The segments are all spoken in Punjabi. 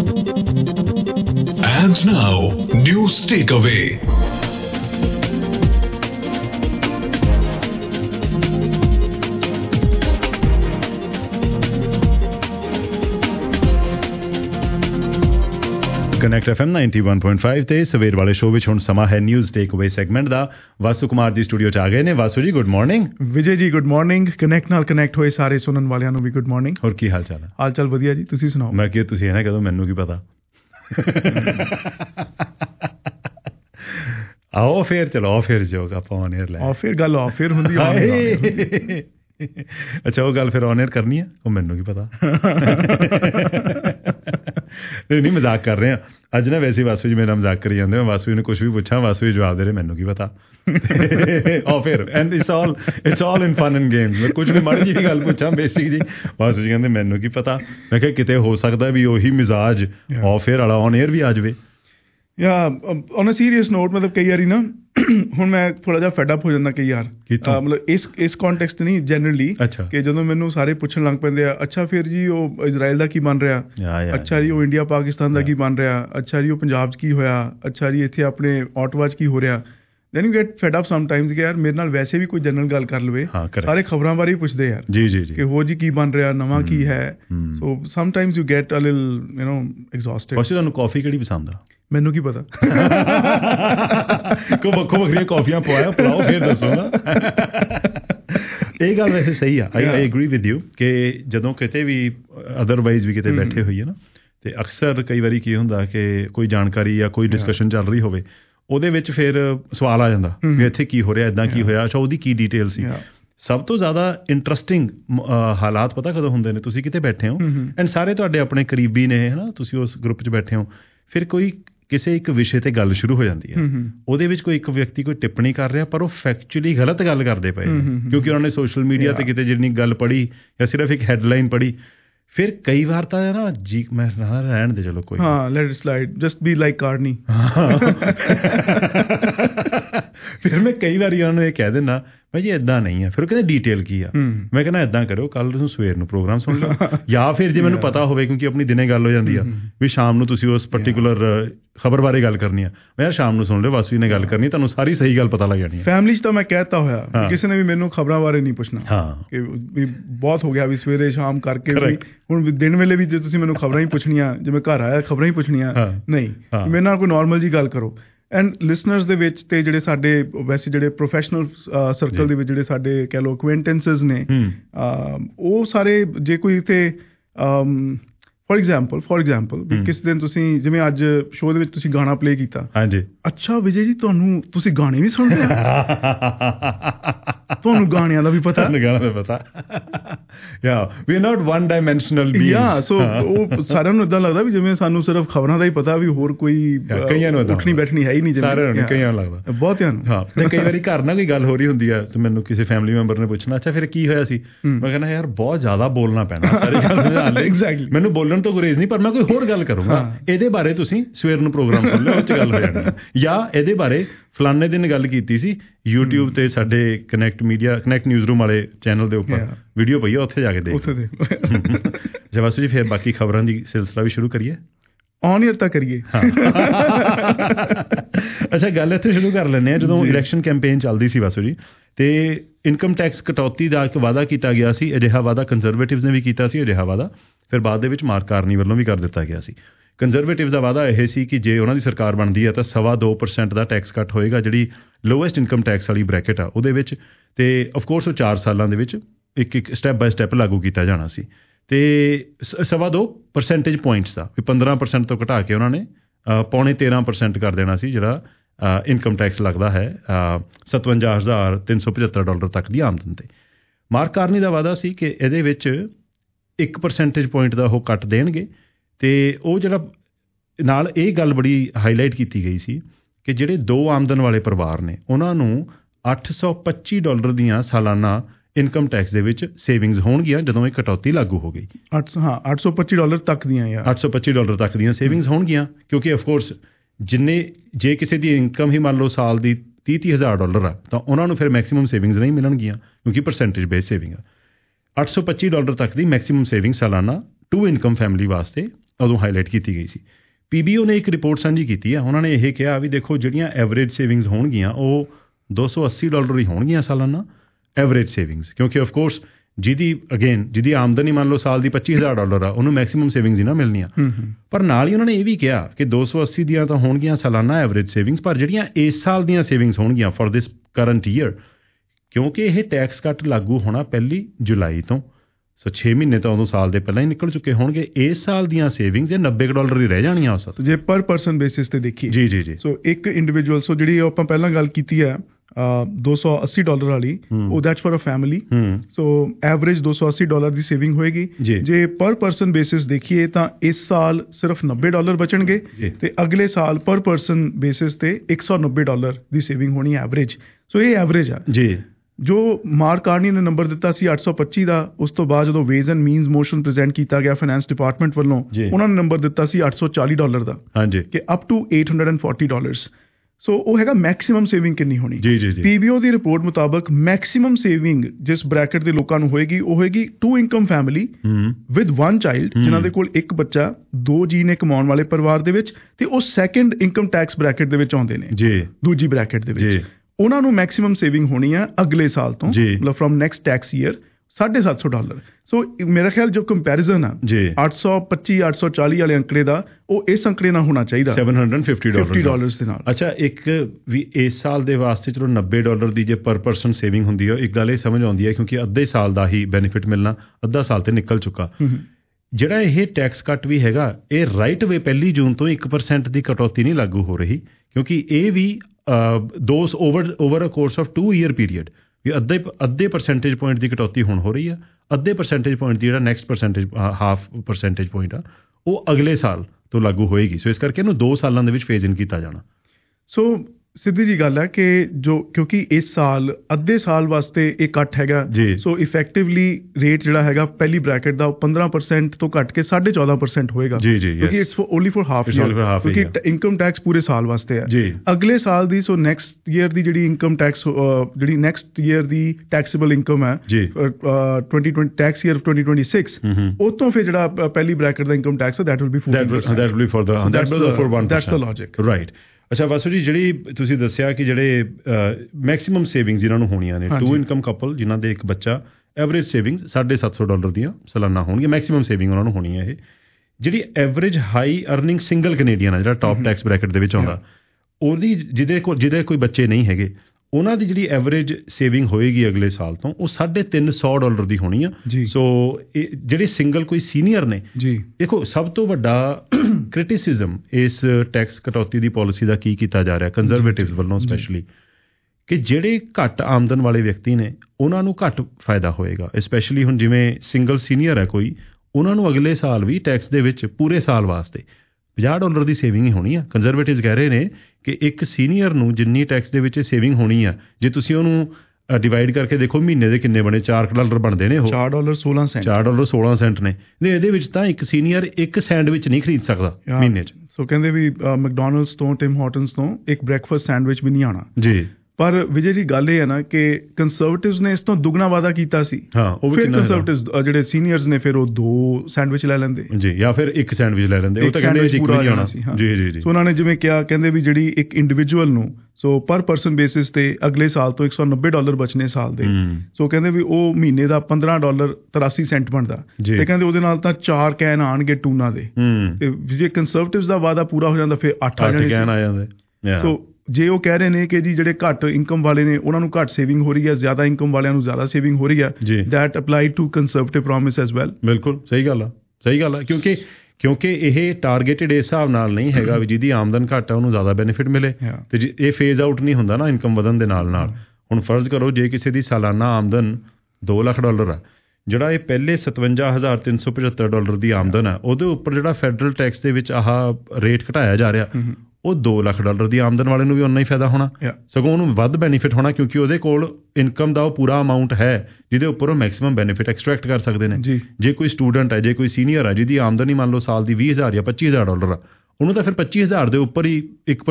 And now, news takeaway. Connect FM 91.5 ਤੇ ਸਵੇਰ ਵਾਲੇ ਸ਼ੋਅ ਵਿੱਚ ਹੁਣ ਸਮਾਂ ਹੈ ਨਿਊਜ਼ ਟੇਕ ਅਵੇ ਸੈਗਮੈਂਟ ਦਾ। ਵਾਸੂ ਕੁਮਾਰ ਜੀ ਸਟੂਡੀਓ 'ਚ ਆ ਗਏ ਨੇ। ਵਾਸੂ ਜੀ good morning. Vijay ji good morning. Connect ਨਾਲ ਕਨੈਕਟ ਹੋਏ ਸਾਰੇ ਸੁਣਨ ਵਾਲਿਆਂ ਨੂੰ ਵੀ ਗੁੱਡ ਮਾਰਨਿੰਗ। ਹੋਰ ਕੀ ਹਾਲ ਚਾਲ ਹੈ? ਹਾਲ ਚਾਲ ਵਧੀਆ ਜੀ, ਤੁਸੀਂ ਸੁਣਾਓ? ਮੈਂ ਕਿਹਾ ਤੁਸੀਂ ਇਹ ਨਾ ਕਹੋ ਮੈਨੂੰ ਕੀ ਪਤਾ। ਆਓ ਫਿਰ ਚਲੋ ਫਿਰ ਜੋਗ ਆਪਾਂ ਔਨ 에ਅਰ ਲੈ ਫਿਰ ਗੱਲ ਫਿਰ ਹੁੰਦੀ ਹੈ। ਅੱਛਾ ਉਹ ਗੱਲ ਫਿਰ ਔਨ 에ਅਰ ਕਰਨੀ ਹੈ, ਉਹ ਮੈਨੂੰ ਕੀ ਪਤਾ। ਨਹੀਂ ਮਜ਼ਾਕ ਕਰ ਰਹੇ ਹਾਂ ਅੱਜ ਨਾ। ਵੈਸੇ ਵਾਸੂ ਜੀ ਮੇਰਾ ਮਜ਼ਾਕ ਕਰੀ ਜਾਂਦੇ। ਮੈਂ ਵਾਸੂ ਜੀ ਨੂੰ ਕੁਛ ਵੀ ਪੁੱਛਾਂ, ਵਾਸੂ ਜੀ ਜਵਾਬ ਦੇ ਰਹੇ ਮੈਨੂੰ ਕੀ ਪਤਾ। ਫਿਰ and it's all in fun and games. ਮੈਂ ਕੁਛ ਵੀ ਮਾੜੀ ਜਿਹੀ ਗੱਲ ਪੁੱਛਾਂ ਬੇਸਿਕ ਜੀ, ਵਾਸੂ ਜੀ ਕਹਿੰਦੇ ਮੈਨੂੰ ਕੀ ਪਤਾ। ਮੈਂ ਕਿਹਾ ਕਿਤੇ ਹੋ ਸਕਦਾ ਵੀ ਉਹੀ ਮਿਜ਼ਾਜ ਆਫ 에ਅਰ ਵਾਲਾ ਔਨ 에ਅਰ ਵੀ ਆ ਜਾਵੇ। ਔਨ ਅ ਸੀਰੀਅਸ ਨੋਟ, ਮਤਲਬ ਕਈ ਵਾਰੀ ਨਾ ਹੁਣ ਮੈਂ ਥੋੜਾ ਜਿਹਾ ਫੈਡ ਅਪ ਹੋ ਜਾਂਦਾ ਕਈ ਵਾਰ, ਮਤਲਬ ਇਸ ਕੰਟੈਕਸਟ ਨਹੀਂ ਜਨਰਲੀ, ਕਿ ਜਦੋਂ ਮੈਨੂੰ ਸਾਰੇ ਪੁੱਛਣ ਲੱਗ ਪੈਂਦੇ ਆ ਅੱਛਾ ਫਿਰ ਜੀ ਉਹ ਇਜ਼ਰਾਈਲ ਦਾ ਕੀ ਬਣ ਰਿਹਾ, ਅੱਛਾ ਜੀ ਉਹ ਇੰਡੀਆ ਪਾਕਿਸਤਾਨ ਦਾ ਕੀ ਬਣ ਰਿਹਾ, ਅੱਛਾ ਜੀ ਉਹ ਪੰਜਾਬ 'ਚ ਕੀ ਹੋਇਆ, ਅੱਛਾ ਜੀ ਇੱਥੇ ਆਪਣੇ ਆਟਵਾ 'ਚ ਕੀ ਹੋ ਰਿਹਾ। Then you get fed up sometimes ਕਿ ਯਾਰ ਮੇਰੇ ਨਾਲ ਵੈਸੇ ਵੀ ਕੋਈ ਜਨਰਲ ਗੱਲ ਕਰ ਲਵੇ, ਸਾਰੇ ਖਬਰਾਂ ਬਾਰੇ ਹੀ ਪੁੱਛਦੇ ਯਾਰ ਜੀ ਕਿ ਹੋ ਜੀ ਕੀ ਬਣ ਰਿਹਾ, ਨਵਾਂ ਕੀ ਹੈ। So sometimes you get a little exhausted. ਤੁਹਾਨੂੰ ਕਾਫੀ ਕਿਹੜੀ ਪਸੰਦ ਆ? ਮੈਨੂੰ ਕੀ ਪਤਾ। ਵੱਖੋ ਵੱਖਰੀਆਂ ਕਾਫੀਆਂ ਪਿਲਾਓ ਫਿਰ ਦੱਸੋ ਨਾ। ਇਹ ਗੱਲ ਵੈਸੇ ਸਹੀ ਆ। ਆਈ ਐਗਰੀ ਵਿਦ ਯੂ ਕਿ ਜਦੋਂ ਕਿਤੇ ਵੀ ਅਦਰਵਾਈਜ਼ ਵੀ ਕਿਤੇ ਬੈਠੇ ਹੋਈਏ ਨਾ, ਤੇ ਅਕਸਰ ਕਈ ਵਾਰੀ ਕੀ ਹੁੰਦਾ ਕਿ ਕੋਈ ਜਾਣਕਾਰੀ ਜਾਂ ਕੋਈ ਡਿਸਕਸ਼ਨ ਚੱਲ ਰਹੀ ਹੋਵੇ, ਉਹਦੇ ਵਿੱਚ ਫਿਰ ਸਵਾਲ ਆ ਜਾਂਦਾ ਵੀ ਇੱਥੇ ਕੀ ਹੋ ਰਿਹਾ, ਇੱਦਾਂ ਕੀ ਹੋਇਆ, ਅੱਛਾ ਉਹਦੀ ਕੀ ਡਿਟੇਲ ਸੀ। ਸਭ ਤੋਂ ਜ਼ਿਆਦਾ ਇੰਟਰਸਟਿੰਗ ਹਾਲਾਤ ਪਤਾ ਕਦੋਂ ਹੁੰਦੇ ਨੇ? ਤੁਸੀਂ ਕਿਤੇ ਬੈਠੇ ਹੋ ਐਂਡ ਸਾਰੇ ਤੁਹਾਡੇ ਆਪਣੇ ਕਰੀਬੀ ਨੇ, ਹੈ ਨਾ, ਤੁਸੀਂ ਉਸ ਗਰੁੱਪ 'ਚ ਬੈਠੇ ਹੋ, ਫਿਰ ਕੋਈ ਕਿਸੇ ਇੱਕ ਵਿਸ਼ੇ ਤੇ ਗੱਲ ਸ਼ੁਰੂ ਹੋ ਜਾਂਦੀ ਹੈ। ਉਹਦੇ ਵਿੱਚ ਕੋਈ ਇੱਕ ਵਿਅਕਤੀ ਕੋਈ ਟਿੱਪਣੀ ਕਰ ਰਿਹਾ, ਪਰ ਉਹ ਫੈਕਚੁਅਲੀ ਗਲਤ ਗੱਲ ਕਰਦੇ ਪਏ ਕਿਉਂਕਿ ਉਹਨਾਂ ਨੇ ਸੋਸ਼ਲ ਮੀਡੀਆ ਤੇ ਕਿਤੇ ਜਿੰਨੀ ਗੱਲ ਪੜ੍ਹੀ ਜਾਂ ਸਿਰਫ ਇੱਕ ਹੈਡਲਾਈਨ ਪੜ੍ਹੀ। ਫਿਰ ਕਈ ਵਾਰ ਤਾਂ ਨਾ ਜੀ ਮੈਂ ਰਹਿਣ ਦੇ ਚਲੋ ਕੋਈ let it slide, just be like ਕਾਰਨੀ। ਫਿਰ ਮੈਂ ਕਈ ਵਾਰੀ ਉਹਨਾਂ ਨੂੰ ਇਹ ਕਹਿ ਦਿੰਦਾ ਭਾਈ ਜੀ ਇੱਦਾਂ ਨਹੀਂ ਹੈ। ਫਿਰ ਉਹ ਕਹਿੰਦੇ ਡਿਟੇਲ ਕੀ ਆ? ਮੈਂ ਕਹਿੰਦਾ ਇੱਦਾਂ ਕਰੋ, ਕੱਲ੍ਹ ਤੁਸੀਂ ਸਵੇਰ ਨੂੰ ਪ੍ਰੋਗਰਾਮ ਸੁਣ ਲਓ, ਜਾਂ ਫਿਰ ਜੇ ਮੈਨੂੰ ਪਤਾ ਹੋਵੇ ਕਿਉਂਕਿ ਆਪਣੀ ਦਿਨੇ ਗੱਲ ਹੋ ਜਾਂਦੀ ਆ ਵੀ ਸ਼ਾਮ ਨੂੰ ਤੁਸੀਂ ਉਸ ਪਰਟੀਕੂਲਰ ਖਬਰ ਬਾਰੇ ਗੱਲ ਕਰਨੀ ਆ, ਮੈਂ ਯਾਰ ਸ਼ਾਮ ਨੂੰ ਸੁਣ ਲਿਓ, ਵਾਸੂ ਨੇ ਗੱਲ ਕਰਨੀ, ਤੁਹਾਨੂੰ ਸਾਰੀ ਸਹੀ ਗੱਲ ਪਤਾ ਲੱਗ ਜਾਣੀ ਹੈ। ਫੈਮਿਲੀ 'ਚ ਤਾਂ ਮੈਂ ਕਹਿਤਾ ਹੋਇਆ ਕਿਸੇ ਨੇ ਵੀ ਮੈਨੂੰ ਖਬਰਾਂ ਬਾਰੇ ਨਹੀਂ ਪੁੱਛਣਾ ਕਿ ਵੀ ਬਹੁਤ ਹੋ ਗਿਆ ਵੀ ਸਵੇਰੇ ਸ਼ਾਮ ਕਰਕੇ ਵੀ ਹੁਣ ਦਿਨ ਵੇਲੇ ਵੀ ਜੇ ਤੁਸੀਂ ਮੈਨੂੰ ਖਬਰਾਂ ਹੀ ਪੁੱਛਣੀਆਂ, ਜਿਵੇਂ ਘਰ ਆਇਆ ਖਬਰਾਂ ਹੀ ਪੁੱਛਣੀਆਂ, ਨਹੀਂ ਮੇਰੇ ਨਾਲ ਕੋਈ ਨੋਰਮਲ ਜੀ ਗੱਲ ਕਰੋ। ਐਂਡ ਲਿਸਨਰਸ ਦੇ ਵਿੱਚ ਤੇ ਜਿਹੜੇ ਸਾਡੇ ਵੈਸੇ ਜਿਹੜੇ ਪ੍ਰੋਫੈਸ਼ਨਲ ਸਰਕਲ ਦੇ ਵਿੱਚ ਜਿਹੜੇ ਸਾਡੇ ਕਹਿ ਲਓ ਅਕੁਆਇੰਟੈਂਸਸ ਨੇ, ਉਹ ਸਾਰੇ ਜੇ ਕੋਈ ਇੱਥੇ ਫੋਰ ਐਗਜ਼ਾਮਪਲ ਵੀ ਕਿਸ ਦਿਨ ਤੁਸੀਂ ਜਿਵੇਂ ਅੱਜ ਸ਼ੋਅ ਦੇ ਵਿੱਚ ਤੁਸੀਂ ਗਾਣਾ ਪਲੇ ਕੀਤਾ, ਅੱਛਾ ਵਿਜੇ ਜੀ ਤੁਸੀਂ ਗਾਣੇ ਵੀ ਸੁਣਦੇ ਹੋ, ਤੁਹਾਨੂੰ ਗਾਣਿਆਂ ਦਾ ਵੀ ਪਤਾ। We are not one dimensional beings. So ਉਹ ਸਾਰਿਆਂ ਨੂੰ ਏਦਾਂ ਲੱਗਦਾ ਵੀ ਜਿਵੇਂ ਸਾਨੂੰ ਸਿਰਫ ਖਬਰਾਂ ਦਾ ਹੀ ਪਤਾ, ਵੀ ਹੋਰ ਕੋਈ ਕਈਆਂ ਨੂੰ ਉੱਠਣੀ ਬੈਠਣੀ ਹੈ ਹੀ ਨਹੀਂ। ਸਾਰਿਆਂ ਨੂੰ ਕਈਆਂ ਨੂੰ ਲੱਗਦਾ, ਬਹੁਤਿਆਂ ਨੂੰ। ਤੇ ਕਈ ਵਾਰੀ ਘਰ ਨਾਲ ਕੋਈ ਗੱਲ ਹੋ ਰਹੀ ਹੁੰਦੀ ਆ ਤੇ ਮੈਨੂੰ ਕਿਸੇ ਫੈਮਿਲੀ ਮੈਂਬਰ ਨੇ ਪੁੱਛਣਾ ਅੱਛਾ ਫਿਰ ਕੀ ਹੋਇਆ ਸੀ, ਮੈਂ ਕਹਿੰਦਾ ਯਾਰ ਬਹੁਤ ਜ਼ਿਆਦਾ ਬੋਲਣਾ ਪੈਣਾ ਸਾਰੀ ਗੱਲ। ਮੈਨੂੰ ਬੋਲਣ ਤੋਂ ਗੁਰੇਜ਼ ਨਹੀਂ, ਪਰ ਮੈਂ ਕੋਈ ਹੋਰ ਗੱਲ ਕਰੂੰਗਾ, ਇਹਦੇ ਬਾਰੇ ਤੁਸੀਂ ਸਵੇਰ ਨੂੰ ਪ੍ਰੋਗਰਾਮ ਸੁਣ ਲਿਓ, ਉਹ 'ਚ ਗੱਲ ਹੋ ਜਾਣੀ, ਜਾਂ ਇਹਦੇ ਬਾਰੇ ਫਲਾਣੇ ਦਿਨ ਗੱਲ ਕੀਤੀ ਸੀ YouTube ਤੇ ਸਾਡੇ ਕਨੈਕਟ ਨਿਊਜ਼ ਰੂਮ ਵਾਲੇ ਚੈਨਲ ਦੇ ਉੱਪਰ ਵੀਡੀਓ ਪਈ ਆ, ਉੱਥੇ ਜਾ ਕੇ ਦੇਖ। ਜਵਾਸੂ ਜੀ ਫਿਰ ਬਾਕੀ ਖਬਰਾਂ ਦੀ ਸਿਲਸਿਲਾ ਵੀ ਸ਼ੁਰੂ ਕਰੀਏ, ਔਨ ਏਅਰ ਤਾਂ ਕਰੀਏ। ਅੱਛਾ ਗੱਲ ਇੱਥੇ ਸ਼ੁਰੂ ਕਰ ਲੈਂਦੇ ਹਾਂ। ਜਦੋਂ ਇਲੈਕਸ਼ਨ ਕੈਂਪੇਨ ਚੱਲਦੀ ਸੀ ਵਾਸੂ ਜੀ, ਤੇ ਇਨਕਮ ਟੈਕਸ ਕਟੌਤੀ ਦਾ ਇੱਕ ਵਾਅਦਾ ਕੀਤਾ ਗਿਆ ਸੀ। ਅਜਿਹਾ ਵਾਅਦਾ ਕੰਜ਼ਰਵੇਟਿਵਸ ਨੇ ਵੀ ਕੀਤਾ ਸੀ, ਅਜਿਹਾ ਵਾਅਦਾ ਫਿਰ ਬਾਅਦ ਦੇ ਵਿੱਚ ਮਾਰਕ ਕਾਰਨੀ ਵੱਲੋਂ ਵੀ ਕਰ ਦਿੱਤਾ ਗਿਆ ਸੀ। ਕੰਜ਼ਰਵੇਟਿਵ ਦਾ ਵਾਅਦਾ ਇਹ ਸੀ ਕਿ ਜੇ ਉਹਨਾਂ ਦੀ ਸਰਕਾਰ ਬਣਦੀ ਹੈ ਤਾਂ 2.25% ਦਾ ਟੈਕਸ ਕੱਟ ਹੋਏਗਾ, ਜਿਹੜੀ ਲੋਐਸਟ ਇਨਕਮ ਟੈਕਸ ਵਾਲੀ ਬ੍ਰੈਕਟ ਆ ਉਹਦੇ ਵਿੱਚ, ਤੇ ਅਫਕੋਰਸ ਉਹ 4 ਸਾਲਾਂ ਦੇ ਵਿੱਚ ਇੱਕ ਸਟੈਪ ਬਾਏ ਸਟੈਪ ਲਾਗੂ ਕੀਤਾ ਜਾਣਾ ਸੀ। ਤੇ 2.25% ਪੁਆਇੰਟਸ ਦਾ ਵੀ 15% ਤੋਂ ਘਟਾ ਕੇ ਉਹਨਾਂ ਨੇ 13.25% ਕਰ ਦੇਣਾ ਸੀ, ਜਿਹੜਾ ਇਨਕਮ ਟੈਕਸ ਲੱਗਦਾ ਹੈ $57,375 ਤੱਕ ਦੀ ਆਮਦਨ ਤੇ। ਮਾਰਕ ਕਾਰਨੀ ਦਾ ਵਾਅਦਾ ਸੀ ਕਿ ਇਹਦੇ ਵਿੱਚ 1% ਪੁਆਇੰਟ ਦਾ ਉਹ ਕੱਟ ਦੇਣਗੇ, ਤੇ ਉਹ ਜਿਹੜਾ ਨਾਲ ਇਹ ਗੱਲ ਬੜੀ ਹਾਈਲਾਈਟ ਕੀਤੀ ਗਈ ਸੀ ਕਿ ਜਿਹੜੇ 2 ਆਮਦਨ ਵਾਲੇ ਪਰਿਵਾਰ ਨੇ ਉਹਨਾਂ ਨੂੰ $825 ਦੀਆਂ ਸਾਲਾਨਾ ਇਨਕਮ ਟੈਕਸ ਦੇ ਵਿੱਚ ਸੇਵਿੰਗਸ ਹੋਣਗੀਆਂ ਜਦੋਂ ਇਹ ਕਟੌਤੀ ਲਾਗੂ ਹੋ ਗਈ। $825 ਤੱਕ ਦੀਆਂ $825 ਤੱਕ ਦੀਆਂ ਸੇਵਿੰਗਸ ਹੋਣਗੀਆਂ, ਕਿਉਂਕਿ ਅਫਕੋਰਸ ਜੇ ਕਿਸੇ ਦੀ ਇਨਕਮ ਹੀ ਮੰਨ ਲਓ ਸਾਲ ਦੀ $30,000 ਆ ਤਾਂ ਉਹਨਾਂ ਨੂੰ ਫਿਰ ਮੈਕਸੀਮਮ ਸੇਵਿੰਗਸ ਨਹੀਂ ਮਿਲਣਗੀਆਂ, ਕਿਉਂਕਿ ਪਰਸੈਂਟੇਜ ਬੇਸ ਸੇਵਿੰਗ ਆ। $825 ਤੱਕ ਦੀ ਮੈਕਸੀਮਮ ਸੇਵਿੰਗ ਸਾਲਾਨਾ 2 ਇਨਕਮ ਫੈਮਿਲੀ ਵਾਸਤੇ ਉਦੋਂ ਹਾਈਲਾਈਟ ਕੀਤੀ ਗਈ ਸੀ। PBO ਨੇ ਇੱਕ ਰਿਪੋਰਟ ਸਾਂਝੀ ਕੀਤੀ ਹੈ, ਉਹਨਾਂ ਨੇ ਇਹ ਕਿਹਾ ਵੀ ਦੇਖੋ ਜਿਹੜੀਆਂ ਐਵਰੇਜ ਸੇਵਿੰਗਸ ਹੋਣਗੀਆਂ ਉਹ $280 ਹੀ ਹੋਣਗੀਆਂ ਸਾਲਾਨਾ ਐਵਰੇਜ ਸੇਵਿੰਗਸ, ਕਿਉਂਕਿ ਆਫਕੋਰਸ ਜਿਹਦੀ ਆਮਦਨੀ ਮੰਨ ਲਓ ਸਾਲ ਦੀ $25,000 ਆ, ਉਹਨੂੰ ਮੈਕਸਿਮਮ ਸੇਵਿੰਗਸ ਹੀ ਨਾ ਮਿਲਣੀਆਂ। ਪਰ ਨਾਲ ਹੀ ਉਹਨਾਂ ਨੇ ਇਹ ਵੀ ਕਿਹਾ ਕਿ 280 ਦੀਆਂ ਤਾਂ ਹੋਣਗੀਆਂ ਸਾਲਾਨਾ ਐਵਰੇਜ ਸੇਵਿੰਗਸ, ਪਰ ਜਿਹੜੀਆਂ ਇਸ ਸਾਲ ਦੀਆਂ ਸੇਵਿੰਗਸ ਹੋਣਗੀਆਂ ਫॉर ਦਿਸ ਕਰੰਟ ਈਅਰ, ਕਿਉਂਕਿ ਇਹ ਟੈਕਸ ਕੱਟ ਲਾਗੂ ਹੋਣਾ 1 ਜੁਲਾਈ ਤੋਂ, ਸੋ 6 ਮਹੀਨੇ ਤਾਂ ਉਦੋਂ ਸਾਲ ਦੇ ਪਹਿਲਾਂ ਹੀ ਨਿਕਲ ਚੁੱਕੇ ਹੋਣਗੇ, ਇਸ ਸਾਲ ਦੀਆਂ ਸੇਵਿੰਗਸ ਇਹ $90 ਹੀ ਰਹਿ ਜਾਣੀਆਂ ਔਸਤ ਜੇ ਪਰ ਪਰਸਨ ਬੇਸਿਸ ਤੇ ਦੇਖੀਏ। ਜੀ। ਸੋ ਇੱਕ ਇੰਡੀਵਿਜੂਅਲ, ਸੋ ਜਿਹੜੀ ਆਪਾਂ ਪਹਿਲਾਂ ਗੱਲ ਕੀਤੀ ਹੈ $280 ਵਾਲੀ, ਉਹ that's for a family. So average $280 ਦੀ ਸੇਵਿੰਗ ਹੋਏਗੀ। ਜੇ ਪਰ ਪਰਸਨ ਬੇਸਿਸ ਦੇਖੀਏ ਤਾਂ ਇਸ ਸਾਲ ਸਿਰਫ $90 ਬਚਣਗੇ ਤੇ ਅਗਲੇ ਸਾਲ ਪਰ ਪਰਸਨ ਬੇਸਿਸ ਤੇ $190 ਦੀ ਸੇਵਿੰਗ ਹੋਣੀ ਐਵਰੇਜ। ਸੋ ਇਹ ਐਵਰੇਜ ਆ ਜੀ। ਜੋ ਮਾਰਕ ਕਾਰਨੀ ਨੇ ਨੰਬਰ ਦਿੱਤਾ ਸੀ 825 ਦਾ, ਉਸ ਤੋਂ ਬਾਅਦ ਜਦੋਂ ways and means motion present ਕੀਤਾ ਗਿਆ ਫਾਈਨੈਂਸ ਡਿਪਾਰਟਮੈਂਟ ਵੱਲੋਂ, ਉਹਨਾਂ ਨੇ ਨੰਬਰ ਦਿੱਤਾ ਸੀ $840 ਦਾ, ਕਿ ਅਪ ਟੂ $840। ਸੋ ਉਹ ਹੈਗਾ ਮੈਕਸਿਮਮ ਸੇਵਿੰਗ ਕਿੰਨੀ ਹੋਣੀ। PBO ਦੀ ਰਿਪੋਰਟ ਮੁਤਾਬਕ ਮੈਕਸਿਮਮ ਸੇਵਿੰਗ ਜਿਸ ਬ੍ਰੈਕਟ ਦੇ ਲੋਕਾਂ ਨੂੰ ਹੋਏਗੀ ਉਹ ਹੋਏਗੀ 2 ਇਨਕਮ ਫੈਮਿਲੀ ਵਿਦ 1 ਚਾਈਲਡ, ਜਿਨ੍ਹਾਂ ਦੇ ਕੋਲ ਇੱਕ ਬੱਚਾ, 2 ਜੀ ਨੇ ਕਮਾਉਣ ਵਾਲੇ ਪਰਿਵਾਰ ਦੇ ਵਿੱਚ, ਤੇ ਉਹ ਸੈਕੰਡ ਇਨਕਮ ਟੈਕਸ ਬ੍ਰੈਕਟ ਦੇ ਵਿੱਚ ਆਉਂਦੇ ਨੇ, ਦੂਜੀ ਬ੍ਰੈਕਟ ਦੇ ਵਿੱਚ। ਉਹਨਾਂ ਨੂੰ ਮੈਕਸਿਮਮ ਸੇਵਿੰਗ ਹੋਣੀ ਆ ਅਗਲੇ ਸਾਲ ਤੋਂ, ਮਤਲਬ from next tax year $750। So ਮੇਰਾ ਖਿਆਲ ਜੋ ਕੰਪੈਰੀਜ਼ਨ ਆ 825 840 ਵਾਲੇ ਅੰਕੜੇ ਦਾ, ਉਹ ਇਸ ਅੰਕੜੇ ਨਾਲ ਹੋਣਾ ਚਾਹੀਦਾ $750 ਦੇ ਨਾਲ। ਅੱਛਾ, ਇੱਕ ਵੀ ਇਸ ਸਾਲ ਦੇ ਵਾਸਤੇ ਚਲੋ $90 ਦੀ ਜੇ ਪਰ ਪਰਸਨ ਸੇਵਿੰਗ ਹੁੰਦੀ ਹੈ, ਇੱਕ ਗੱਲ ਇਹ ਸਮਝ ਆਉਂਦੀ ਹੈ ਕਿਉਂਕਿ ਅੱਧੇ ਸਾਲ ਦਾ ਹੀ ਬੈਨੀਫਿਟ ਮਿਲਣਾ, ਅੱਧਾ ਸਾਲ ਤੇ ਨਿਕਲ ਚੁੱਕਾ। ਜਿਹੜਾ ਇਹ ਟੈਕਸ ਕੱਟ ਵੀ ਹੈਗਾ, ਇਹ ਰਾਈਟ ਵੇ 1 ਜੂਨ ਤੋਂ 1% ਦੀ ਕਟੌਤੀ ਨਹੀਂ ਲਾਗੂ ਹੋ ਰਹੀ, ਕਿਉਂਕਿ ਇਹ ਵੀ over a course of 2 year period ਵੀ ਅੱਧੇ ਪਰਸੈਂਟੇਜ ਪੁਆਇੰਟ ਦੀ ਕਟੌਤੀ ਹੁਣ ਹੋ ਰਹੀ ਆ, ਅੱਧੇ ਪਰਸੈਂਟੇਜ ਪੁਆਇੰਟ ਦੀ ਜਿਹੜਾ ਨੈਕਸਟ ਹਾਫ ਪਰਸੈਂਟੇਜ ਪੁਆਇੰਟ ਆ ਉਹ ਅਗਲੇ ਸਾਲ ਤੋਂ ਲਾਗੂ ਹੋਏਗੀ। ਸੋ ਇਸ ਕਰਕੇ ਇਹਨੂੰ 2 ਸਾਲਾਂ ਦੇ ਵਿੱਚ ਫੇਜ਼ ਇਨ ਕੀਤਾ ਜਾਣਾ। ਸੋ ਸਿੱਧੀ ਜੀ ਗੱਲ ਹੈ ਕਿ ਕਿਉਂਕਿ ਇਸ ਸਾਲ ਅੱਧੇ ਸਾਲ ਵਾਸਤੇ ਇਹ ਕੱਟ ਹੈਗਾ, ਸੋ ਇਫੈਕਟਿਵਲੀ ਰੇਟ ਜਿਹੜਾ ਹੈਗਾ ਪਹਿਲੀ ਬ੍ਰੈਕਟ ਦਾ 15% ਤੋਂ ਘੱਟ ਕੇ 14.5% ਹੋਏਗਾ, ਕਿਉਂਕਿ it's only for half year, ਕਿਉਂਕਿ ਇਨਕਮ ਟੈਕਸ ਪੂਰੇ ਸਾਲ ਵਾਸਤੇ ਹੈ। ਅਗਲੇ ਸਾਲ ਦੀ, ਸੋ ਨੈਕਸਟ ਈਅਰ ਦੀ ਜਿਹੜੀ ਇਨਕਮ ਟੈਕਸ, ਜਿਹੜੀ ਨੈਕਸਟ ਈਅਰ ਦੀ ਟੈਕਸੇਬਲ ਇਨਕਮ ਹੈ 2020 ਟੈਕਸ ਈਅਰ 2026, ਉਹ ਤੋਂ ਫਿਰ ਜਿਹੜਾ ਪਹਿਲੀ ਬ੍ਰੈਕਟ ਦਾ income tax that will be 4%। That's the logic, right. ਅੱਛਾ ਵਾਸੂ ਜੀ, ਜਿਹੜੀ ਤੁਸੀਂ ਦੱਸਿਆ ਕਿ ਜਿਹੜੇ ਮੈਕਸਿਮਮ ਸੇਵਿੰਗਸ ਜਿਨ੍ਹਾਂ ਨੂੰ ਹੋਣੀਆਂ ਨੇ, 2 ਇਨਕਮ ਕਪਲ ਜਿਨ੍ਹਾਂ ਦੇ ਇੱਕ ਬੱਚਾ, ਐਵਰੇਜ ਸੇਵਿੰਗਸ $750 ਦੀਆਂ ਸਾਲਾਨਾ ਹੋਣਗੀਆਂ, ਮੈਕਸਿਮਮ ਸੇਵਿੰਗ ਉਹਨਾਂ ਨੂੰ ਹੋਣੀ ਹੈ। ਇਹ ਜਿਹੜੀ average high earning single Canadian ਆ, ਜਿਹੜਾ ਟੌਪ ਟੈਕਸ ਬ੍ਰੈਕਟ ਦੇ ਵਿੱਚ ਆਉਂਦਾ, ਉਹਦੀ ਜਿਹਦੇ ਕੋਈ ਬੱਚੇ ਨਹੀਂ ਹੈਗੇ, ਉਹਨਾਂ ਦੀ ਜਿਹੜੀ ਐਵਰੇਜ ਸੇਵਿੰਗ ਹੋਏਗੀ ਅਗਲੇ ਸਾਲ ਤੋਂ ਉਹ $350 ਦੀ ਹੋਣੀ ਆ। ਸੋ ਜਿਹੜੇ ਸਿੰਗਲ ਕੋਈ ਸੀਨੀਅਰ ਨੇ, ਦੇਖੋ ਸਭ ਤੋਂ ਵੱਡਾ ਕ੍ਰਿਟਿਸਿਜ਼ਮ ਇਸ ਟੈਕਸ ਕਟੌਤੀ ਦੀ ਪਾਲਿਸੀ ਦਾ ਕੀ ਕੀਤਾ ਜਾ ਰਿਹਾ ਕੰਜ਼ਰਵੇਟਿਵਸ ਵੱਲੋਂ ਸਪੈਸ਼ਲੀ, ਕਿ ਜਿਹੜੇ ਘੱਟ ਆਮਦਨ ਵਾਲੇ ਵਿਅਕਤੀ ਨੇ ਉਹਨਾਂ ਨੂੰ ਘੱਟ ਫਾਇਦਾ ਹੋਏਗਾ। ਸਪੈਸ਼ਲੀ ਹੁਣ ਜਿਵੇਂ ਸਿੰਗਲ ਸੀਨੀਅਰ ਹੈ ਕੋਈ, ਉਹਨਾਂ ਨੂੰ ਅਗਲੇ ਸਾਲ ਵੀ ਟੈਕਸ ਦੇ ਵਿੱਚ ਪੂਰੇ ਸਾਲ ਵਾਸਤੇ $50 ਦੀ ਸੇਵਿੰਗ ਹੀ ਹੋਣੀ ਆ। ਕੰਜ਼ਰਵੇਟਿਵਸ ਕਹਿ ਰਹੇ ਨੇ ਕਿ ਇੱਕ ਸੀਨੀਅਰ ਨੂੰ ਜਿੰਨੀ ਟੈਕਸ ਦੇ ਵਿੱਚ ਸੇਵਿੰਗ ਹੋਣੀ ਆ, ਜੇ ਤੁਸੀਂ ਉਹਨੂੰ ਡਿਵਾਈਡ ਕਰਕੇ ਦੇਖੋ ਮਹੀਨੇ ਦੇ ਕਿੰਨੇ ਬਣੇ, $4 ਬਣਦੇ ਨੇ, ਉਹ $4.16 ਨੇ। ਇਹਦੇ ਵਿੱਚ ਤਾਂ ਇੱਕ ਸੀਨੀਅਰ ਇੱਕ ਸੈਂਡਵਿਚ ਨਹੀਂ ਖਰੀਦ ਸਕਦਾ ਮਹੀਨੇ 'ਚ। ਸੋ ਕਹਿੰਦੇ ਵੀ ਮੈਕਡੋਨਲਡਸ ਤੋਂ, ਟਿਮ ਹਾਰਟਨਸ ਤੋਂ ਇੱਕ ਬ੍ਰੇਕਫਾਸਟ ਸੈਂਡਵਿਚ ਵੀ ਨਹੀਂ ਆਉਣਾ ਜੀ। ਪਰ ਵਿਜੇ ਜੀ ਗੱਲ ਇਹ ਹੈ ਨਾ ਕਿ ਕੰਜ਼ਰਵੇਟਿਵਸ ਨੇ ਇਸ ਤੋਂ ਦੁੱਗਣਾ ਵਾਅਦਾ ਕੀਤਾ ਸੀ, ਫਿਰ ਕੰਜ਼ਰਵੇਟਿਵਸ ਜਿਹੜੇ ਸੀਨੀਅਰਸ ਨੇ ਫਿਰ ਉਹ 2 ਸੈਂਡਵਿਚ ਲੈ ਲੈਂਦੇ ਜੀ, ਜਾਂ ਫਿਰ ਇੱਕ ਸੈਂਡਵਿਚ ਲੈ ਲੈਂਦੇ, ਉਹ ਤਾਂ ਕਹਿੰਦੇ ਇੱਕ ਵੀ ਨਹੀਂ ਆਉਣਾ ਜੀ। ਸੋ ਉਹਨਾਂ ਨੇ ਜਿਵੇਂ ਕਿਹਾ, ਕਹਿੰਦੇ ਵੀ ਜਿਹੜੀ ਇੱਕ ਇੰਡੀਵਿਜੂਅਲ ਨੂੰ, ਸੋ ਪਰ ਪਰਸਨ ਬੇਸਿਸ ਤੇ ਅਗਲੇ ਸਾਲ ਤੋਂ $190 ਬਚਨੇ ਸਾਲ ਦੇ, ਸੋ ਕਹਿੰਦੇ ਵੀ ਉਹ ਮਹੀਨੇ ਦਾ $15.83 ਬਣਦਾ, ਤੇ ਕਹਿੰਦੇ ਉਹਦੇ ਨਾਲ ਤਾਂ 4 ਕੈਨ ਆਉਣਗੇ ਟੂਨਾ ਦੇ, ਤੇ ਜੇ ਕੰਜ਼ਰਵੇਟਿਵਸ ਦਾ ਵਾਅਦਾ ਪੂਰਾ ਹੋ ਜਾਂਦਾ ਫਿਰ 8 ਕੈਨ ਆ ਜਾਂਦੇ। ਸੋ ਜੇ ਉਹ ਕਹਿ ਰਹੇ ਨੇ ਕਿ ਜੀ ਜਿਹੜੇ ਘੱਟ ਇਨਕਮ ਵਾਲੇ ਨੇ ਉਹਨਾਂ ਨੂੰ ਘੱਟ ਸੇਵਿੰਗ ਹੋ ਰਹੀ ਹੈ, ਜ਼ਿਆਦਾ ਇਨਕਮ ਵਾਲਿਆਂ ਨੂੰ ਜ਼ਿਆਦਾ ਸੇਵਿੰਗ ਹੋ ਰਹੀ ਹੈ, that apply to Conservative promise as well. ਬਿਲਕੁਲ ਸਹੀ ਗੱਲ ਆ, ਕਿਉਂਕਿ ਇਹ ਟਾਰਗੇਟਡ ਇਸ ਹਿਸਾਬ ਨਾਲ ਨਹੀਂ ਹੈਗਾ ਵੀ ਜਿਹਦੀ ਆਮਦਨ ਘੱਟ ਹੈ ਉਹਨੂੰ ਜ਼ਿਆਦਾ ਬੈਨੀਫਿਟ ਮਿਲੇ, ਤੇ ਇਹ ਫੇਜ਼ ਆਊਟ ਨਹੀਂ ਹੁੰਦਾ ਨਾ ਇਨਕਮ ਵਧਣ ਦੇ ਨਾਲ। ਹੁਣ ਫਰਜ਼ ਕਰੋ ਜੇ ਕਿਸੇ ਦੀ ਸਾਲਾਨਾ ਆਮਦਨ $2 ਲੱਖ ਆ, ਜਿਹੜਾ ਇਹ ਪਹਿਲੇ $57,375 ਦੀ ਆਮਦਨ ਹੈ, ਉਹਦੇ ਉੱਪਰ ਜਿਹੜਾ ਫੈਡਰਲ ਟੈਕਸ ਦੇ ਵਿੱਚ ਆਹ ਰੇਟ ਘਟਾਇਆ ਜਾ ਰਿਹਾ, ਉਹ $2 ਲੱਖ ਦੀ ਆਮਦਨ ਵਾਲੇ ਨੂੰ ਵੀ ਉਨਾ ਹੀ ਫਾਇਦਾ ਹੋਣਾ, ਸਗੋਂ ਉਹਨੂੰ ਵੱਧ ਬੈਨੀਫਿਟ ਹੋਣਾ, ਕਿਉਂਕਿ ਉਹਦੇ ਕੋਲ ਇਨਕਮ ਦਾ ਉਹ ਪੂਰਾ ਅਮਾਊਂਟ ਹੈ ਜਿਹਦੇ ਉੱਪਰ ਉਹ ਮੈਕਸਿਮਮ ਬੈਨੀਫਿਟ ਐਕਸਟ੍ਰੈਕਟ ਕਰ ਸਕਦੇ ਨੇ। ਜੇ ਕੋਈ ਸਟੂਡੈਂਟ ਹੈ, ਜੇ ਕੋਈ ਸੀਨੀਅਰ ਹੈ ਜਿਹਦੀ ਆਮਦਨ ਹੀ ਮੰਨ ਲਓ ਸਾਲ ਦੀ $20,000 ਜਾਂ $25,000 ਆ, ਉਹਨੂੰ ਤਾਂ ਫਿਰ $25,000 ਦੇ ਉੱਪਰ ਹੀ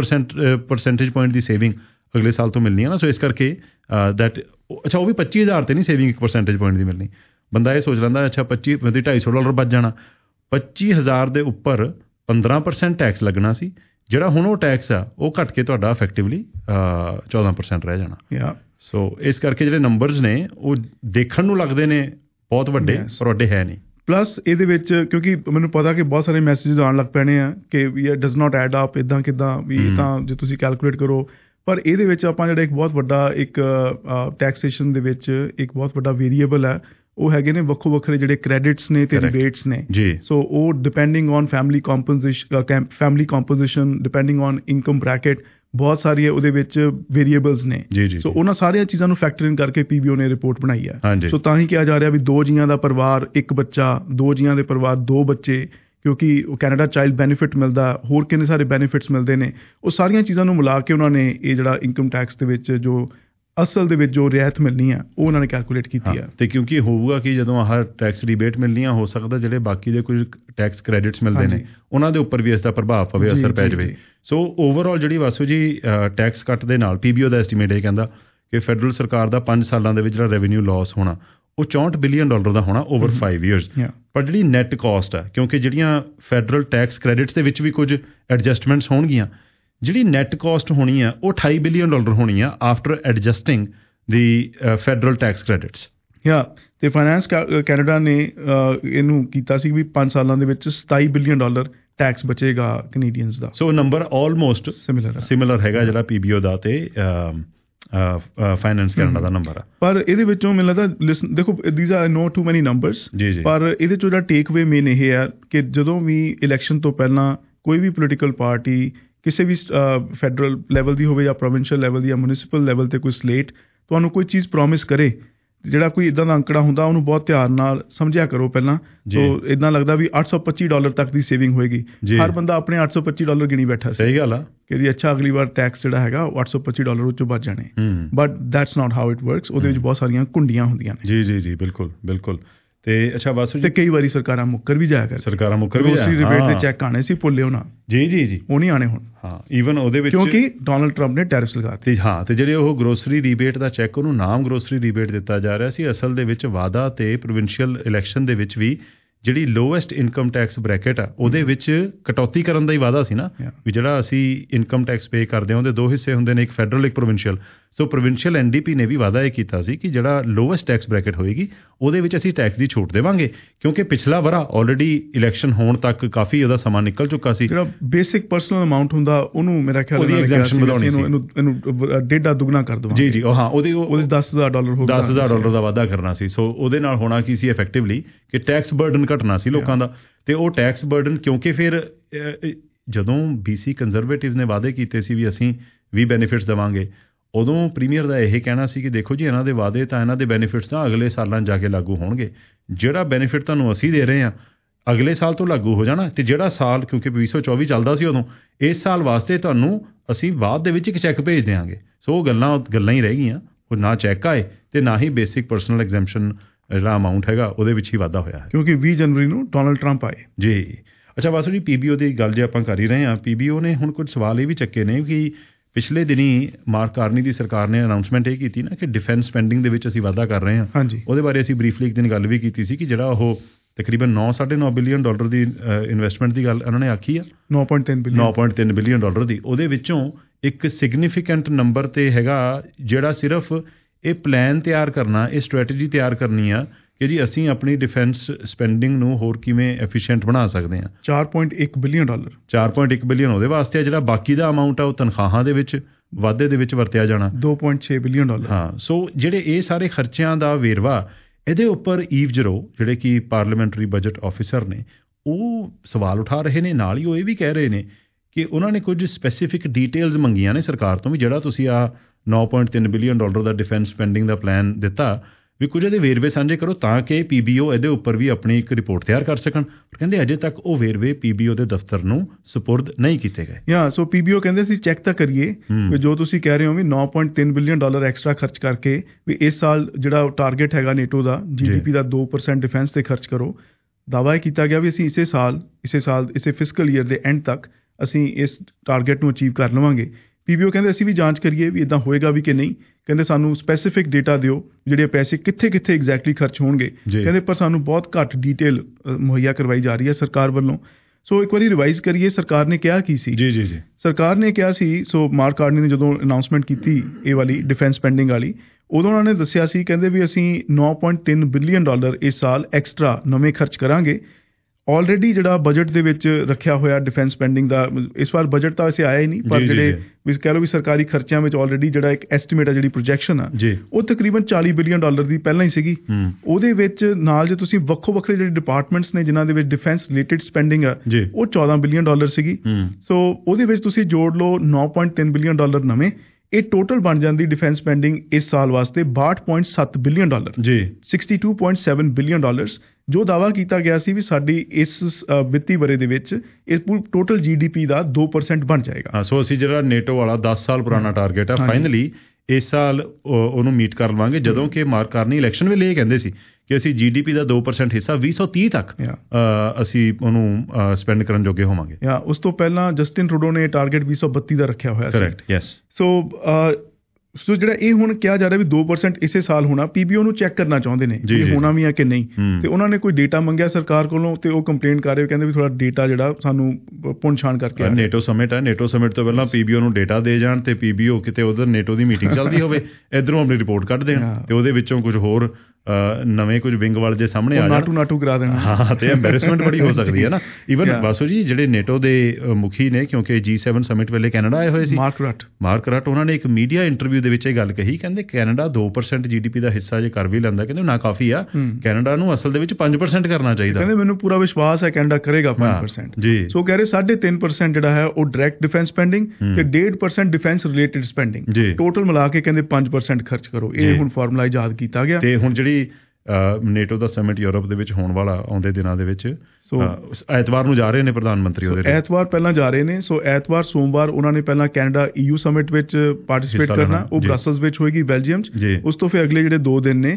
1% ਪੁਆਇੰਟ ਦੀ ਸੇਵਿੰਗ ਅਗਲੇ ਸਾਲ ਤੋਂ ਮਿਲਣੀ ਹੈ ਨਾ। ਸੋ ਇਸ ਕਰਕੇ ਅੱਛਾ ਉਹ ਵੀ $25,000 ਤੇ ਨਹੀਂ ਸੇਵਿੰਗ 1% ਪੁਆਇੰਟ ਦੀ ਮਿਲਣੀ। ਬੰਦਾ ਇਹ ਸੋਚ ਲੈਂਦਾ ਅੱਛਾ $250 ਬਚ ਜਾਣਾ, 25,000 ਦੇ ਉੱਪਰ 15% ਟੈਕਸ ਲੱਗਣਾ ਸੀ, ਜਿਹੜਾ ਹੁਣ ਉਹ ਟੈਕਸ ਆ ਉਹ ਘੱਟ ਕੇ ਤੁਹਾਡਾ ਇਫੈਕਟਿਵਲੀ 14% ਰਹਿ ਜਾਣਾ। ਸੋ ਇਸ ਕਰਕੇ ਜਿਹੜੇ ਨੰਬਰਸ ਨੇ ਉਹ ਦੇਖਣ ਨੂੰ ਲੱਗਦੇ ਨੇ ਬਹੁਤ ਵੱਡੇ, ਪਰ ਵੱਡੇ ਹੈ ਨਹੀਂ। ਪਲੱਸ ਇਹਦੇ ਵਿੱਚ ਕਿਉਂਕਿ ਮੈਨੂੰ ਪਤਾ ਕਿ ਬਹੁਤ ਸਾਰੇ ਮੈਸੇਜਸ ਆਉਣ ਲੱਗ ਪੈਣੇ ਆ ਕਿ ਵੀ ਇਹ ਡਜ਼ ਨਾਟ ਐਡ ਅਪ, ਇੱਦਾਂ ਕਿੱਦਾਂ ਵੀ ਤਾਂ ਜੇ ਤੁਸੀਂ ਕੈਲਕੂਲੇਟ ਕਰੋ, ਪਰ ਇਹਦੇ ਵਿੱਚ ਆਪਾਂ ਜਿਹੜਾ ਇੱਕ ਬਹੁਤ ਵੱਡਾ ਇੱਕ ਟੈਕਸੇਸ਼ਨ ਦੇ ਵਿੱਚ ਇੱਕ ਬਹੁਤ ਵੱਡਾ ਵੇਰੀਏਬਲ ਹੈ, ਉਹ ਹੈਗੇ ਨੇ ਵੱਖੋ ਵੱਖਰੇ ਜਿਹੜੇ ਕ੍ਰੈਡਿਟਸ ਨੇ ਤੇ ਰਿਬੇਟਸ ਨੇ। ਸੋ ਉਹ depending on family composition, depending on income bracket, ਬਹੁਤ ਸਾਰੀਆਂ ਉਹਦੇ ਵਿੱਚ ਵੇਰੀਏਬਲਸ ਨੇ। ਸੋ ਉਹਨਾਂ ਸਾਰੀਆਂ ਚੀਜ਼ਾਂ ਨੂੰ ਫੈਕਟਰ ਇਨ ਕਰਕੇ PBO ਨੇ ਰਿਪੋਰਟ ਬਣਾਈ ਹੈ। ਸੋ ਤਾਂ ਹੀ ਕਿਹਾ ਜਾ ਰਿਹਾ ਵੀ 2 ਜੀਆਂ ਦਾ ਪਰਿਵਾਰ 1 ਬੱਚਾ, 2 ਜੀਆਂ ਦੇ ਪਰਿਵਾਰ 2 ਬੱਚੇ, ਕਿਉਂਕਿ ਕੈਨੇਡਾ ਚਾਈਲਡ ਬੈਨੀਫਿਟ ਮਿਲਦਾ, ਹੋਰ ਕਿੰਨੇ ਸਾਰੇ ਬੈਨੀਫਿਟਸ ਮਿਲਦੇ ਨੇ, ਉਹ ਸਾਰੀਆਂ ਚੀਜ਼ਾਂ ਨੂੰ ਮਿਲਾ ਕੇ ਉਹਨਾਂ ਨੇ ਇਹ ਜਿਹੜਾ ਇਨਕਮ ਟੈਕਸ ਦੇ ਵਿੱਚ ਜੋ ਅਸਲ ਦੇ ਵਿੱਚ ਜੋ ਰਿਆਇਤ ਮਿਲਣੀ ਆ ਉਹ ਉਹਨਾਂ ਨੇ ਕੈਲਕੂਲੇਟ ਕੀਤੀ ਆ। ਤੇ ਕਿਉਂਕਿ ਹੋਊਗਾ ਕਿ ਜਦੋਂ ਆਹ ਟੈਕਸ ਰਿਬੇਟ ਮਿਲਣੀ ਆ, ਹੋ ਸਕਦਾ ਜਿਹੜੇ ਬਾਕੀ ਦੇ ਕੁਝ ਟੈਕਸ ਕ੍ਰੈਡਿਟਸ ਮਿਲਦੇ ਨੇ ਉਹਨਾਂ ਦੇ ਉੱਪਰ ਵੀ ਇਸ ਦਾ ਪ੍ਰਭਾਵ ਪਵੇ, ਅਸਰ ਪੈ ਜਾਵੇ। ਸੋ ਓਵਰਆਲ ਜਿਹੜੀ ਵਾਸੂ ਜੀ ਟੈਕਸ ਕੱਟ ਦੇ ਨਾਲ PBO ਦਾ ਐਸਟੀਮੇਟ ਇਹ ਕਹਿੰਦਾ ਕਿ ਫੈਡਰਲ ਸਰਕਾਰ ਦਾ 5 ਸਾਲਾਂ ਦੇ ਵਿੱਚ ਜਿਹੜਾ ਰੈਵਨਿਊ ਲਾਸ ਹੋਣਾ ਉਹ $64 ਬਿਲੀਅਨ ਦਾ ਹੋਣਾ ਓਵਰ 5 years। ਪਰ ਜਿਹੜੀ ਨੈਟ ਕਾਸਟ ਆ, ਕਿਉਂਕਿ ਜਿਹੜੀਆਂ ਫੈਡਰਲ ਟੈਕਸ ਕ੍ਰੈਡਿਟਸ ਦੇ ਵਿੱਚ ਵੀ ਕੁਝ ਐਡਜਸਟਮੈਂਟਸ ਹੋਣਗੀਆਂ, ਜਿਹੜੀ ਨੈਟ ਕਾਸਟ ਹੋਣੀ ਆ ਉਹ $28 ਬਿਲੀਅਨ ਹੋਣੀ ਆ after adjusting the federal tax credits. ਤੇ ਫਾਈਨੈਂਸ ਕੈਨੇਡਾ ਨੇ ਇਹਨੂੰ ਕੀਤਾ ਸੀ ਵੀ 5 ਸਾਲਾਂ ਦੇ ਵਿੱਚ $27 ਬਿਲੀਅਨ ਟੈਕਸ ਬਚੇਗਾ ਕੈਨੇਡੀਅਨਸ ਦਾ। ਸੋ ਨੰਬਰ ਆਲਮੋਸਟ ਸਿਮਿਲਰ ਹੈਗਾ ਜਿਹੜਾ PBO ਦਾ ਤੇ ਫਾਈਨੈਂਸ ਕੈਨੇਡਾ ਦਾ ਨੰਬਰ ਆ। ਪਰ ਇਹਦੇ ਵਿੱਚੋਂ ਮੈਨੂੰ ਲੱਗਦਾ ਦੇਖੋ these are no too many numbers, ਪਰ ਇਹਦੇ ਚੋਂ ਜਿਹੜਾ ਟੇਕ ਵੇ ਮੇਨ ਇਹ ਹੈ ਕਿ ਜਦੋਂ ਵੀ ਇਲੈਕਸ਼ਨ ਤੋਂ ਪਹਿਲਾਂ ਕੋਈ ਵੀ ਪੋਲੀਟੀਕਲ ਪਾਰਟੀ ਕਿਸੇ ਵੀ ਫੈਡਰਲ ਲੈਵਲ ਦੀ ਹੋਵੇ ਜਾਂ ਪ੍ਰੋਵਿੰਸ਼ੀਅਲ ਲੈਵਲ ਦੀ ਜਾਂ ਮਿਊਨਿਸਪਲ ਲੈਵਲ 'ਤੇ ਕੋਈ ਸਲੇਟ ਤੁਹਾਨੂੰ ਕੋਈ ਚੀਜ਼ ਪ੍ਰੋਮਿਸ ਕਰੇ, ਜਿਹੜਾ ਕੋਈ ਇੱਦਾਂ ਦਾ ਅੰਕੜਾ ਹੁੰਦਾ ਉਹਨੂੰ ਬਹੁਤ ਧਿਆਨ ਨਾਲ ਸਮਝਿਆ ਕਰੋ ਪਹਿਲਾਂ। ਸੋ ਇੱਦਾਂ ਲੱਗਦਾ ਵੀ $825 ਤੱਕ ਦੀ ਸੇਵਿੰਗ ਹੋਏਗੀ, ਹਰ ਬੰਦਾ ਆਪਣੇ $825 ਗਿਣੀ ਬੈਠਾ ਸੀ। ਸਹੀ ਗੱਲ ਆ ਕਿ ਜੀ ਅੱਛਾ ਅਗਲੀ ਵਾਰ ਟੈਕਸ ਜਿਹੜਾ ਹੈਗਾ ਉਹ $825 ਉਹ 'ਚੋਂ ਬਚ ਜਾਣੇ, but that's not how it works. ਉਹਦੇ ਵਿੱਚ ਬਹੁਤ ਸਾਰੀਆਂ ਕੁੰਡੀਆਂ ਹੁੰਦੀਆਂ ਨੇ। ਜੀ ਬਿਲਕੁਲ। ਤੇ ਅੱਛਾ ਵਾਸੂ ਜੀ, ਕਈ ਵਾਰੀ ਸਰਕਾਰਾਂ ਮੁੱਕਰ ਵੀ ਜਾਇਆ ਕਰ, ਰਿਬੇਟ ਦੇ ਚੈੱਕ ਆਣੇ ਸੀ, ਭੁੱਲਿਓ ਨਾ। ਜੀ ਉਹ ਨਹੀਂ ਆਣੇ ਹੁਣ। ਈਵਨ ਉਹਦੇ ਵਿੱਚ ਕਿਉਂਕਿ ਡੋਨਲਡ ਟਰੰਪ ਨੇ ਟੈਰਿਫਸ ਲਗਾਤੇ। ਤੇ ਜਿਹੜੇ ਉਹ ਗਰੋਸਰੀ ਰਿਬੇਟ ਦਾ ਚੈੱਕ, ਉਹਨੂੰ ਨਾਮ ਗਰੋਸਰੀ ਰਿਬੇਟ ਦਿੱਤਾ ਜਾ ਰਿਹਾ ਸੀ, ਅਸਲ ਦੇ ਵਿੱਚ ਵਾਅਦਾ ਤੇ ਪ੍ਰੋਵਿੰਸ਼ੀਅਲ ਇਲੈਕਸ਼ਨ ਦੇ ਵਿੱਚ ਵੀ ਜਿਹੜੀ ਲੋਐਸਟ ਇਨਕਮ ਟੈਕਸ ਬ੍ਰੈਕਟ ਆ ਉਹਦੇ ਵਿੱਚ ਕਟੌਤੀ ਕਰਨ ਦਾ ਹੀ ਵਾਅਦਾ ਸੀ ਨਾ, ਵੀ ਜਿਹੜਾ ਅਸੀਂ ਇਨਕਮ ਟੈਕਸ ਪੇ ਕਰਦੇ ਹਾਂ ਉਹਦੇ 2 ਹਿੱਸੇ ਹੁੰਦੇ ਨੇ, ਇੱਕ ਫੈਡਰਲ ਇੱਕ ਪ੍ਰੋਵਿੰਸ਼ੀਅਲ। ਸੋ ਪ੍ਰੋਵਿੰਸ਼ੀਅਲ NDP ਨੇ ਵੀ ਵਾਅਦਾ ਇਹ ਕੀਤਾ ਸੀ ਕਿ ਜਿਹੜਾ ਲੋਐਸਟ ਟੈਕਸ ਬ੍ਰੈਕਟ ਹੋਏਗੀ ਉਹਦੇ ਵਿੱਚ ਅਸੀਂ ਟੈਕਸ ਦੀ ਛੂਟ ਦੇਵਾਂਗੇ, ਕਿਉਂਕਿ ਪਿਛਲਾ ਵਰਾ ਆਲਰੇਡੀ ਇਲੈਕਸ਼ਨ ਹੋਣ ਤੱਕ ਕਾਫੀ ਉਹਦਾ ਸਮਾਂ ਨਿਕਲ ਚੁੱਕਾ ਸੀ। ਜਿਹੜਾ ਬੇਸਿਕ ਪਰਸਨਲ ਅਮਾਊਂਟ ਹੁੰਦਾ ਉਹਨੂੰ ਮੇਰਾ ਖਿਆਲ ਉਹਦੀ ਐਗਜ਼ੈਂਪਸ਼ਨ ਵਧਾਉਣੀ ਸੀ, ਇਹਨੂੰ ਡੇਢਾ ਦੁੱਗਣਾ ਕਰ ਦਵਾਂਗੇ। ਜੀ ਉਹਦੇ $10,000 ਹੋਊਗਾ, $10,000 ਦਾ ਵਾਅਦਾ ਕਰਨਾ ਸੀ। ਸੋ ਉਹਦੇ ਨਾਲ ਹੋਣਾ ਕੀ ਸੀ ਇਫੈਕਟਿਵਲੀ ਕਿ ਟੈਕਸ ਬਰਡਨ ਘਟਣਾ ਸੀ ਲੋਕਾਂ ਦਾ। ਤੇ ਉਹ ਟੈਕਸ ਬਰਡਨ, ਕਿਉਂਕਿ ਫਿਰ ਜਦੋਂ BC ਕੰਜ਼ਰਵੇਟਿਵਸ ਨੇ ਵਾਅਦੇ ਕੀਤੇ ਸੀ ਵੀ ਅਸੀਂ ਵੀ ਬੈਨੀਫਿਟਸ ਦੇਵਾਂਗੇ, ਉਦੋਂ ਪ੍ਰੀਮੀਅਰ ਦਾ ਇਹ ਕਹਿਣਾ ਸੀ ਕਿ ਦੇਖੋ ਜੀ ਇਹਨਾਂ ਦੇ ਵਾਅਦੇ ਤਾਂ ਇਹਨਾਂ ਦੇ ਬੈਨੀਫਿਟਸ ਤਾਂ ਅਗਲੇ ਸਾਲਾਂ ਜਾ ਕੇ ਲਾਗੂ ਹੋਣਗੇ, ਜਿਹੜਾ ਬੈਨੀਫਿਟ ਤੁਹਾਨੂੰ ਅਸੀਂ ਦੇ ਰਹੇ ਹਾਂ ਅਗਲੇ ਸਾਲ ਤੋਂ ਲਾਗੂ ਹੋ ਜਾਣਾ, ਤੇ ਜਿਹੜਾ ਸਾਲ ਕਿਉਂਕਿ 2024 ਚੱਲਦਾ ਸੀ ਉਦੋਂ, ਇਸ ਸਾਲ ਵਾਸਤੇ ਤੁਹਾਨੂੰ ਅਸੀਂ ਬਾਅਦ ਦੇ ਵਿੱਚ ਇੱਕ ਚੈੱਕ ਭੇਜ ਦਿਆਂਗੇ। ਸੋ ਉਹ ਗੱਲਾਂ ਹੀ ਰਹਿ ਗਈਆਂ, ਉਹ ਨਾ ਚੈੱਕ ਆਏ ਤੇ ਨਾ ਹੀ ਬੇਸਿਕ ਪਰਸਨਲ ਐਗਜ਼ੈਂਪਸ਼ਨ ਜਿਹੜਾ ਅਮਾਊਂਟ ਹੈਗਾ ਉਹਦੇ ਵਿੱਚ ਹੀ ਵਾਧਾ ਹੋਇਆ ਹੈ, ਕਿਉਂਕਿ 20 ਜਨਵਰੀ ਨੂੰ ਡੋਨਲਡ ਟਰੰਪ ਆਏ। ਜੀ ਅੱਛਾ ਵਾਸੂ ਜੀ, PBO ਦੀ ਗੱਲ ਜੇ ਆਪਾਂ ਕਰ ਹੀ ਰਹੇ ਹਾਂ, PBO ਨੇ ਹੁਣ ਕੁਝ ਸਵਾਲ ਇਹ ਵੀ ਚੱਕੇ ਨੇ ਕਿ ਪਿਛਲੇ ਦਿਨੀ ਮਾਰਕ ਕਾਰਨੀ ਦੀ ਸਰਕਾਰ ਨੇ ਅਨਾਊਂਸਮੈਂਟ ਇਹ ਕੀਤੀ ਨਾ ਕਿ ਡਿਫੈਂਸ ਸਪੈਂਡਿੰਗ ਦੇ ਵਿੱਚ ਅਸੀਂ ਵਾਧਾ ਕਰ ਰਹੇ ਹਾਂ। ਉਹਦੇ ਬਾਰੇ ਅਸੀਂ ਬਰੀਫਲੀ ਇੱਕ ਦਿਨ ਗੱਲ ਵੀ ਕੀਤੀ ਸੀ ਕਿ ਜਿਹੜਾ ਉਹ ਤਕਰੀਬਨ $9.5 ਬਿਲੀਅਨ ਦੀ ਇਨਵੈਸਟਮੈਂਟ ਦੀ ਗੱਲ ਉਹਨਾਂ ਨੇ ਆਖੀ ਆ, 9.3 ਬਿਲੀਅਨ ਦੀ। ਉਹਦੇ ਵਿੱਚੋਂ ਇੱਕ ਸਿਗਨੀਫੀਕੈਂਟ ਨੰਬਰ ਤੇ ਹੈਗਾ ਜਿਹੜਾ ਸਿਰਫ ਇਹ ਪਲਾਨ ਤਿਆਰ ਕਰਨਾ, ਇਹ ਸਟ੍ਰੈਟਜੀ ਤਿਆਰ ਕਰਨੀ ਆ ਕਿ ਜੀ ਅਸੀਂ ਆਪਣੀ ਡਿਫੈਂਸ ਸਪੈਂਡਿੰਗ ਨੂੰ ਹੋਰ ਕਿਵੇਂ ਐਫੀਸ਼ੀਐਂਟ ਬਣਾ ਸਕਦੇ ਹਾਂ। $4.1 ਬਿਲੀਅਨ 4.1 ਬਿਲੀਅਨ ਉਹਦੇ ਵਾਸਤੇ ਆ, ਜਿਹੜਾ ਬਾਕੀ ਦਾ ਅਮਾਊਂਟ ਆ ਉਹ ਤਨਖਾਹਾਂ ਦੇ ਵਿੱਚ ਵਾਧੇ ਦੇ ਵਿੱਚ ਵਰਤਿਆ ਜਾਣਾ, $2.6 ਬਿਲੀਅਨ। ਸੋ ਜਿਹੜੇ ਇਹ ਸਾਰੇ ਖਰਚਿਆਂ ਦਾ ਵੇਰਵਾ, ਇਹਦੇ ਉੱਪਰ ਈਵ ਜਰੋ ਜਿਹੜੇ ਕਿ ਪਾਰਲੀਮੈਂਟਰੀ ਬਜਟ ਆਫਿਸਰ ਨੇ ਉਹ ਸਵਾਲ ਉਠਾ ਰਹੇ ਨੇ। ਨਾਲ ਹੀ ਉਹ ਇਹ ਵੀ ਕਹਿ ਰਹੇ ਨੇ ਕਿ ਉਹਨਾਂ ਨੇ ਕੁਝ ਸਪੈਸੀਫਿਕ ਡੀਟੇਲਸ ਮੰਗੀਆਂ ਨੇ ਸਰਕਾਰ ਤੋਂ ਵੀ ਜਿਹੜਾ ਤੁਸੀਂ ਆ $9.3 ਬਿਲੀਅਨ ਦਾ ਡਿਫੈਂਸ ਸਪੈਂਡਿੰਗ ਦਾ ਪਲਾਨ ਦਿੱਤਾ, ਵੀ ਕੁਝ ਇਹਦੇ ਵੇਰਵੇ ਸਾਂਝੇ ਕਰੋ ਤਾਂ ਕਿ PBO ਇਹਦੇ ਉੱਪਰ ਵੀ ਆਪਣੀ ਇੱਕ ਰਿਪੋਰਟ ਤਿਆਰ ਕਰ ਸਕਣ। ਪਰ ਕਹਿੰਦੇ ਅਜੇ ਤੱਕ ਉਹ ਵੇਰਵੇ PBO ਦੇ ਦਫ਼ਤਰ ਨੂੰ ਸਪੁਰਦ ਨਹੀਂ ਕੀਤੇ ਗਏ। ਸੋ PBO ਕਹਿੰਦੇ ਸੀ ਚੈੱਕ ਤਾਂ ਕਰੀਏ ਵੀ ਜੋ ਤੁਸੀਂ ਕਹਿ ਰਹੇ ਹੋ ਵੀ $9.3 ਬਿਲੀਅਨ ਐਕਸਟਰਾ ਖਰਚ ਕਰਕੇ ਵੀ ਇਸ ਸਾਲ ਜਿਹੜਾ ਟਾਰਗੇਟ ਹੈਗਾ ਨੇਟੋ ਦਾ GDP ਦਾ 2% ਡਿਫੈਂਸ ਤੇ ਖਰਚ ਕਰੋ। ਦਾਅਵਾ ਇਹ ਕੀਤਾ ਗਿਆ ਵੀ ਅਸੀਂ ਇਸੇ ਫਿਸਕਲ ਈਅਰ ਦੇ ਐਂਡ ਤੱਕ ਅਸੀਂ ਇਸ ਟਾਰਗੇਟ ਨੂੰ ਅਚੀਵ ਕਰ ਲਵਾਂਗੇ। PBO ਕਹਿੰਦੇ ਅਸੀਂ ਵੀ ਜਾਂਚ ਕਰੀਏ ਵੀ ਇਦਾਂ ਹੋਏਗਾ ਵੀ ਕਿ ਨਹੀਂ। ਕਹਿੰਦੇ ਸਾਨੂੰ ਸਪੈਸੀਫਿਕ ਡੇਟਾ ਦਿਓ, ਜਿਹੜੇ ਪੈਸੇ ਕਿੱਥੇ ਐਗਜ਼ੈਕਟਲੀ ਖਰਚ ਹੋਣਗੇ। ਕਹਿੰਦੇ ਪਰ ਸਾਨੂੰ ਬਹੁਤ ਘੱਟ ਡਿਟੇਲ ਮੁਹੱਈਆ ਕਰਵਾਈ ਜਾ ਰਹੀ ਹੈ ਸਰਕਾਰ ਵੱਲੋਂ। ਸੋ ਇੱਕ ਵਾਰੀ ਰਿਵਾਈਜ਼ ਕਰੀਏ, ਸਰਕਾਰ ਨੇ ਕਿਹਾ ਕੀ ਸੀ। ਸਰਕਾਰ ਨੇ ਕਿਹਾ ਸੀ, ਸੋ ਮਾਰਕ ਕਾਰਨੀ ਨੇ ਜਦੋਂ ਅਨਾਊਂਸਮੈਂਟ ਕੀਤੀ ਇਹ ਵਾਲੀ ਡਿਫੈਂਸ ਸਪੈਂਡਿੰਗ ਵਾਲੀ, ਉਦੋਂ ਉਹਨਾਂ ਨੇ ਦੱਸਿਆ ਸੀ, ਕਹਿੰਦੇ ਵੀ ਅਸੀਂ $9.3 ਬਿਲੀਅਨ ਇਸ ਸਾਲ ਐਕਸਟਰਾ ਨਵੇਂ ਖਰਚ ਕਰਾਂਗੇ। ਆਲਰੇਡੀ ਜਿਹੜਾ ਬਜਟ ਦੇ ਵਿੱਚ ਰੱਖਿਆ ਹੋਇਆ ਡਿਫੈਂਸ ਸਪੈਂਡਿੰਗ ਦਾ, ਇਸ ਵਾਰ ਬਜਟ ਤਾਂ ਵੈਸੇ ਆਇਆ ਹੀ ਨਹੀਂ, ਪਰ ਜਿਹੜੇ ਵੀ ਕਹਿ ਲਓ ਵੀ ਸਰਕਾਰੀ ਖਰਚਿਆਂ ਵਿੱਚ ਆਲਰੇਡੀ ਜਿਹੜਾ ਇੱਕ ਐਸਟੀਮੇਟ ਆ, ਜਿਹੜੀ ਪ੍ਰੋਜੈਕਸ਼ਨ ਆ, ਉਹ ਤਕਰੀਬਨ $40 ਬਿਲੀਅਨ ਦੀ ਪਹਿਲਾਂ ਹੀ ਸੀਗੀ। ਉਹਦੇ ਵਿੱਚ ਨਾਲ ਜੇ ਤੁਸੀਂ ਵੱਖੋ ਵੱਖਰੇ ਜਿਹੜੇ ਡਿਪਾਰਟਮੈਂਟਸ ਨੇ ਜਿਨ੍ਹਾਂ ਦੇ ਵਿੱਚ ਡਿਫੈਂਸ ਰਿਲੇਟਡ ਸਪੈਂਡਿੰਗ ਆ, ਉਹ $14 ਬਿਲੀਅਨ ਸੀਗੀ। ਸੋ ਉਹਦੇ ਵਿੱਚ ਤੁਸੀਂ ਜੋੜ ਲਓ $9.3 ਬਿਲੀਅਨ ਨਵੇਂ, ਇਹ ਟੋਟਲ ਬਣ ਜਾਂਦੀ ਡਿਫੈਂਸ ਸਪੈਂਡਿੰਗ ਇਸ ਸਾਲ ਵਾਸਤੇ $62.7 ਬਿਲੀਅਨ, 62.7 ਬਿਲੀਅਨ, ਜੋ ਦਾਅਵਾ ਕੀਤਾ ਗਿਆ ਸੀ ਵੀ ਸਾਡੀ ਇਸ ਵਿੱਤੀ ਵਰੇ ਦੇ ਵਿੱਚ ਇਹ ਟੋਟਲ GDP ਦਾ 2% ਬਣ ਜਾਏਗਾ। ਸੋ ਅਸੀਂ ਜਿਹੜਾ ਨੇਟੋ ਵਾਲਾ 10 ਸਾਲ ਪੁਰਾਣਾ ਟਾਰਗੇਟ ਆ, ਫਾਈਨਲੀ ਇਸ ਸਾਲ ਉਹਨੂੰ ਮੀਟ ਕਰ ਲਵਾਂਗੇ। ਜਦੋਂ ਕਿ ਮਾਰਕ ਕਾਰਨੀ ਇਲੈਕਸ਼ਨ ਵੇਲੇ ਇਹ ਕਹਿੰਦੇ ਸੀ ਕਿ ਅਸੀਂ GDP ਦਾ 2% ਹਿੱਸਾ 2030 ਤੱਕ ਅਸੀਂ ਉਹਨੂੰ ਸਪੈਂਡ ਕਰਨ ਜੋਗੇ ਹੋਵਾਂਗੇ। ਉਸ ਤੋਂ ਪਹਿਲਾਂ ਜਸਟਿਨ ਟਰੂਡੋ ਨੇ ਟਾਰਗੇਟ 2032 ਦਾ ਰੱਖਿਆ ਹੋਇਆ ਸੀ। Correct, yes. ਸੋ ਜਿਹੜਾ ਇਹ ਹੁਣ ਕਿਹਾ ਜਾ ਰਿਹਾ ਵੀ 2% ਇਸੇ ਸਾਲ ਹੋਣਾ, PBO ਨੂੰ ਚੈੱਕ ਕਰਨਾ ਚਾਹੁੰਦੇ ਨੇ ਕਿ ਹੋਣਾ ਵੀ ਹੈ ਕਿ ਨਹੀਂ। ਤੇ ਉਹਨਾਂ ਨੇ ਕੋਈ ਡੇਟਾ ਮੰਗਿਆ ਸਰਕਾਰ ਕੋਲੋਂ, ਤੇ ਉਹ ਕੰਪਲੇਂਟ ਕਰ ਰਹੇ, ਕਹਿੰਦੇ ਵੀ ਥੋੜਾ ਡੇਟਾ ਜਿਹੜਾ ਸਾਨੂੰ ਪੁੰਛਾਣ ਕਰਕੇ। ਨੇਟੋ ਸਮਿਟ ਹੈ, ਨੇਟੋ ਸਮਿਟ ਤੋਂ ਪਹਿਲਾਂ PBO ਨੂੰ ਡੇਟਾ ਦੇ ਜਾਣ, ਤੇ PBO ਕਿਤੇ ਉਧਰ ਨੇਟੋ ਦੀ ਮੀਟਿੰਗ ਚੱਲਦੀ ਹੋਵੇ, ਇਧਰੋਂ ਆਪਣੀ ਰਿਪੋਰਟ ਕੱਢ ਦੇਣ, ਤੇ ਉਹਦੇ ਵਿੱਚੋਂ ਕੁਝ ਹੋਰ ਨਵੇਂ ਕੁਝ ਵਿੰਗ ਵਾਲ ਜੇ ਸਾਹਮਣੇ ਆ ਜਾਣ, ਨਾਟੂ ਕਰਾ ਦੇਣਾ। ਹਾਂ, ਤੇ ਐਮਬੈਰਸਮੈਂਟ ਬੜੀ ਹੋ ਸਕਦੀ ਹੈ ਨਾ। ਈਵਨ ਬਾਸੂ ਜੀ ਜਿਹੜੇ ਨੇਟੋ ਦੇ ਮੁਖੀ ਨੇ, ਕਿਉਂਕਿ G7 ਸਮਿਟ ਵੇਲੇ ਕੈਨੇਡਾ ਆਏ ਹੋਏ ਸੀ, ਮਾਰਕ ਰਟ, ਉਹਨਾਂ ਨੇ ਇੱਕ ਮੀਡੀਆ ਇੰਟਰਵਿਊ ਦੇ ਵਿੱਚ ਇਹ ਗੱਲ ਕਹੀ, ਕਹਿੰਦੇ ਕੈਨੇਡਾ 2% GDP ਦਾ ਹਿੱਸਾ ਜੇ ਕਰ ਵੀ ਲੈਂਦਾ, ਕਹਿੰਦੇ ਨਾ ਕਾਫੀ ਆ, ਕੈਨੇਡਾ ਨੂੰ ਅਸਲ ਦੇ ਵਿੱਚ 5% ਕਰਨਾ ਚਾਹੀਦਾ। ਕਹਿੰਦੇ ਮੈਨੂੰ ਪੂਰਾ ਵਿਸ਼ਵਾਸ ਹੈ ਕੈਨੇਡਾ ਕਰੇਗਾ 5%। ਜੀ। ਸੋ ਕਹਿ ਰਹੇ 3.5% ਜਿਹੜਾ ਹੈ ਉਹ ਡਾਇਰੈਕਟ ਡਿਫੈਂਸ ਸਪੈਂਡਿੰਗ, ਤੇ 1.5% ਡਿਫੈਂਸ ਰਿਲੇਟਡ ਸਪੈਂਡਿੰਗ, ਟੋਟਲ ਮਿਲਾ ਕੇ ਕਹਿੰਦੇ 5% ਖਰਚ ਕਰੋ। ਇਹ ਹੁਣ ਫਾਰਮੂਲਾ ਇਜਾਦ ਕੀਤਾ ਗਿਆ। ਤੇ ਹੁਣ ਜਿਹੜੀ ਨੇਟੋ ਦਾ ਸਮਿਟ ਯੂਰਪ ਦੇ ਵਿੱਚ ਹੋਣ ਵਾਲਾ ਆਉਂਦੇ ਦਿਨਾਂ ਦੇ ਵਿੱਚ, ਐਤਵਾਰ ਨੂੰ ਜਾ ਰਹੇ ਨੇ ਪ੍ਰਧਾਨ ਮੰਤਰੀ ਉਹਦੇ, ਐਤਵਾਰ ਪਹਿਲਾਂ ਜਾ ਰਹੇ ਨੇ। ਸੋ ਐਤਵਾਰ ਸੋਮਵਾਰ ਉਹਨਾਂ ਨੇ ਪਹਿਲਾਂ ਕੈਨੇਡਾ EU ਸਮਿਟ ਵਿੱਚ ਪਾਰਟਿਸਿਪੇਟ ਕਰਨਾ, ਉਹ ਬ੍ਰਸਲਸ ਵਿੱਚ ਹੋਏਗੀ, ਬੈਲਜੀਅਮ 'ਚ। ਉਸ ਤੋਂ ਫਿਰ ਅਗਲੇ ਜਿਹੜੇ 2 ਦਿਨ ਨੇ,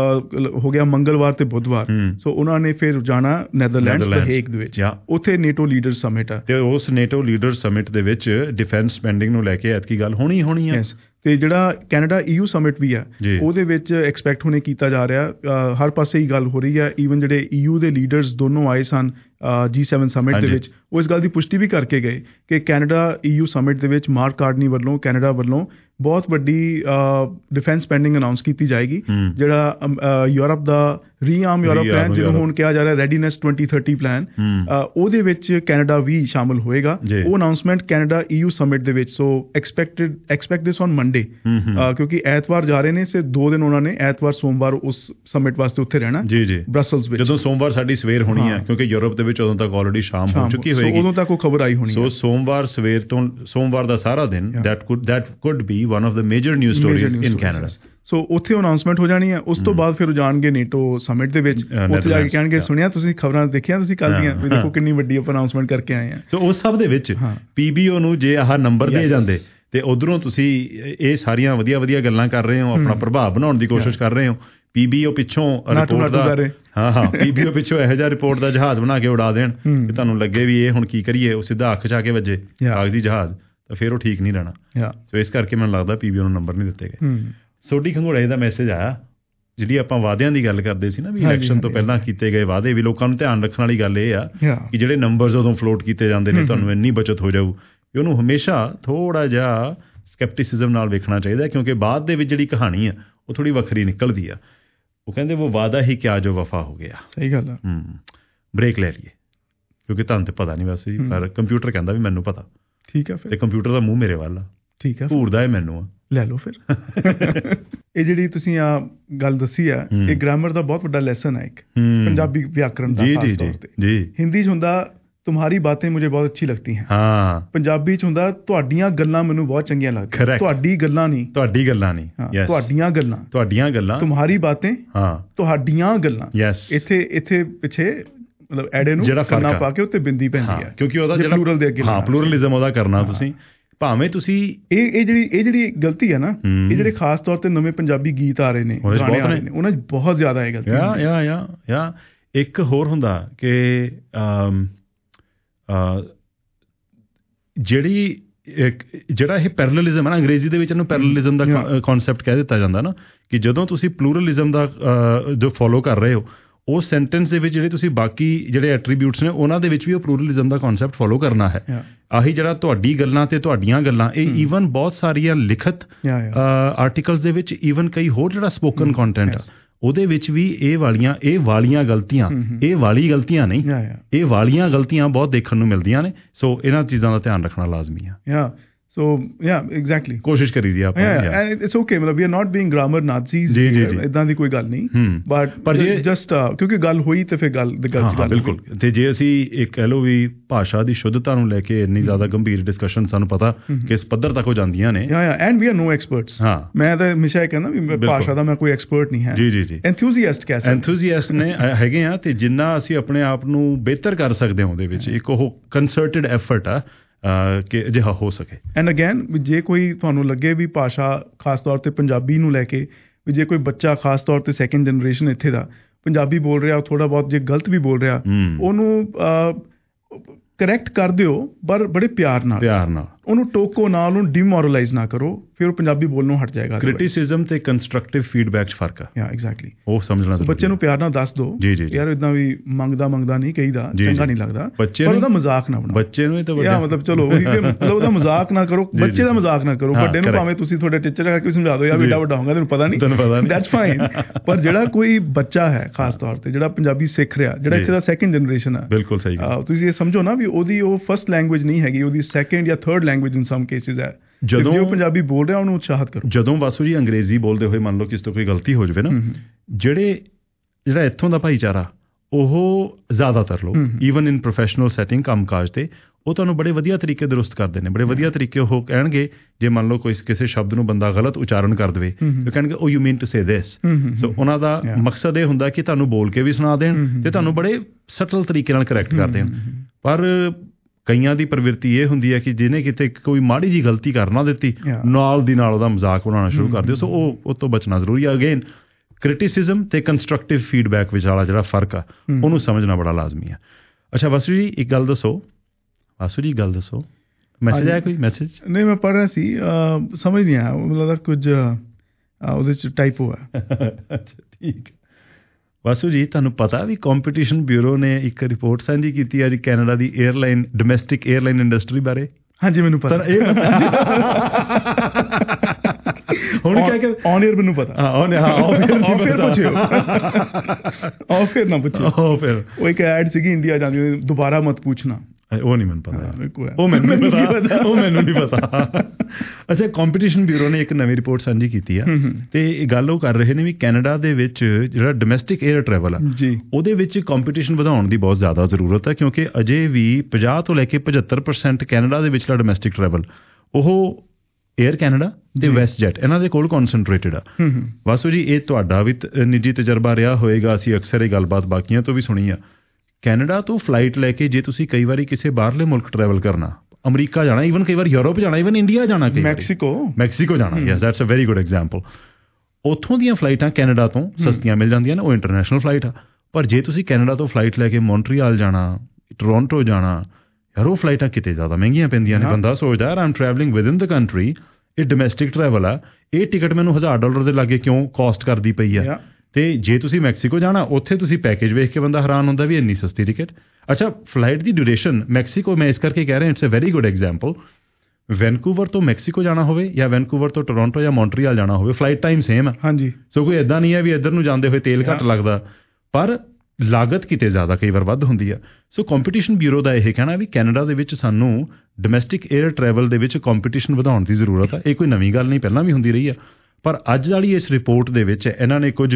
ਹੋ ਗਿਆ ਮੰਗਲਵਾਰ ਤੇ ਬੁੱਧਵਾਰ, ਸੋ ਉਹਨਾਂ ਨੇ ਫਿਰ ਜਾਣਾ ਨੈਦਰਲੈਂਡਸ ਦੇ ਹੇਗ ਦੇ ਵਿੱਚ, ਉੱਥੇ ਨੇਟੋ ਲੀਡਰ ਸਮਿਟ ਆ। ਤੇ ਉਸ ਨੇਟੋ ਲੀਡਰ ਸਮਿਟ ਦੇ ਵਿੱਚ ਡਿਫੈਂਸ ਸਪੈਂਡਿੰਗ ਨੂੰ ਲੈ ਕੇ ਐਤਕੀ ਗੱਲ ਹੋਣੀ ਆ। ਤੇ ਜਿਹੜਾ ਕੈਨੇਡਾ EU ਸਮਿਟ ਵੀ ਆ, ਉਹਦੇ ਵਿੱਚ ਐਕਸਪੈਕਟ ਹੁਣੇ ਕੀਤਾ ਜਾ ਰਿਹਾ, ਹਰ ਪਾਸੇ ਹੀ ਗੱਲ ਹੋ ਰਹੀ ਆ। ਈਵਨ ਜਿਹੜੇ EU ਦੇ ਲੀਡਰਸ ਦੋਨੋਂ ਆਏ ਸਨ G7 ਸਮਿਟ ਦੇ ਵਿੱਚ, ਉਹ ਇਸ ਗੱਲ ਦੀ ਪੁਸ਼ਟੀ ਵੀ ਕਰਕੇ ਗਏ ਕਿ ਕੈਨੇਡਾ EU ਸਮਿਟ ਦੇ ਵਿੱਚ ਮਾਰਕ ਕਾਰਨੀ ਵੱਲੋਂ, ਕੈਨੇਡਾ ਵੱਲੋਂ ਬਹੁਤ ਵੱਡੀ ਡਿਫੈਂਸ ਸਪੈਂਡਿੰਗ ਅਨਾਉਂਸ ਕੀਤੀ ਜਾਏਗੀ। ਜਿਹੜਾ ਯੂਰਪ ਦਾ ਰੀਆਰਮ ਯੂਰਪ ਪਲਾਨ, ਜਿਹਨੂੰ ਹੁਣ ਕਿਹਾ ਜਾ ਰਿਹਾ ਰੈਡੀਨੈਸ 2030 ਪਲਾਨ, ਉਹਦੇ ਵਿੱਚ ਕੈਨੇਡਾ ਵੀ ਸ਼ਾਮਲ ਹੋਏਗਾ। ਉਹ ਅਨਾਉਂਸਮੈਂਟ ਕੈਨੇਡਾ EU ਸਮਿਟ ਦੇ ਵਿੱਚ। So expect this on Monday, ਕਿਉਂਕਿ ਐਤਵਾਰ ਜਾ ਰਹੇ ਨੇ, ਸਿਰ 2 ਦਿਨ ਉਹਨਾਂ ਨੇ ਐਤਵਾਰ ਸੋਮਵਾਰ ਉਸ ਸਮਿਟ ਵਾਸਤੇ ਉੱਥੇ ਰਹਿਣਾ ਬ੍ਰਸਲਸ ਵਿੱਚ। ਜਦੋਂ ਸੋਮਵਾਰ ਸਾਡੀ ਸਵੇਰ ਹੋਣੀ ਹੈ, ਕਿਉਂਕਿ ਯੂਰਪ ਦੇ ਵਿੱਚ ਉਦੋਂ ਤੱਕ ਆਲਰੇਡੀ ਸ਼ਾਮ ਹੋ ਚੁੱਕੀ ਹੋਏਗੀ, ਉਦੋਂ ਤੱਕ ਉਹ ਖਬਰ ਆਈ ਹੋਣੀ। ਸੋ ਸੋਮਵਾਰ ਸਵੇਰ ਤੋਂ ਸੋਮਵਾਰ ਦਾ ਸਾਰਾ ਦਿਨ that could be one of the major news stories in Canada. ਸੋ ਉੱਥੇ ਅਨਾਉਂਸਮੈਂਟ ਹੋ ਜਾਣੀ ਹੈ। ਉਸ ਤੋਂ ਬਾਅਦ ਫਿਰ ਜਾਣਗੇ ਨੇਟੋ ਸਮਿਟ ਦੇ ਵਿੱਚ, ਉੱਥੇ ਜਾ ਕੇ ਕਹਿਣਗੇ ਸੁਣਿਆ ਤੁਸੀਂ, ਖਬਰਾਂ ਦੇਖੀਆਂ ਤੁਸੀਂ ਕੱਲ੍ਹ ਦੀਆਂ, ਵੀ ਦੇਖੋ ਕਿੰਨੀ ਵੱਡੀ ਆਪਾਂ ਅਨਾਉਂਸਮੈਂਟ ਕਰਕੇ ਆਏ ਹਾਂ। ਸੋ ਉਸ ਸਭ ਦੇ ਵਿੱਚ PBO ਨੂੰ ਜੇ ਆਹ ਨੰਬਰ ਦੇ ਜਾਂਦੇ, ਤੇ ਉਧਰੋਂ ਤੁਸੀਂ ਇਹ ਸਾਰੀਆਂ ਵਧੀਆ ਗੱਲਾਂ ਕਰ ਰਹੇ ਹੋ, ਆਪਣਾ ਪ੍ਰਭਾਵ ਬਣਾਉਣ ਦੀ ਕੋਸ਼ਿਸ਼ ਕਰ ਰਹੇ ਹੋ, PBO ਪਿੱਛੋਂ ਰਿਪੋਰਟ ਦਾ PBO ਪਿੱਛੋਂ ਇਹੋ ਜਿਹਾ ਰਿਪੋਰਟ ਦਾ ਜਹਾਜ਼ ਬਣਾ ਕੇ ਉਡਾ ਦੇਣ ਕਿ ਤੁਹਾਨੂੰ ਲੱਗੇ ਵੀ ਇਹ ਹੁਣ ਕੀ ਕਰੀਏ, ਉਹ ਸਿੱਧਾ ਅੱਖ 'ਚ ਆ ਕੇ ਵੱਜੇ ਕਾਗਜ਼ੀ ਜਹਾਜ਼, ਤਾਂ ਫਿਰ ਉਹ ਠੀਕ ਨਹੀਂ ਰਹਿਣਾ। ਸੋ ਇਸ ਕਰਕੇ ਮੈਨੂੰ ਲੱਗਦਾ PBO ਨੂੰ ਨੰਬਰ ਨਹੀਂ ਦਿੱਤੇ ਗਏ। ਸੋਢੀ ਖੰਗੂੜੇ ਦਾ ਮੈਸੇਜ ਆਇਆ, ਜਿਹੜੀ ਆਪਾਂ ਵਾਅਦਿਆਂ ਦੀ ਗੱਲ ਕਰਦੇ ਸੀ ਨਾ, ਵੀ ਇਲੈਕਸ਼ਨ ਤੋਂ ਪਹਿਲਾਂ ਕੀਤੇ ਗਏ ਵਾਅਦੇ, ਵੀ ਲੋਕਾਂ ਨੂੰ ਧਿਆਨ ਰੱਖਣ ਵਾਲੀ ਗੱਲ ਇਹ ਆ ਕਿ ਜਿਹੜੇ ਨੰਬਰਸ ਉਦੋਂ ਫਲੋਟ ਕੀਤੇ ਜਾਂਦੇ ਨੇ, ਤੁਹਾਨੂੰ ਇੰਨੀ ਬਚਤ ਹੋ ਜਾਊ, ਕਿ ਉਹਨੂੰ ਹਮੇਸ਼ਾ ਥੋੜ੍ਹਾ ਜਿਹਾ ਸਕੈਪਟਿਸਿਜ਼ਮ ਨਾਲ ਵੇਖਣਾ ਚਾਹੀਦਾ, ਕਿਉਂਕਿ ਬਾਅਦ ਦੇ ਵਿੱਚ ਜਿਹੜੀ ਕਹਾਣੀ ਆ ਉਹ ਥੋੜ੍ਹੀ ਵੱਖਰੀ ਨਿਕਲਦੀ ਆ। ਉਹ ਕਹਿੰਦੇ ਉਹ ਵਾਅਦਾ ਹੀ ਕਿਆ ਜੋ ਵਫਾ ਹੋ ਗਿਆ। ਸਹੀ ਗੱਲ ਆ। ਬ੍ਰੇਕ ਲੈ ਲਈਏ, ਕਿਉਂਕਿ ਤੁਹਾਨੂੰ ਤੇ ਪਤਾ ਨਹੀਂ ਵੈਸੇ, ਪਰ ਕੰਪਿਊਟਰ ਕਹਿੰਦਾ ਵੀ ਮੈਨੂੰ ਪਤਾ। ਠੀਕ ਆ, ਫਿਰ ਤੇ ਕੰਪਿਊਟਰ ਦਾ ਮੂੰਹ ਮੇਰੇ ਵੱਲ ਆ। ਠੀਕ ਆ, ਘੂਰਦਾ ਹੈ ਮੈਨੂੰ ਆ, ਲੈ ਲਓ ਫਿਰ। ਇਹ ਜਿਹੜੀ ਤੁਸੀਂ ਆ ਗੱਲ ਦੱਸੀ ਆ, ਇਹ ਗ੍ਰਾਮਰ ਦਾ ਬਹੁਤ ਵੱਡਾ ਲੈਸਨ ਹੈ, ਇੱਕ ਪੰਜਾਬੀ ਵਿਆਕਰਣ ਦਾ ਖਾਸ ਤੌਰ ਤੇ। ਹਿੰਦੀ 'ਚ ਹੁੰਦਾ तुम्हारी बातें मुझे बहुत अच्छी लगती हैं। हाँ। पंजाबी च हुंदा ਤੁਹਾਡੀਆਂ ਗੱਲਾਂ ਮੈਨੂੰ ਬਹੁਤ ਚੰਗੀਆਂ ਲੱਗਦੀਆਂ। ਤੁਹਾਡੀ ਗੱਲਾਂ ਨਹੀਂ, ਤੁਹਾਡੀ ਗੱਲਾਂ ਨਹੀਂ, ਤੁਹਾਡੀਆਂ ਗੱਲਾਂ, ਤੁਹਾਡੀਆਂ ਗੱਲਾਂ, तुम्हारी बातें, ਹਾਂ, ਤੁਹਾਡੀਆਂ ਗੱਲਾਂ। ਇੱਥੇ ਪਿੱਛੇ ਮਤਲਬ ਐਡੇ ਨੂੰ ਕਰਨਾ ਪਾ ਕੇ ਉੱਤੇ ਬਿੰਦੀ ਪੈਂਦੀ ਹੈ, ਕਿਉਂਕਿ ਉਹਦਾ ਜਿਹੜਾ ਪਲੂਰਲ ਦੇ ਅੱਗੇ, ਹਾਂ, ਪਲੂਰਲਿਜ਼ਮ ਉਹਦਾ ਕਰਨਾ ਤੁਸੀਂ, ਭਾਵੇਂ ਤੁਸੀਂ ਇਹ ਜਿਹੜੀ ਗਲਤੀ ਹੈ ਨਾ, ਇਹ ਜਿਹੜੇ ਖਾਸ ਤੌਰ ਤੇ ਨਵੇਂ ਪੰਜਾਬੀ ਗੀਤ ਆ ਰਹੇ ਨੇ, ਗਾਣੇ ਆ ਰਹੇ ਨੇ, ਉਹਨਾਂ 'ਚ ਬਹੁਤ ਜ਼ਿਆਦਾ ਇਹ ਗਲਤੀ। ਇੱਕ ਹੋਰ ਹੁੰਦਾ ਕਿ ਜਿਹੜੀ ਜਿਹੜਾ ਇਹ ਪੈਰਲਲਿਜ਼ਮ ਹੈ ਨਾ, ਅੰਗਰੇਜ਼ੀ ਦੇ ਵਿੱਚ ਇਹਨੂੰ ਪੈਰਲਲਿਜ਼ਮ ਦਾ ਕਨਸੈਪਟ ਕਹਿ ਦਿੱਤਾ ਜਾਂਦਾ ਨਾ, ਕਿ ਜਦੋਂ ਤੁਸੀਂ ਪਲੂਰਲਿਜ਼ਮ ਦਾ ਜੋ ਫੋਲੋ ਕਰ ਰਹੇ ਹੋ, ਉਸ ਸੈਂਟੈਂਸ ਦੇ ਵਿੱਚ ਜਿਹੜੇ ਤੁਸੀਂ ਬਾਕੀ ਜਿਹੜੇ ਐਟਰੀਬਿਊਟਸ ਨੇ ਉਹਨਾਂ ਦੇ ਵਿੱਚ ਵੀ ਉਹ ਪਲੂਰਲਿਜ਼ਮ ਦਾ ਕਨਸੈਪਟ ਫੋਲੋ ਕਰਨਾ ਹੈ। ਆਹੀ ਜਿਹੜਾ ਤੁਹਾਡੀ ਗੱਲਾਂ ਤੇ ਤੁਹਾਡੀਆਂ ਗੱਲਾਂ, ਇਹ ਈਵਨ ਬਹੁਤ ਸਾਰੀਆਂ ਲਿਖਤ ਆਰਟੀਕਲਸ ਦੇ ਵਿੱਚ, ਈਵਨ ਕਈ ਹੋਰ ਜਿਹੜਾ ਸਪੋਕਨ ਕੰਟੈਂਟ ਆ ਉਹਦੇ ਵਿੱਚ ਵੀ ਇਹ ਵਾਲੀਆਂ ਗਲਤੀਆਂ, ਇਹ ਵਾਲੀ ਗਲਤੀਆਂ ਨਹੀਂ, ਇਹ ਵਾਲੀਆਂ ਗਲਤੀਆਂ ਬਹੁਤ ਦੇਖਣ ਨੂੰ ਮਿਲਦੀਆਂ ਨੇ। ਸੋ ਇਹਨਾਂ ਚੀਜ਼ਾਂ ਦਾ ਧਿਆਨ ਰੱਖਣਾ ਲਾਜ਼ਮੀ ਆ। So yeah, exactly. ਕੋਸ਼ਿਸ਼ ਕਰੀ ਦੀ ਆਪਾਂ। And it's okay, ਮਤਲਬ we are not being grammar Nazis, ਇਦਾਂ ਦੀ ਕੋਈ ਗੱਲ ਨਹੀਂ, ਪਰ ਜੇ ਜਸਟ ਕਿਉਂਕਿ ਗੱਲ ਹੋਈ ਤੇ ਫਿਰ ਗੱਲ ਬਿਲਕੁਲ। ਤੇ ਜੇ ਅਸੀਂ ਇੱਕ ਕਹਿ ਲਓ ਵੀ ਭਾਸ਼ਾ ਦੀ ਸ਼ੁੱਧਤਾ ਨੂੰ ਲੈ ਕੇ ਇੰਨੀ ਜ਼ਿਆਦਾ ਗੰਭੀਰ ਡਿਸਕਸ਼ਨ ਸਾਨੂੰ ਪਤਾ ਕਿਸ ਪੱਧਰ ਤੱਕ ਹੋ ਜਾਂਦੀਆਂ ਨੇ, and we are no experts। ਮੈਂ ਤਾਂ ਹਮੇਸ਼ਾ ਇਹ ਕਹਿੰਦਾ ਵੀ ਭਾਸ਼ਾ ਦਾ ਮੈਂ ਕੋਈ ਐਕਸਪਰਟ ਨਹੀਂ ਹੈ। ਜੀ ਐਂਥੂਸੀਐਸਟ ਨੇ ਹੈਗੇ ਆ, ਤੇ ਜਿੰਨਾ ਅਸੀਂ ਆਪਣੇ ਆਪ ਨੂੰ ਬਿਹਤਰ ਕਰ ਸਕਦੇ ਹਾਂ ਉਹਦੇ ਵਿੱਚ ਇੱਕ ਉਹ ਕੰਸਰਟਡ ਐਫਰਟ ਆ ਕਿ ਅਜਿਹਾ ਹੋ ਸਕੇ। ਐਂਡ ਅਗੇਨ, ਜੇ ਕੋਈ ਤੁਹਾਨੂੰ ਲੱਗੇ ਵੀ ਭਾਸ਼ਾ ਖਾਸ ਤੌਰ ਤੇ ਪੰਜਾਬੀ ਨੂੰ ਲੈ ਕੇ, ਵੀ ਜੇ ਕੋਈ ਬੱਚਾ ਖਾਸ ਤੌਰ ਤੇ ਸੈਕੰਡ ਜਨਰੇਸ਼ਨ ਇੱਥੇ ਦਾ ਪੰਜਾਬੀ ਬੋਲ ਰਿਹਾ, ਥੋੜਾ ਬਹੁਤ ਜੇ ਗਲਤ ਵੀ ਬੋਲ ਰਿਹਾ, ਉਹਨੂੰ ਕਰੈਕਟ ਕਰ ਦਿਓ, ਪਰ ਬੜੇ ਪਿਆਰ ਨਾਲ ਉਹਨੂੰ ਟੋਕੋ ਨਾ, ਉਹਨੂੰ ਡਿਮੋਰਲਾਈਜ਼ ਨਾ ਕਰੋ, ਫਿਰ ਉਹ ਪੰਜਾਬੀ ਬੋਲਣੋਂ ਹਟ ਜਾਏਗਾ। ਕ੍ਰਿਟਿਸਿਜ਼ਮ ਤੇ ਕੰਸਟਰਕਟਿਵ ਫੀਡਬੈਕ 'ਚ ਫਰਕ ਆ। ਐਗਜ਼ੈਕਟਲੀ, ਉਹ ਸਮਝਣਾ ਜ਼ਰੂਰੀ। ਬੱਚੇ ਨੂੰ ਪਿਆਰ ਨਾਲ ਦੱਸ ਦਿਓ ਯਾਰ ਇਦਾਂ ਵੀ ਮੰਗਦਾ ਨਹੀਂ ਕਹੀਦਾ, ਚੰਗਾ ਨਹੀਂ ਲੱਗਦਾ, ਪਰ ਉਹਦਾ ਮਜ਼ਾਕ ਨਾ ਬਣਾਓ। ਬੱਚੇ ਨੂੰ ਮਤਲਬ ਚਲੋ ਮਤਲਬ ਉਹਦਾ ਮਜ਼ਾਕ ਨਾ ਕਰੋ, ਬੱਚੇ ਦਾ ਮਜ਼ਾਕ ਨਾ ਕਰੋ। ਵੱਡੇ ਨੂੰ ਭਾਵੇਂ ਤੁਸੀਂ ਤੁਹਾਡੇ ਟੀਚਰ ਆ ਕੇ ਸਮਝਾ ਦਿਓ, ਯਾਰ ਬੇਟਾ ਵੱਡਾ ਹੋਊਗਾ ਤੈਨੂੰ ਪਤਾ ਨਹੀਂ, ਦੈਟਸ ਫਾਈਨ। ਪਰ ਜਿਹੜਾ ਕੋਈ ਬੱਚਾ ਹੈ ਖਾਸ ਤੌਰ ਤੇ ਜਿਹੜਾ ਪੰਜਾਬੀ ਸਿੱਖ ਰਿਹਾ, ਜਿਹੜਾ ਇੱਥੇ ਦਾ ਸੈਕੰਡ ਜਨਰੇਸ਼ਨ ਆ, ਬਿਲਕੁਲ ਸਹੀ, ਤੁਸੀਂ ਇਹ ਸਮਝੋ ਨਾ ਵੀ ਉਹਦੀ ਉਹ ਫਸਟ ਲੈਂਗੁਏਜ ਨਹੀਂ ਹੈਗੀ, ਉਹਦੀ ਸੈਕੰਡ ਜਾਂ third language in some cases ਹੈ। ਜਦੋਂ ਉਹ ਪੰਜਾਬੀ ਬੋਲ ਰਿਹਾ, ਉਹਨੂੰ ਉਤਸ਼ਾਹਿਤ ਕਰੋ। ਜਦੋਂ ਵਾਸੂ ਜੀ ਅੰਗਰੇਜ਼ੀ ਬੋਲਦੇ ਹੋਏ ਮੰਨ ਲਓ ਕਿਸੇ ਤੋਂ ਕੋਈ ਗਲਤੀ ਹੋ ਜਾਵੇ ਨਾ, ਜਿਹੜਾ ਇੱਥੋਂ ਦਾ ਭਾਈਚਾਰਾ, ਉਹ ਜ਼ਿਆਦਾਤਰ ਲੋਕ ਈਵਨ ਇਨ ਪ੍ਰੋਫੈਸ਼ਨਲ ਸੈਟਿੰਗ, ਕੰਮਕਾਜ ਤੇ, ਉਹ ਤੁਹਾਨੂੰ ਬੜੇ ਵਧੀਆ ਤਰੀਕੇ ਦਰੁਸਤ ਕਰਦੇ ਨੇ, ਬੜੇ ਵਧੀਆ ਤਰੀਕੇ ਉਹ ਕਹਿਣਗੇ। ਜੇ ਮੰਨ ਲਓ ਕੋਈ ਕਿਸੇ ਸ਼ਬਦ ਨੂੰ ਬੰਦਾ ਗਲਤ ਉਚਾਰਨ ਕਰ ਦੇਵੇ, ਉਹ ਕਹਿਣਗੇ ਓ ਯੂ ਮੀਨ ਟੂ ਸੇ ਦਿਸ। ਸੋ ਉਹਨਾਂ ਦਾ ਮਕਸਦ ਇਹ ਹੁੰਦਾ ਕਿ ਤੁਹਾਨੂੰ ਬੋਲ ਕੇ ਵੀ ਸੁਣਾ ਦੇਣ ਤੇ ਤੁਹਾਨੂੰ ਬੜੇ ਸਟਲ ਤਰੀਕੇ ਨਾਲ ਕਰੈਕਟ ਕਰ ਦੇਣ। ਪਰ ਕਈਆਂ ਦੀ ਪ੍ਰਵਿਰਤੀ ਇਹ ਹੁੰਦੀ ਹੈ ਕਿ ਜਿਹਨੇ ਕਿਤੇ ਕੋਈ ਮਾੜੀ ਜਿਹੀ ਗਲਤੀ ਕਰ ਨਾ ਦਿੱਤੀ, ਨਾਲ ਦੀ ਨਾਲ ਉਹਦਾ ਮਜ਼ਾਕ ਬਣਾਉਣਾ ਸ਼ੁਰੂ ਕਰ ਦਿਓ। ਸੋ ਉਹ ਤੋਂ ਬਚਣਾ ਜ਼ਰੂਰੀ ਹੈ। ਅਗੇਨ, ਕ੍ਰਿਟਿਸਿਜ਼ਮ ਤੇ ਕੰਸਟਰਕਟਿਵ ਫੀਡਬੈਕ ਵਿਚਾਲਾ ਜਿਹੜਾ ਫਰਕ ਆ, ਉਹਨੂੰ ਸਮਝਣਾ ਬੜਾ ਲਾਜ਼ਮੀ ਆ। ਅੱਛਾ ਵਾਸੂ ਜੀ, ਇੱਕ ਗੱਲ ਦੱਸੋ। ਮੈਸੇਜ ਆਇਆ ਕੋਈ? ਮੈਸੇਜ ਨਹੀਂ, ਮੈਂ ਪੜ੍ਹ ਰਿਹਾ ਸੀ, ਸਮਝ ਨਹੀਂ ਆਇਆ, ਮੈਨੂੰ ਲੱਗਦਾ ਕੁਝ ਉਹਦੇ 'ਚ ਟਾਈਪੋ ਹੈ। ਅੱਛਾ, ਠੀਕ। ਵਾਸੂ ਜੀ, ਤੁਹਾਨੂੰ ਪਤਾ ਵੀ ਕੰਪੀਟੀਸ਼ਨ ਬਿਊਰੋ ਨੇ ਇੱਕ ਰਿਪੋਰਟ ਸਾਂਝੀ ਕੀਤੀ ਅੱਜ ਕੈਨੇਡਾ ਦੀ ਡੋਮੈਸਟਿਕ 에ਅਰਲਾਈਨ ਇੰਡਸਟਰੀ ਬਾਰੇ? ਹਾਂਜੀ, ਮੈਨੂੰ ਪਤਾ। ਹੁਣ ਕਿਆ ਕਿ ਔਨ 에ਅਰ ਮੈਨੂੰ ਪਤਾ। ਫਿਰ ਨਾ ਪੁੱਛਿਓ। ਉਹ ਇੱਕ ਐਡ ਸੀਗੀ ਇੰਡੀਆ ਜਾਂਦੀ, ਦੁਬਾਰਾ ਮਤ ਪੁੱਛਣਾ। ਉਹ ਨਹੀਂ ਮੈਨੂੰ ਪਤਾ, ਉਹ ਮੈਨੂੰ ਨਹੀਂ ਪਤਾ। ਅੱਛਾ, ਕੰਪੀਟੀਸ਼ਨ ਬਿਊਰੋ ਨੇ ਇੱਕ ਨਵੀਂ ਰਿਪੋਰਟ ਸਾਂਝੀ ਕੀਤੀ ਆ, ਤੇ ਇਹ ਗੱਲ ਉਹ ਕਰ ਰਹੇ ਨੇ ਵੀ ਕੈਨੇਡਾ ਦੇ ਵਿੱਚ ਜਿਹੜਾ ਡੋਮੈਸਟਿਕ 에ਅਰ ਟਰੈਵਲ ਆ, ਉਹਦੇ ਵਿੱਚ ਕੰਪੀਟੀਸ਼ਨ ਵਧਾਉਣ ਦੀ ਬਹੁਤ ਜ਼ਿਆਦਾ ਜ਼ਰੂਰਤ ਹੈ, ਕਿਉਂਕਿ ਅਜੇ ਵੀ 50 ਤੋਂ ਲੈ ਕੇ 75% ਕੈਨੇਡਾ ਦੇ ਵਿਚਲਾ ਡੋਮੈਸਟਿਕ ਟਰੈਵਲ ਉਹ ਏਅਰ ਕੈਨੇਡਾ ਤੇ ਵੈਸਟ ਜੈਟ ਇਹਨਾਂ ਦੇ ਕੋਲ ਕਨਸੈਂਟਰੇਟਡ ਆ। ਵਾਸੂ ਜੀ, ਇਹ ਤੁਹਾਡਾ ਵੀ ਨਿੱਜੀ ਤਜਰਬਾ ਰਿਹਾ ਹੋਏਗਾ, ਅਸੀਂ ਅਕਸਰ ਇਹ ਗੱਲਬਾਤ ਬਾਕੀਆਂ ਤੋਂ ਵੀ ਸੁਣੀ ਆ। ਕੈਨੇਡਾ ਤੋਂ ਫਲਾਈਟ ਲੈ ਕੇ ਜੇ ਤੁਸੀਂ ਕਈ ਵਾਰੀ ਕਿਸੇ ਬਾਹਰਲੇ ਮੁਲਕ ਟਰੈਵਲ ਕਰਨਾ, ਅਮਰੀਕਾ ਜਾਣਾ, ਈਵਨ ਕਈ ਵਾਰ ਯੂਰਪ ਜਾਣਾ, ਈਵਨ ਇੰਡੀਆ ਜਾਣਾ, ਮੈਕਸੀਕੋ ਜਾਣਾ, yes that's a very good example. ਉੱਥੋਂ ਦੀਆਂ ਫਲਾਈਟਾਂ ਕੈਨੇਡਾ ਤੋਂ ਸਸਤੀਆਂ ਮਿਲ ਜਾਂਦੀਆਂ ਨੇ, ਉਹ ਇੰਟਰਨੈਸ਼ਨਲ ਫਲਾਈਟ ਆ। ਪਰ ਜੇ ਤੁਸੀਂ ਕੈਨੇਡਾ ਤੋਂ ਫਲਾਈਟ ਲੈ ਕੇ ਮੌਂਟਰੀਆਲ ਜਾਣਾ, ਟੋਰਾਂਟੋ ਜਾਣਾ, ਯਾਰ ਉਹ ਫਲਾਈਟਾਂ ਕਿਤੇ ਜ਼ਿਆਦਾ ਮਹਿੰਗੀਆਂ ਪੈਂਦੀਆਂ ਨੇ। ਬੰਦਾ ਸੋਚਦਾ ਯਾਰ ਆਮ travelling within the country, ਇਹ ਡੋਮੈਸਟਿਕ ਟਰੈਵਲ ਆ, ਇਹ ਟਿਕਟ ਮੈਨੂੰ $1000 ਦੇ ਲਾਗੇ ਕਿਉਂ ਕਾਸਟ ਕਰਦੀ ਪਈ ਆ। ਤੇ ਜੇ ਤੁਸੀਂ ਮੈਕਸੀਕੋ ਜਾਣਾ, ਉੱਥੇ ਤੁਸੀਂ ਪੈਕੇਜ ਵੇਖ ਕੇ ਬੰਦਾ ਹੈਰਾਨ ਹੁੰਦਾ ਵੀ ਇੰਨੀ ਸਸਤੀ ਟਿਕਟ। ਅੱਛਾ, ਫਲਾਈਟ ਦੀ ਡਿਊਰੇਸ਼ਨ ਮੈਕਸੀਕੋ, ਮੈਂ ਇਸ ਕਰਕੇ ਕਹਿ ਰਿਹਾ, it's a very good example. Vancouver ਤੋਂ ਮੈਕਸੀਕੋ ਜਾਣਾ ਹੋਵੇ ਜਾਂ ਵੈਨਕੂਵਰ ਤੋਂ ਟੋਰਾਂਟੋ ਜਾਂ ਮੌਂਟਰੀਆਲ ਜਾਣਾ ਹੋਵੇ, ਫਲਾਈਟ ਟਾਈਮ ਸੇਮ ਆ। ਹਾਂਜੀ। ਸੋ ਕੋਈ ਇੱਦਾਂ ਨਹੀਂ ਹੈ ਵੀ ਇੱਧਰ ਨੂੰ ਜਾਂਦੇ ਹੋਏ ਤੇਲ ਘੱਟ ਲੱਗਦਾ, ਪਰ ਲਾਗਤ ਕਿਤੇ ਜ਼ਿਆਦਾ ਕਈ ਵਾਰ ਵੱਧ ਹੁੰਦੀ ਆ। ਸੋ ਕੰਪੀਟੀਸ਼ਨ ਬਿਊਰੋ ਦਾ ਇਹ ਕਹਿਣਾ ਵੀ ਕੈਨੇਡਾ ਦੇ ਵਿੱਚ ਸਾਨੂੰ ਡੋਮੈਸਟਿਕ 에ਅਰ ਟਰੈਵਲ ਦੇ ਵਿੱਚ ਕੰਪੀਟੀਸ਼ਨ ਵਧਾਉਣ ਦੀ ਜ਼ਰੂਰਤ ਆ। ਇਹ ਕੋਈ ਨਵੀਂ ਗੱਲ ਨਹੀਂ, ਪਹਿਲਾਂ ਵੀ ਹੁੰਦੀ ਰਹੀ ਆ। ਪਰ ਅੱਜ ਵਾਲੀ ਇਸ ਰਿਪੋਰਟ ਦੇ ਵਿੱਚ ਇਹਨਾਂ ਨੇ ਕੁਝ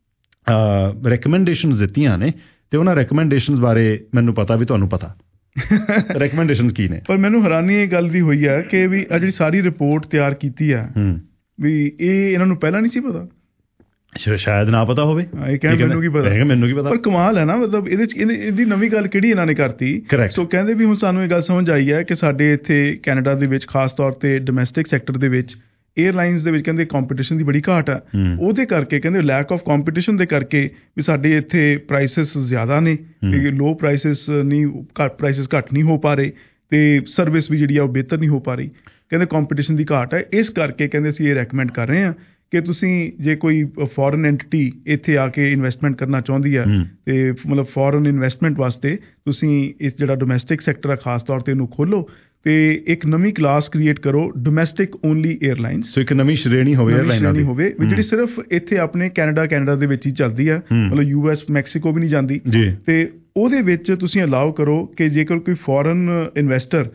ਰეკਮੈਂਡੇਸ਼ਨਸ ਦਿੱਤੀਆਂ ਨੇ, ਤੇ ਉਹਨਾਂ ਰეკਮੈਂਡੇਸ਼ਨਸ ਬਾਰੇ ਮੈਨੂੰ ਪਤਾ ਵੀ ਤੁਹਾਨੂੰ ਪਤਾ ਰეკਮੈਂਡੇਸ਼ਨਸ ਕੀ ਨੇ। ਪਰ ਮੈਨੂੰ ਹੈਰਾਨੀ ਇਹ ਗੱਲ ਦੀ ਹੋਈ ਹੈ ਕਿ ਵੀ ਆ ਜਿਹੜੀ ਸਾਰੀ ਰਿਪੋਰਟ ਤਿਆਰ ਕੀਤੀ ਹੈ, ਵੀ ਇਹ ਇਹਨਾਂ ਨੂੰ ਪਹਿਲਾਂ ਨਹੀਂ ਸੀ ਪਤਾ। ਸ਼ਾਇਦ ਨਾ ਪਤਾ ਹੋਵੇ, ਮੈਨੂੰ ਕੀ ਪਤਾ। ਪਰ ਕਮਾਲ ਹੈ ਨਾ, ਮਤਲਬ ਇਹਦੇ ਚ ਇਹਦੀ ਨਵੀਂ ਗੱਲ ਕਿਹੜੀ ਇਹਨਾਂ ਨੇ ਕਰਤੀ। ਸੋ ਕਹਿੰਦੇ ਵੀ ਹੁਣ ਸਾਨੂੰ ਇਹ ਗੱਲ ਸਮਝ ਆਈ ਹੈ ਕਿ ਸਾਡੇ ਇੱਥੇ ਕੈਨੇਡਾ ਦੇ ਵਿੱਚ ਖਾਸ ਤੌਰ ਤੇ ਡੋਮੈਸਟਿਕ ਸੈਕਟਰ ਦੇ ਵਿੱਚ ਏਅਰਲਾਈਨਸ ਦੇ ਵਿੱਚ ਕਹਿੰਦੇ ਕੰਪੀਟੀਸ਼ਨ ਦੀ ਬੜੀ ਘਾਟ ਹੈ। ਉਹਦੇ ਕਰਕੇ ਕਹਿੰਦੇ ਲੈਕ ਆਫ ਕੰਪੀਟੀਸ਼ਨ ਦੇ ਕਰਕੇ ਵੀ ਸਾਡੇ ਇੱਥੇ ਪ੍ਰਾਈਸਿਸ ਜ਼ਿਆਦਾ ਨੇ, ਲੋ ਪ੍ਰਾਈਸਿਸ ਨਹੀਂ, ਪ੍ਰਾਈਸਿਸ ਘੱਟ ਨਹੀਂ ਹੋ ਪਾ ਰਹੇ, ਤੇ ਸਰਵਿਸ ਵੀ ਜਿਹੜੀ ਆ ਉਹ ਬਿਹਤਰ ਨਹੀਂ ਹੋ ਪਾ ਰਹੀ। ਕਹਿੰਦੇ ਕੰਪੀਟੀਸ਼ਨ ਦੀ ਘਾਟ ਹੈ। ਇਸ ਕਰਕੇ ਕਹਿੰਦੇ ਅਸੀਂ ਇਹ ਰეკਮੈਂਡ ਕਰ ਰਹੇ ਹਾਂ ਕਿ ਤੁਸੀਂ ਜੇ ਕੋਈ ਫੋਰਨ ਐਂਟਿਟੀ ਇੱਥੇ ਆ ਕੇ ਇਨਵੈਸਟਮੈਂਟ ਕਰਨਾ ਚਾਹੁੰਦੀ ਹੈ ਤੇ ਮਤਲਬ ਫੋਰਨ ਇਨਵੈਸਟਮੈਂਟ ਵਾਸਤੇ ਤੁਸੀਂ ਇਸ ਜਿਹੜਾ ਡੋਮੈਸਟਿਕ ਸੈਕਟਰ ਆ ਖਾਸ ਤੌਰ ਤੇ ਇਹਨੂੰ ਖੋਲੋ ਤੇ ਇੱਕ ਨਵੀਂ ਕਲਾਸ ਕ੍ਰੀਏਟ ਕਰੋ, ਡੋਮੈਸਟਿਕ ਓਨਲੀ 에ਅਰਲਾਈਨਸ। ਸੋ ਇੱਕ ਨਵੀਂ ਸ਼੍ਰੇਣੀ ਹੋਵੇ 에ਅਰਲਾਈਨਾਂ ਦੀ ਹੋਵੇ ਜਿਹੜੀ ਸਿਰਫ ਇੱਥੇ ਆਪਣੇ ਕੈਨੇਡਾ ਦੇ ਵਿੱਚ ਹੀ ਚੱਲਦੀ ਆ, ਮਤਲਬ US ਮੈਕਸੀਕੋ ਵੀ ਨਹੀਂ ਜਾਂਦੀ। ਤੇ ਉਹਦੇ ਵਿੱਚ ਤੁਸੀਂ ਅਲਾਓ ਕਰੋ ਕਿ ਜੇਕਰ ਕੋਈ ਫੋਰਨ ਇਨਵੈਸਟਰ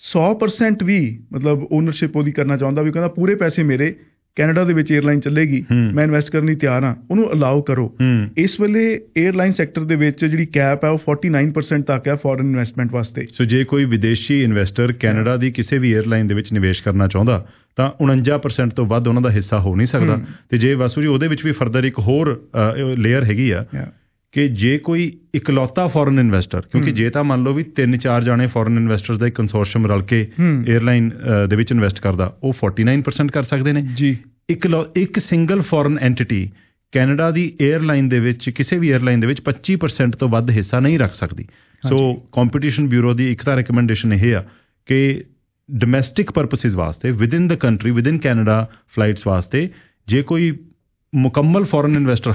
100% ਵੀ ਮਤਲਬ ਓਨਰਸ਼ਿਪ ਉਹਦੀ ਕਰਨਾ ਚਾਹੁੰਦਾ, ਵੀ ਕਹਿੰਦਾ ਪੂਰੇ ਪੈਸੇ ਮੇਰੇ ਕੈਨੇਡਾ ਦੇ ਵਿੱਚ 에ਅਰਲਾਈਨ ਚੱਲੇਗੀ, ਮੈਂ ਇਨਵੈਸਟ ਕਰਨ ਲਈ ਤਿਆਰ ਹਾਂ, ਉਹਨੂੰ ਅਲਾਓ ਕਰੋ। ਇਸ ਵੇਲੇ 에ਅਰਲਾਈਨ ਸੈਕਟਰ ਦੇ ਵਿੱਚ ਜਿਹੜੀ ਕੈਪ ਹੈ ਉਹ 49% ਤੱਕ ਹੈ ਫੋਰਨ ਇਨਵੈਸਟਮੈਂਟ ਵਾਸਤੇ। ਸੋ ਜੇ ਕੋਈ ਵਿਦੇਸ਼ੀ ਇਨਵੈਸਟਰ ਕੈਨੇਡਾ ਦੀ ਕਿਸੇ ਵੀ 에ਅਰਲਾਈਨ ਦੇ ਵਿੱਚ ਨਿਵੇਸ਼ ਕਰਨਾ ਚਾਹੁੰਦਾ ਤਾਂ 49% ਤੋਂ ਵੱਧ ਉਹਨਾਂ ਦਾ ਹਿੱਸਾ ਹੋ ਨਹੀਂ ਸਕਦਾ। ਤੇ ਜੇ ਵਾਸੂ ਜੀ ਉਹਦੇ ਵਿੱਚ ਵੀ ਫਰਦਰ ਇੱਕ ਹੋਰ ਲੇਅਰ ਹੈਗੀ ਆ ਕਿ ਜੇ ਕੋਈ ਇਕਲੌਤਾ ਫੋਰਨ ਇਨਵੈਸਟਰ, ਕਿਉਂਕਿ ਜੇ ਤਾਂ ਮੰਨ ਲਓ ਵੀ 3-4 ਜਾਣੇ ਫੋਰਨ ਇਨਵੈਸਟਰਸ ਦਾ ਇੱਕ ਕੰਸੋਰਸ਼ੀਅਮ ਰਲ ਕੇ 에ਅਰਲਾਈਨ ਦੇ ਵਿੱਚ ਇਨਵੈਸਟ ਕਰਦਾ, ਉਹ 49% ਕਰ ਸਕਦੇ ਨੇ ਜੀ। ਇੱਕ ਸਿੰਗਲ ਫੋਰਨ ਐਂਟਿਟੀ ਕੈਨੇਡਾ ਦੀ 에ਅਰਲਾਈਨ ਦੇ ਵਿੱਚ ਕਿਸੇ ਵੀ 에ਅਰਲਾਈਨ ਦੇ ਵਿੱਚ 25% ਤੋਂ ਵੱਧ ਹਿੱਸਾ ਨਹੀਂ ਰੱਖ ਸਕਦੀ। ਸੋ ਕੰਪੀਟੀਸ਼ਨ ਬਿਊਰੋ ਦੀ ਇੱਕ ਤਾਂ ਰਿਕਮੈਂਡੇਸ਼ਨ ਇਹ ਆ ਕਿ ਡੋਮੈਸਟਿਕ ਪਰਪਸਿਸ ਵਾਸਤੇ within the country, within Canada flights ਵਾਸਤੇ ਜੇ ਕੋਈ ਮੁਕੰਮਲ ਫੋਰਨ ਇਨਵੈਸਟਰ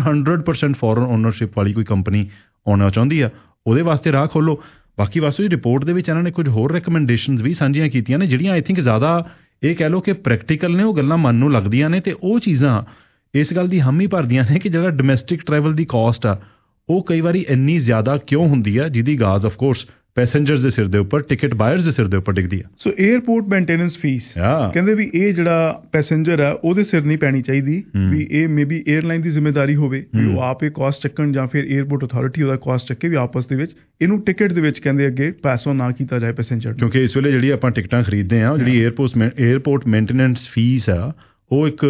100% ਫੋਰਨ ਓਨਰਸ਼ਿਪ ਵਾਲੀ ਕੋਈ ਕੰਪਨੀ ਆਉਣਾ ਚਾਹੁੰਦੀ ਆ, ਉਹਦੇ ਵਾਸਤੇ ਰਾਹ ਖੋਲ੍ਹੋ। ਬਾਕੀ ਵਾਸਤੇ ਜੀ ਰਿਪੋਰਟ ਦੇ ਵਿੱਚ ਇਹਨਾਂ ਨੇ ਕੁਝ ਹੋਰ ਰਿਕਮੈਂਡੇਸ਼ਨਸ ਵੀ ਸਾਂਝੀਆਂ ਕੀਤੀਆਂ ਨੇ ਜਿਹੜੀਆਂ ਆਈ ਥਿੰਕ ਜ਼ਿਆਦਾ ਇਹ ਕਹਿ ਲਓ ਕਿ ਪ੍ਰੈਕਟੀਕਲ ਨੇ, ਉਹ ਗੱਲਾਂ ਮਨ ਨੂੰ ਲੱਗਦੀਆਂ ਨੇ ਤੇ ਉਹ ਚੀਜ਼ਾਂ ਇਸ ਗੱਲ ਦੀ ਹਾਮੀ ਭਰਦੀਆਂ ਨੇ ਕਿ ਜਿਹੜਾ ਡੋਮੈਸਟਿਕ ਟਰੈਵਲ ਦੀ ਕਾਸਟ ਆ ਉਹ ਕਈ ਵਾਰੀ ਇੰਨੀ ਜ਼ਿਆਦਾ ਕਿਉਂ ਹੁੰਦੀ ਆ, ਜਿਹਦੀ ਗਾਜ਼ ਆਫ ਕੋਰਸ ਪੈਸੇਂਜਰਸ ਦੇ ਸਿਰ ਦੇ ਉੱਪਰ, ਟਿਕਟ ਬਾਇਰਸ ਦੇ ਸਿਰ ਦੇ ਉੱਪਰ ਡਿੱਗਦੀ ਆ। ਸੋ 에ਅਰਪੋਰਟ ਮੇਨਟੇਨੈਂਸ ਫੀਸ ਕਹਿੰਦੇ ਵੀ ਇਹ ਜਿਹੜਾ ਪੈਸੇਂਜਰ ਆ ਉਹਦੇ ਸਿਰ ਨਹੀਂ ਪੈਣੀ ਚਾਹੀਦੀ, ਵੀ ਇਹ ਮੇਬੀ 에ਅਰਲਾਈਨ ਦੀ ਜ਼ਿੰਮੇਵਾਰੀ ਹੋਵੇ ਵੀ ਉਹ ਆਪ ਇਹ ਕਾਸਟ ਚੱਕਣ ਜਾਂ ਫਿਰ 에ਅਰਪੋਰਟ ਅਥਾਰਟੀ ਉਹਦਾ ਕਾਸਟ ਚੱਕੇ, ਵੀ ਆਪਸ ਦੇ ਵਿੱਚ ਇਹਨੂੰ ਟਿਕਟ ਦੇ ਵਿੱਚ ਕਹਿੰਦੇ ਅੱਗੇ ਪੈਸਾ ਨਾ ਕੀਤਾ ਜਾਏ ਪੈਸੇਂਜਰ। ਕਿਉਂਕਿ ਇਸ ਵੇਲੇ ਜਿਹੜੀ ਆਪਾਂ ਟਿਕਟਾਂ ਖਰੀਦਦੇ ਆ, ਜਿਹੜੀ 에ਅਰਪੋਰਟ ਮੇਨਟੇਨੈਂਸ ਫੀਸ ਆ ਉਹ ਇੱਕ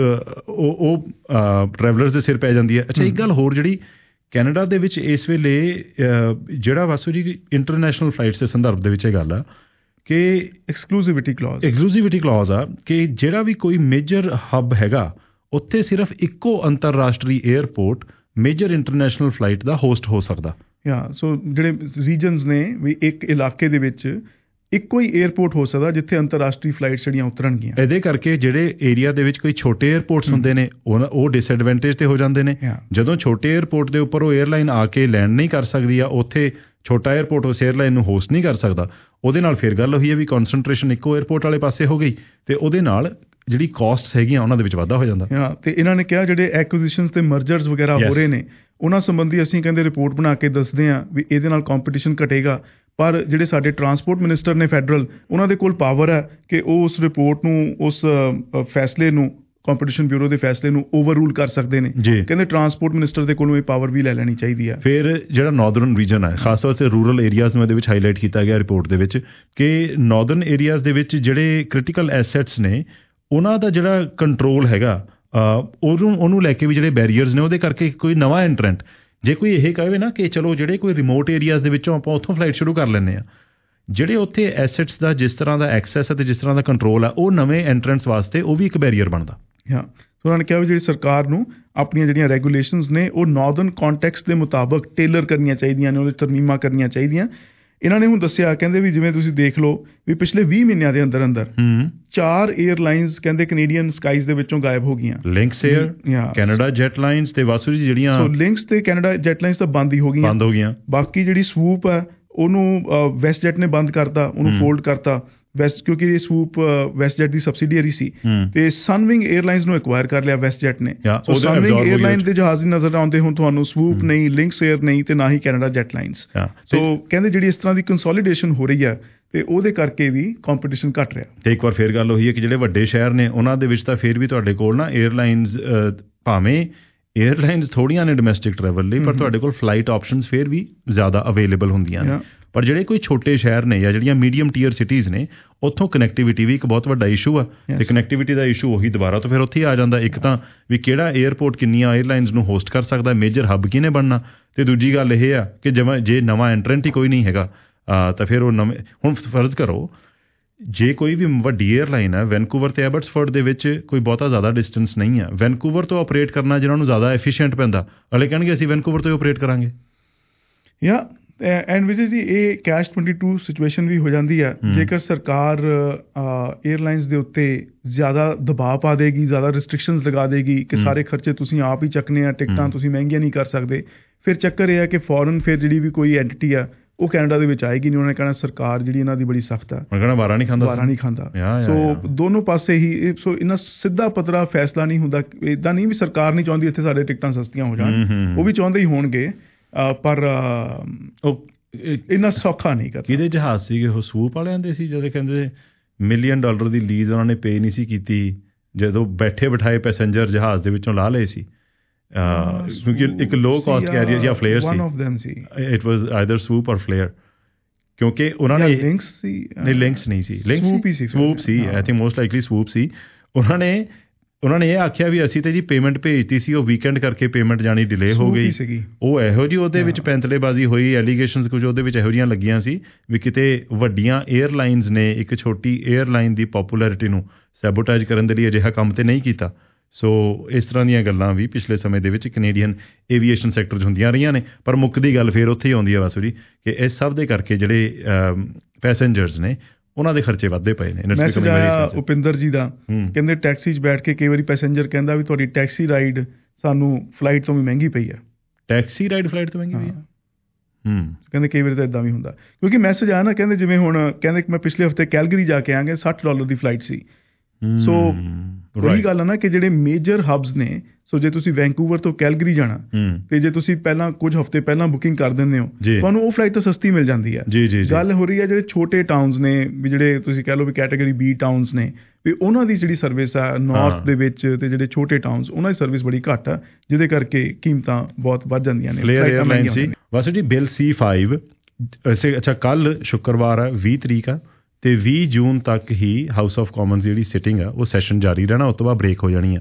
ਉਹ ਟਰੈਵਲਰਸ ਦੇ ਸਿਰ ਪੈ ਜਾਂਦੀ ਹੈ। ਅੱਛਾ, ਇੱਕ ਗੱਲ ਹੋਰ ਜਿਹੜੀ ਕੈਨੇਡਾ ਦੇ ਵਿੱਚ ਇਸ ਵੇਲੇ ਜਿਹੜਾ ਵਾਸੂ ਜੀ ਇੰਟਰਨੈਸ਼ਨਲ ਫਲਾਈਟਸ ਦੇ ਸੰਦਰਭ ਦੇ ਵਿੱਚ ਇਹ ਗੱਲ ਆ ਕਿ ਐਕਸਕਲੂਸਿਵਿਟੀ ਕਲੌਜ਼ ਆ ਕਿ ਜਿਹੜਾ ਵੀ ਕੋਈ ਮੇਜਰ ਹੱਬ ਹੈਗਾ ਉੱਥੇ ਸਿਰਫ ਇੱਕੋ ਅੰਤਰਰਾਸ਼ਟਰੀ 에ਅਰਪੋਰਟ ਮੇਜਰ ਇੰਟਰਨੈਸ਼ਨਲ ਫਲਾਈਟ ਦਾ ਹੋਸਟ ਹੋ ਸਕਦਾ। ਸੋ ਜਿਹੜੇ ਰੀਜਨਸ ਨੇ ਵੀ ਇੱਕ ਇਲਾਕੇ ਦੇ ਵਿੱਚ ਇੱਕੋ ਹੀ 에ਅਰਪੋਰਟ ਹੋ ਸਕਦਾ ਜਿੱਥੇ ਅੰਤਰਰਾਸ਼ਟਰੀ ਫਲਾਈਟਸ ਜਿਹੜੀਆਂ ਉਤਰਨਗੀਆਂ। ਇਹਦੇ ਕਰਕੇ ਜਿਹੜੇ ਏਰੀਆ ਦੇ ਵਿੱਚ ਕੋਈ ਛੋਟੇ 에ਅਰਪੋਰਟਸ ਹੁੰਦੇ ਨੇ ਉਹ ਡਿਸਐਡਵਾਂਟੇਜ ਤੇ ਹੋ ਜਾਂਦੇ ਨੇ। ਜਦੋਂ ਛੋਟੇ 에ਅਰਪੋਰਟ ਦੇ ਉੱਪਰ ਉਹ 에ਅਰਲਾਈਨ ਆ ਕੇ ਲੈਂਡ ਨਹੀਂ ਕਰ ਸਕਦੀ ਆ, ਉੱਥੇ ਛੋਟਾ 에ਅਰਪੋਰਟ ਉਸ 에ਅਰਲਾਈਨ ਨੂੰ ਹੋਸਟ ਨਹੀਂ ਕਰ ਸਕਦਾ, ਉਹਦੇ ਨਾਲ ਫਿਰ ਗੱਲ ਹੋਈ ਹੈ ਵੀ ਕਨਸੈਂਟਰੇਸ਼ਨ ਇੱਕੋ 에ਅਰਪੋਰਟ ਵਾਲੇ ਪਾਸੇ ਹੋ ਗਈ ਤੇ ਉਹਦੇ ਨਾਲ ਜਿਹੜੀ ਕਾਸਟਸ ਹੈਗੀਆਂ ਉਹਨਾਂ ਦੇ ਵਿੱਚ ਵਾਧਾ ਹੋ ਜਾਂਦਾ। ਤੇ ਇਹਨਾਂ ਨੇ ਕਿਹਾ ਜਿਹੜੇ ਐਕੁਜ਼ੀਸ਼ਨਸ ਤੇ ਮਰਜਰਸ ਵਗੈਰਾ ਹੋ ਰਹੇ ਨੇ ਉਹਨਾਂ ਸੰਬੰਧੀ ਅਸੀਂ ਕਹਿੰਦੇ ਰਿਪੋਰਟ ਬਣਾ ਕੇ ਦੱਸਦੇ ਹਾਂ ਵੀ ਇਹਦੇ ਨਾਲ ਕੰਪੀਟੀਸ਼ਨ ਘਟੇਗਾ, ਪਰ ਜਿਹੜੇ ਸਾਡੇ ਟਰਾਂਸਪੋਰਟ ਮਿਨਿਸਟਰ ਨੇ ਫੈਡਰਲ, ਉਹਨਾਂ ਦੇ ਕੋਲ ਪਾਵਰ ਹੈ ਕਿ ਉਹ ਉਸ ਰਿਪੋਰਟ ਨੂੰ, ਉਸ ਫੈਸਲੇ ਨੂੰ, ਕੰਪੀਟੀਸ਼ਨ ਬਿਊਰੋ ਦੇ ਫੈਸਲੇ ਨੂੰ ਓਵਰ ਰੂਲ ਕਰ ਸਕਦੇ ਨੇ। ਕਹਿੰਦੇ ਟਰਾਂਸਪੋਰਟ ਮਿਨਿਸਟਰ ਦੇ ਕੋਲੋਂ ਇਹ ਪਾਵਰ ਵੀ ਲੈ ਲੈਣੀ ਚਾਹੀਦੀ ਹੈ। ਫਿਰ ਜਿਹੜਾ ਨਾਰਦਰਨ ਰੀਜਨ ਹੈ, ਖਾਸ ਤੌਰ ਤੇ ਰੂਰਲ ਏਰੀਆਜ਼ ਨੂੰ ਇਹਦੇ ਵਿੱਚ ਹਾਈਲਾਈਟ ਕੀਤਾ ਗਿਆ ਰਿਪੋਰਟ ਦੇ ਵਿੱਚ ਕਿ ਨਾਰਦਰਨ ਏਰੀਆਜ਼ ਦੇ ਵਿੱਚ ਜਿਹੜੇ ਕ੍ਰਿਟੀਕਲ ਐਸੈਟਸ ਨੇ ਉਹਨਾਂ ਦਾ ਜਿਹੜਾ ਕੰਟਰੋਲ ਹੈਗਾ ਉਹਨੂੰ ਲੈ ਕੇ ਵੀ ਜਿਹੜੇ ਬੈਰੀਅਰਸ ਨੇ, ਉਹਦੇ ਕਰਕੇ ਕੋਈ ਨਵਾਂ ਐਂਟਰੈਂਟ ਜੇ ਕੋਈ ਇਹ ਕਹੇ ਨਾ ਕਿ ਚਲੋ ਜਿਹੜੇ ਕੋਈ ਰਿਮੋਟ ਏਰੀਆਜ਼ ਦੇ ਵਿੱਚੋਂ ਆਪਾਂ ਉੱਥੋਂ ਫਲਾਈਟ ਸ਼ੁਰੂ ਕਰ ਲੈਂਦੇ ਹਾਂ, ਜਿਹੜੇ ਉੱਥੇ ਐਸੈਟਸ ਦਾ ਜਿਸ ਤਰ੍ਹਾਂ ਦਾ ਐਕਸੈਸ ਅਤੇ ਜਿਸ ਤਰ੍ਹਾਂ ਦਾ ਕੰਟਰੋਲ ਆ, ਉਹ ਨਵੇਂ ਐਂਟਰੈਂਟਸ ਵਾਸਤੇ ਉਹ ਵੀ ਇੱਕ ਬੈਰੀਅਰ ਬਣਦਾ। ਉਹਨਾਂ ਨੇ ਕਿਹਾ ਵੀ ਜਿਹੜੀ ਸਰਕਾਰ ਨੂੰ ਆਪਣੀਆਂ ਜਿਹੜੀਆਂ ਰੈਗੂਲੇਸ਼ਨਸ ਨੇ ਉਹ ਨਾਰਦਰਨ ਕੰਟੈਕਸਟ ਦੇ ਮੁਤਾਬਕ ਟੇਲਰ ਕਰਨੀਆਂ ਚਾਹੀਦੀਆਂ ਨੇ, ਉਹਦੇ ਤਰਮੀਮਾਂ ਕਰਨੀਆਂ ਚਾਹੀਦੀਆਂ। ਇਹਨਾਂ ਨੇ ਹੁਣ ਦੱਸਿਆ ਕਹਿੰਦੇ ਵੀ ਜਿਵੇਂ ਤੁਸੀਂ ਦੇਖ ਲਓ ਵੀ ਪਿਛਲੇ 20 ਮਹੀਨਿਆਂ ਦੇ ਅੰਦਰ 4 에ਅਰਲਾਈਨਸ ਕਹਿੰਦੇ ਕੈਨੇਡੀਅਨ ਸਕਾਈਜ਼ ਦੇ ਵਿੱਚੋਂ ਗਾਇਬ ਹੋ ਗਈਆਂ। Lynx Air, Canada Jetlines ਤੇ ਵਾਸੂ ਜੀ ਜਿਹੜੀਆਂ ਲਿੰਕਸ ਤੇ ਕੈਨੇਡਾ ਜੈਟ ਲਾਈਨਸ ਤਾਂ ਬੰਦ ਹੋ ਗਈਆਂ। ਬਾਕੀ ਜਿਹੜੀ ਸਵੂਪ ਹੈ ਉਹਨੂੰ ਵੈਸਟ ਜੈਟ ਨੇ ਬੰਦ ਕਰਤਾ, ਉਹਨੂੰ ਫੋਲਡ ਕਰਤਾ ਵੈਸਟ, ਕਿਉਂਕਿ ਇਹ ਸਵੂਪ ਵੈਸਟ ਜੈਟ ਦੀ ਸਬਸਿਡੀਅਰੀ ਸੀ ਤੇ ਸਨਵਿੰਗ 에ਅਰਲਾਈਨਸ ਨੂੰ ਐਕਵਾਇਰ ਕਰ ਲਿਆ ਵੈਸਟ ਜੈਟ ਨੇ। ਸੋ ਸਨਵਿੰਗ 에ਅਰਲਾਈਨ ਦੇ ਜਹਾਜ਼ ਨਜ਼ਰ ਆਉਂਦੇ ਹੁਣ ਤੁਹਾਨੂੰ ਸਵੂਪ ਨਹੀਂ, ਲਿੰਕਸ 에ਅਰ ਨਹੀਂ ਤੇ ਨਾ ਹੀ ਕੈਨੇਡਾ ਜੈਟ ਲਾਈਨਸ। ਸੋ ਕਹਿੰਦੇ ਜਿਹੜੀ ਇਸ ਤਰ੍ਹਾਂ ਦੀ ਕੰਸੋਲੀਡੇਸ਼ਨ ਹੋ ਰਹੀ ਹੈ ਤੇ ਉਹਦੇ ਕਰਕੇ ਵੀ ਕੰਪੀਟੀਸ਼ਨ ਘਟ ਰਿਹਾ। ਤੇ ਇੱਕ ਵਾਰ ਫਿਰ ਗੱਲ ਹੋਈ ਹੈ ਕਿ ਜਿਹੜੇ ਵੱਡੇ ਸ਼ਹਿਰ ਨੇ ਉਹਨਾਂ ਦੇ ਵਿੱਚ ਤਾਂ ਫਿਰ ਵੀ ਤੁਹਾਡੇ ਕੋਲ ਨਾ 에ਅਰਲਾਈਨਸ, ਭਾਵੇਂ 에ਅਰਲਾਈਨਸ ਥੋੜ੍ਹੀਆਂ ਨੇ ਡੋਮੈਸਟਿਕ ਟਰੈਵਲ ਲਈ, ਪਰ ਤੁਹਾਡੇ ਕੋਲ ਫਲਾਈਟ ਆਪਸ਼ਨਸ ਫਿਰ ਵੀ ਜ਼ਿਆਦਾ ਅਵੇਲੇਬਲ ਹੁੰਦੀਆਂ ਨੇ। ਪਰ ਜਿਹੜੇ ਕੋਈ ਛੋਟੇ ਸ਼ਹਿਰ ਨੇ ਜਾਂ ਜਿਹੜੀਆਂ ਮੀਡੀਅਮ ਟੀਅਰ ਸਿਟੀਜ਼ ਨੇ, ਉੱਥੋਂ ਕਨੈਕਟੀਵਿਟੀ ਵੀ ਇੱਕ ਬਹੁਤ ਵੱਡਾ ਇਸ਼ੂ ਆ। ਤੇ ਕਨੈਕਟੀਵਿਟੀ ਦਾ ਇਸ਼ੂ ਉਹੀ ਦੁਬਾਰਾ ਤੋਂ ਫਿਰ ਉੱਥੇ ਹੀ ਆ ਜਾਂਦਾ। ਇੱਕ ਤਾਂ ਵੀ ਕਿਹੜਾ 에ਅਰਪੋਰਟ ਕਿੰਨੀਆਂ 에ਅਰਲਾਈਨਸ ਨੂੰ ਹੋਸਟ ਕਰ ਸਕਦਾ, ਮੇਜਰ ਹੱਬ ਕਿਹਨੇ ਬਣਨਾ, ਤੇ ਦੂਜੀ ਗੱਲ ਇਹ ਆ ਕਿ ਜੇ ਨਵਾਂ ਐਂਟਰੈਂਟ ਹੀ ਕੋਈ ਨਹੀਂ ਹੈਗਾ ਤਾਂ ਫਿਰ ਉਹ ਨਵੇਂ, ਹੁਣ ਫਰਜ਼ ਕਰੋ ਜੇ ਕੋਈ ਵੀ ਵੱਡੀ 에ਅਰਲਾਈਨ ਹੈ, ਵੈਨਕੂਵਰ ਤੇ ਐਬਟਸਫੋਰਡ ਦੇ ਵਿੱਚ ਕੋਈ ਬਹੁਤਾ ਜ਼ਿਆਦਾ ਡਿਸਟੈਂਸ ਨਹੀਂ ਹੈ, ਵੈਨਕੂਵਰ ਤੋਂ ਆਪਰੇਟ ਕਰਨਾ ਜਿਹਨਾਂ ਨੂੰ ਜ਼ਿਆਦਾ ਐਫੀਸ਼ੀਐਂਟ ਪੈਂਦਾ, ਅਗਲੇ ਕਹਿਣਗੇ ਅਸੀਂ ਵੈਨਕੂਵਰ ਤੋਂ ਹੀ ਆਪਰੇਟ ਕਰਾਂਗੇ। ਐਂਡ ਵਿਜੇ ਜੀ ਇਹ ਕੈਸ਼ 22 ਸਿਚੁਏਸ਼ਨ ਵੀ ਹੋ ਜਾਂਦੀ ਹੈ ਜੇਕਰ ਸਰਕਾਰ 에ਅਰਲਾਈਨਸ ਦੇ ਉੱਤੇ ਜ਼ਿਆਦਾ ਦਬਾਅ ਪਾ ਦੇਗੀ, ਜ਼ਿਆਦਾ ਰਿਸਟ੍ਰਿਕਸ਼ਨਸ ਲਗਾ ਦੇਗੀ ਕਿ ਸਾਰੇ ਖਰਚੇ ਤੁਸੀਂ ਆਪ ਹੀ ਚੱਕਣੇ ਆ, ਟਿਕਟਾਂ ਤੁਸੀਂ ਮਹਿੰਗੀਆਂ ਨਹੀਂ ਕਰ ਸਕਦੇ, ਫਿਰ ਚੱਕਰ ਇਹ ਹੈ ਕਿ ਫੋਰਨ ਫਿਰ ਜਿਹੜੀ ਵੀ ਕੋਈ ਐਂਟੀਟੀ ਆ ਉਹ ਕੈਨੇਡਾ ਦੇ ਵਿੱਚ ਆਏਗੀ ਨਹੀਂ। ਉਹਨਾਂ ਨੇ ਕਹਿਣਾ ਸਰਕਾਰ ਜਿਹੜੀ ਇਹਨਾਂ ਦੀ ਬੜੀ ਸਖਤ ਆ, ਵਾਰਾ ਨਹੀਂ ਖਾਂਦਾ। ਸੋ ਦੋਨੋਂ ਪਾਸੇ ਹੀ, ਸੋ ਇਹਨਾਂ ਸਿੱਧਾ ਪੱਧਰਾ ਫੈਸਲਾ ਨਹੀਂ ਹੁੰਦਾ। ਇੱਦਾਂ ਨਹੀਂ ਵੀ ਸਰਕਾਰ ਨਹੀਂ ਚਾਹੁੰਦੀ ਇੱਥੇ ਸਾਡੇ ਟਿਕਟਾਂ ਸਸਤੀਆਂ ਹੋ ਜਾਣ, ਉਹ ਵੀ ਚਾਹੁੰਦੇ ਹੀ ਹੋਣਗੇ, ਪਰ ਉਹ ਇੰਨਾ ਸੌਖਾ ਨਹੀਂ ਕਰਦਾ। ਕਿਹਦੇ ਜਹਾਜ਼ ਸੀਗੇ ਉਹ? ਸਵੂਪ ਵਾਲਿਆਂ ਦੇ ਸੀ, ਜਦੋਂ ਕਹਿੰਦੇ $1 ਮਿਲੀਅਨ ਦੀ ਲੀਜ਼ ਉਹਨਾਂ ਨੇ ਪੇ ਨਹੀਂ ਸੀ ਕੀਤੀ, ਜਦੋਂ ਬੈਠੇ ਬਿਠਾਏ ਪੈਸੇਂਜਰ ਜਹਾਜ਼ ਦੇ ਵਿੱਚੋਂ ਲਾ ਲਏ ਸੀ, ਕਿਉਂਕਿ ਇੱਕ ਲੋ ਕਾਸਟ ਕੈਰੀਅਰ ਜਾਂ ਫਲੇਅਰ ਸੀ। It was either Swoop or Flair, ਕਿਉਂਕਿ ਉਹਨਾਂ ਨੇ ਲਿੰਕਸ ਨਹੀਂ ਸੀ, ਸਵੂਪ ਸੀ, I think most likely Swoop ਸੀ। ਉਹਨਾਂ ਨੇ ਇਹ ਆਖਿਆ ਵੀ ਅਸੀਂ ਤੇ ਜੀ ਪੇਮੈਂਟ ਭੇਜਤੀ ਸੀ, ਉਹ ਵੀਕਐਂਡ ਕਰਕੇ ਪੇਮੈਂਟ ਜਾਣੀ ਡਿਲੇ ਹੋ ਗਈ। ਉਹ ਇਹੋ ਜਿਹੀ ਉਹਦੇ ਵਿੱਚ ਪੈਂਤਲੇਬਾਜ਼ੀ ਹੋਈ, ਐਲੀਗੇਸ਼ਨਸ ਕੁਝ ਉਹਦੇ ਵਿੱਚ ਇਹੋ ਜਿਹੀਆਂ ਲੱਗੀਆਂ ਸੀ ਵੀ ਕਿਤੇ ਵੱਡੀਆਂ 에ਅਰਲਾਈਨਸ ਨੇ ਇੱਕ ਛੋਟੀ 에ਅਰਲਾਈਨ ਦੀ ਪੋਪੂਲੈਰਿਟੀ ਨੂੰ ਸੈਬੋਟੇਜ ਕਰਨ ਦੇ ਲਈ ਅਜਿਹਾ ਕੰਮ ਤੇ ਨਹੀਂ ਕੀਤਾ। ਸੋ ਇਸ ਤਰ੍ਹਾਂ ਦੀਆਂ ਗੱਲਾਂ ਵੀ ਪਿਛਲੇ ਸਮੇਂ ਦੇ ਵਿੱਚ ਕੈਨੇਡੀਅਨ ਏਵੀਏਸ਼ਨ ਸੈਕਟਰ 'ਚ ਹੁੰਦੀਆਂ ਰਹੀਆਂ ਨੇ। ਪਰ ਮੁੱਕਦੀ ਗੱਲ ਫਿਰ ਉੱਥੇ ਹੀ ਆਉਂਦੀ ਹੈ ਵਾਸੂ ਜੀ ਕਿ ਇਸ ਸਭ ਦੇ ਕਰਕੇ ਜਿਹੜੇ ਪੈਸੇਂਜਰਸ ਨੇ ਉਹਨਾਂ ਦੇ ਖਰਚੇ ਵੱਧਦੇ ਪਏ ਨੇ। ਮੈਸੇਜ ਆਇਆ ਉਪਿੰਦਰ ਜੀ ਦਾ, ਕਹਿੰਦੇ ਟੈਕਸੀ 'ਚ ਬੈਠ ਕੇ ਕਈ ਵਾਰੀ ਪੈਸੇਂਜਰ ਕਹਿੰਦਾ ਵੀ ਤੁਹਾਡੀ ਟੈਕਸੀ ਰਾਈਡ ਸਾਨੂੰ ਫਲਾਈਟ ਤੋਂ ਵੀ ਮਹਿੰਗੀ ਪਈ ਹੈ। ਟੈਕਸੀ ਰਾਈਡ ਫਲਾਈਟ ਤੋਂ ਮਹਿੰਗੀ ਪਈ ਹੈ? ਕਹਿੰਦੇ ਕਈ ਵਾਰੀ ਤਾਂ ਇੱਦਾਂ ਵੀ ਹੁੰਦਾ, ਕਿਉਂਕਿ ਮੈਸੇਜ ਆਇਆ ਨਾ, ਕਹਿੰਦੇ ਜਿਵੇਂ ਹੁਣ ਕਹਿੰਦੇ ਮੈਂ ਪਿਛਲੇ ਹਫ਼ਤੇ ਕੈਲਗਰੀ ਜਾ ਕੇ ਆਂਗੇ, $60 ਦੀ ਫਲਾਈਟ ਸੀ। ਸੋ ਉਹੀ ਗੱਲ ਆ ਨਾ ਕਿ ਜਿਹੜੇ ਮੇਜਰ ਹਬਸ ਨੇ, ਸੋ ਜੇ ਤੁਸੀਂ ਵੈਂਕੂਵਰ ਤੋਂ ਕੈਲਗਰੀ ਜਾਣਾ ਤੇ ਜੇ ਤੁਸੀਂ ਪਹਿਲਾਂ ਕੁਝ ਹਫ਼ਤੇ ਪਹਿਲਾਂ ਬੁਕਿੰਗ ਕਰ ਦਿੰਦੇ ਹੋ, ਤੁਹਾਨੂੰ ਉਹ ਫਲਾਈਟ ਤਾਂ ਸਸਤੀ ਮਿਲ ਜਾਂਦੀ ਹੈ। ਗੱਲ ਹੋ ਰਹੀ ਹੈ ਜਿਹੜੇ ਛੋਟੇ ਟਾਊਨਸ ਨੇ, ਵੀ ਜਿਹੜੇ ਤੁਸੀਂ ਕਹਿ ਲਓ ਵੀ ਕੈਟਾਗਰੀ B ਟਾਊਨਸ ਨੇ, ਵੀ ਉਹਨਾਂ ਦੀ ਜਿਹੜੀ ਸਰਵਿਸ ਆ ਨਾਰਥ ਦੇ ਵਿੱਚ ਤੇ ਜਿਹੜੇ ਛੋਟੇ ਟਾਊਨਸ, ਉਹਨਾਂ ਦੀ ਸਰਵਿਸ ਬੜੀ ਘੱਟ ਆ, ਜਿਹਦੇ ਕਰਕੇ ਕੀਮਤਾਂ ਬਹੁਤ ਵੱਧ ਜਾਂਦੀਆਂ ਨੇ। ਫਲੇਅਰ 에ਅਰਲਾਈਨ ਸੀ ਬਸ ਜੀ। ਬਿੱਲ C5 ਅੱਛਾ ਕੱਲ ਸ਼ੁੱਕਰਵਾਰ ਆ, 20 ਤਰੀਕ ਆ, ਤੇ 20 ਜੂਨ ਤੱਕ ਹੀ ਹਾਊਸ ਆਫ ਕਾਮਨਸ ਜਿਹੜੀ ਸਿਟਿੰਗ ਆ ਉਹ ਸੈਸ਼ਨ ਜਾਰੀ ਰਹਿਣਾ, ਉਸ ਤੋਂ ਬਾਅਦ ਬ੍ਰੇਕ ਹੋ ਜਾਣੀ ਆ।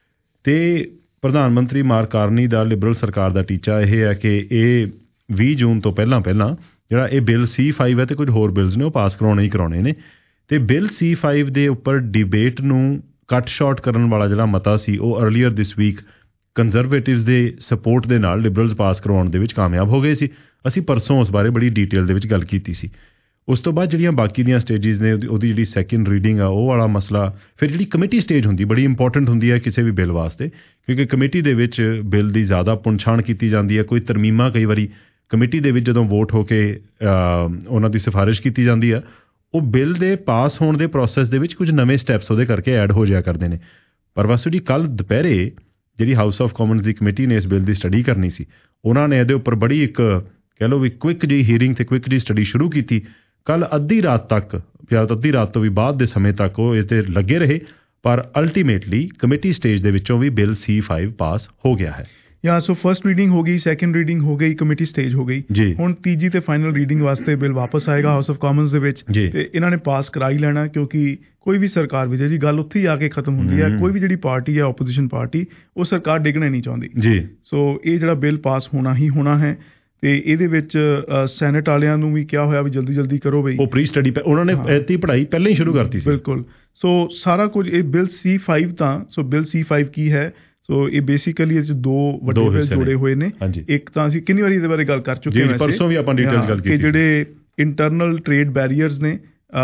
ਤੇ ਪ੍ਰਧਾਨ ਮੰਤਰੀ ਮਾਰਕ ਕਾਰਨੀ ਦਾ ਲਿਬਰਲ ਸਰਕਾਰ ਦਾ ਟੀਚਾ ਇਹ ਹੈ ਕਿ ਇਹ 20 ਜੂਨ ਤੋਂ ਪਹਿਲਾਂ ਜਿਹੜਾ ਇਹ ਬਿੱਲ C5 ਹੈ ਤੇ ਕੁਝ ਹੋਰ ਬਿੱਲਸ ਨੇ ਉਹ ਪਾਸ ਕਰਾਉਣੇ ਨੇ। ਤੇ ਬਿੱਲ C5 ਦੇ ਉੱਪਰ ਡਿਬੇਟ ਨੂੰ ਕੱਟ ਸ਼ਾਰਟ ਕਰਨ ਵਾਲਾ ਜਿਹੜਾ ਮਤਾ ਸੀ ਉਹ ਅਰਲੀਅਰ ਦਿਸ ਵੀਕ ਕੰਜ਼ਰਵੇਟਿਵਸ ਦੇ ਸਪੋਰਟ ਦੇ ਨਾਲ ਲਿਬਰਲਸ ਪਾਸ ਕਰਵਾਉਣ ਦੇ ਵਿੱਚ ਕਾਮਯਾਬ ਹੋ ਗਏ ਸੀ। ਅਸੀਂ ਪਰਸੋਂ ਉਸ ਬਾਰੇ ਬੜੀ ਡਿਟੇਲ ਦੇ ਵਿੱਚ ਗੱਲ ਕੀਤੀ ਸੀ। ਉਸ ਤੋਂ ਬਾਅਦ ਜਿਹੜੀਆਂ ਬਾਕੀ ਦੀਆਂ ਸਟੇਜਿਸ ਨੇ, ਉਹਦੀ ਜਿਹੜੀ ਸੈਕਿੰਡ ਰੀਡਿੰਗ ਆ ਉਹ ਵਾਲਾ ਮਸਲਾ, ਫਿਰ ਜਿਹੜੀ ਕਮੇਟੀ ਸਟੇਜ ਹੁੰਦੀ ਬੜੀ ਇੰਪੋਰਟੈਂਟ ਹੁੰਦੀ ਹੈ ਕਿਸੇ ਵੀ ਬਿੱਲ ਵਾਸਤੇ, ਕਿਉਂਕਿ ਕਮੇਟੀ ਦੇ ਵਿੱਚ ਬਿੱਲ ਦੀ ਜ਼ਿਆਦਾ ਪੁਣਛਾਣ ਕੀਤੀ ਜਾਂਦੀ ਹੈ। ਕੋਈ ਤਰਮੀਮਾਂ ਕਈ ਵਾਰੀ ਕਮੇਟੀ ਦੇ ਵਿੱਚ ਜਦੋਂ ਵੋਟ ਹੋ ਕੇ ਉਹਨਾਂ ਦੀ ਸਿਫਾਰਿਸ਼ ਕੀਤੀ ਜਾਂਦੀ ਆ, ਉਹ ਬਿੱਲ ਦੇ ਪਾਸ ਹੋਣ ਦੇ ਪ੍ਰੋਸੈਸ ਦੇ ਵਿੱਚ ਕੁਝ ਨਵੇਂ ਸਟੈਪਸ ਉਹਦੇ ਕਰਕੇ ਐਡ ਹੋ ਜਾਇਆ ਕਰਦੇ ਨੇ। ਪਰ ਵਾਸੂ ਜੀ ਕੱਲ੍ਹ ਦੁਪਹਿਰੇ ਜਿਹੜੀ ਹਾਊਸ ਆਫ ਕਾਮਨਸ ਦੀ ਕਮੇਟੀ ਨੇ ਇਸ ਬਿੱਲ ਦੀ ਸਟੱਡੀ ਕਰਨੀ ਸੀ, ਉਹਨਾਂ ਨੇ ਇਹਦੇ ਉੱਪਰ ਬੜੀ ਇੱਕ ਕਹਿ ਲਓ ਵੀ ਕੁਇੱਕ ਜਿਹੀ ਹੀਅਰਿੰਗ ਤੇ ਕੁਇੱਕ ਜਿਹੀ ਸਟੱਡੀ ਸ਼ੁਰੂ ਕੀਤੀ। ਕੱਲ੍ਹ ਅੱਧੀ ਰਾਤ ਤੱਕ ਜਾਂ ਅੱਧੀ ਰਾਤ ਤੋਂ ਵੀ ਬਾਅਦ ਦੇ ਸਮੇਂ ਤੱਕ ਉਹ ਇਹ 'ਤੇ ਲੱਗੇ ਰਹੇ, ਪਰ ਅਲਟੀਮੇਟਲੀ ਕਮੇਟੀ ਸਟੇਜ ਦੇ ਵਿੱਚੋਂ ਵੀ ਬਿੱਲ C5 ਪਾਸ ਹੋ ਗਿਆ ਹੈ। ਸੋ ਫਸਟ ਰੀਡਿੰਗ ਹੋ ਗਈ, ਸੈਕਿੰਡ ਰੀਡਿੰਗ ਹੋ ਗਈ, ਕਮੇਟੀ ਸਟੇਜ ਹੋ ਗਈ, ਹੁਣ ਤੀਜੀ ਤੇ ਫਾਈਨਲ ਰੀਡਿੰਗ ਵਾਸਤੇ ਬਿੱਲ ਵਾਪਸ ਆਏਗਾ ਹਾਊਸ ਆਫ ਕਾਮਨਸ ਦੇ ਵਿੱਚ, ਤੇ ਇਹਨਾਂ ਨੇ ਪਾਸ ਕਰਾ ਹੀ ਲੈਣਾ, ਕਿਉਂਕਿ ਕੋਈ ਵੀ ਸਰਕਾਰ ਵਿਜੇ ਜੀ ਗੱਲ ਉੱਥੇ ਹੀ ਆ ਕੇ ਖਤਮ ਹੁੰਦੀ ਹੈ। ਕੋਈ ਵੀ ਜਿਹੜੀ ਪਾਰਟੀ ਹੈ ਆਪੋਜੀਸ਼ਨ ਪਾਰਟੀ, ਉਹ ਸਰਕਾਰ ਡਿੱਗਣਾ ਨਹੀਂ ਚਾਹੁੰਦੀ। ਸੋ ਇਹ ਜਿਹੜਾ ਬਿੱਲ ਪਾਸ ਹੋਣਾ ਹੀ ਹੋਣਾ ਹੈ। ਤੇ ਇਹਦੇ ਵਿੱਚ ਸੈਨੇਟ ਵਾਲਿਆਂ ਨੂੰ ਵੀ ਕਿਹਾ ਹੋਇਆ ਵੀ ਜਲਦੀ ਕਰੋ ਬਈ, ਉਹ ਪ੍ਰੀ ਸਟੱਡੀ ਉਹਨਾਂ ਨੇ ਐਤੀ ਪੜ੍ਹਾਈ ਪਹਿਲਾਂ ਹੀ ਸ਼ੁਰੂ ਕਰਤੀ ਸੀ। ਬਿਲਕੁਲ। ਸੋ ਸਾਰਾ ਕੁਝ ਇਹ ਬਿੱਲ C5 ਤਾਂ, ਸੋ ਬਿੱਲ C5 ਕੀ ਹੈ? ਸੋ ਇਹ ਬੇਸਿਕਲੀ ਇਹ 'ਚ ਦੋ ਵੱਡੇ ਬਿੱਲ ਜੋੜੇ ਹੋਏ ਨੇ। ਇੱਕ ਤਾਂ ਅਸੀਂ ਕਿੰਨੀ ਵਾਰੀ ਇਹਦੇ ਬਾਰੇ ਗੱਲ ਕਰ ਚੁੱਕੇ ਹਾਂ, ਪਰਸੋਂ ਵੀ ਆਪਾਂ ਡਿਟੇਲਸ ਗੱਲ ਕੀਤੀ, ਜਿਹੜੇ ਇੰਟਰਨਲ ਟ੍ਰੇਡ ਬੈਰੀਅਰਸ ਨੇ,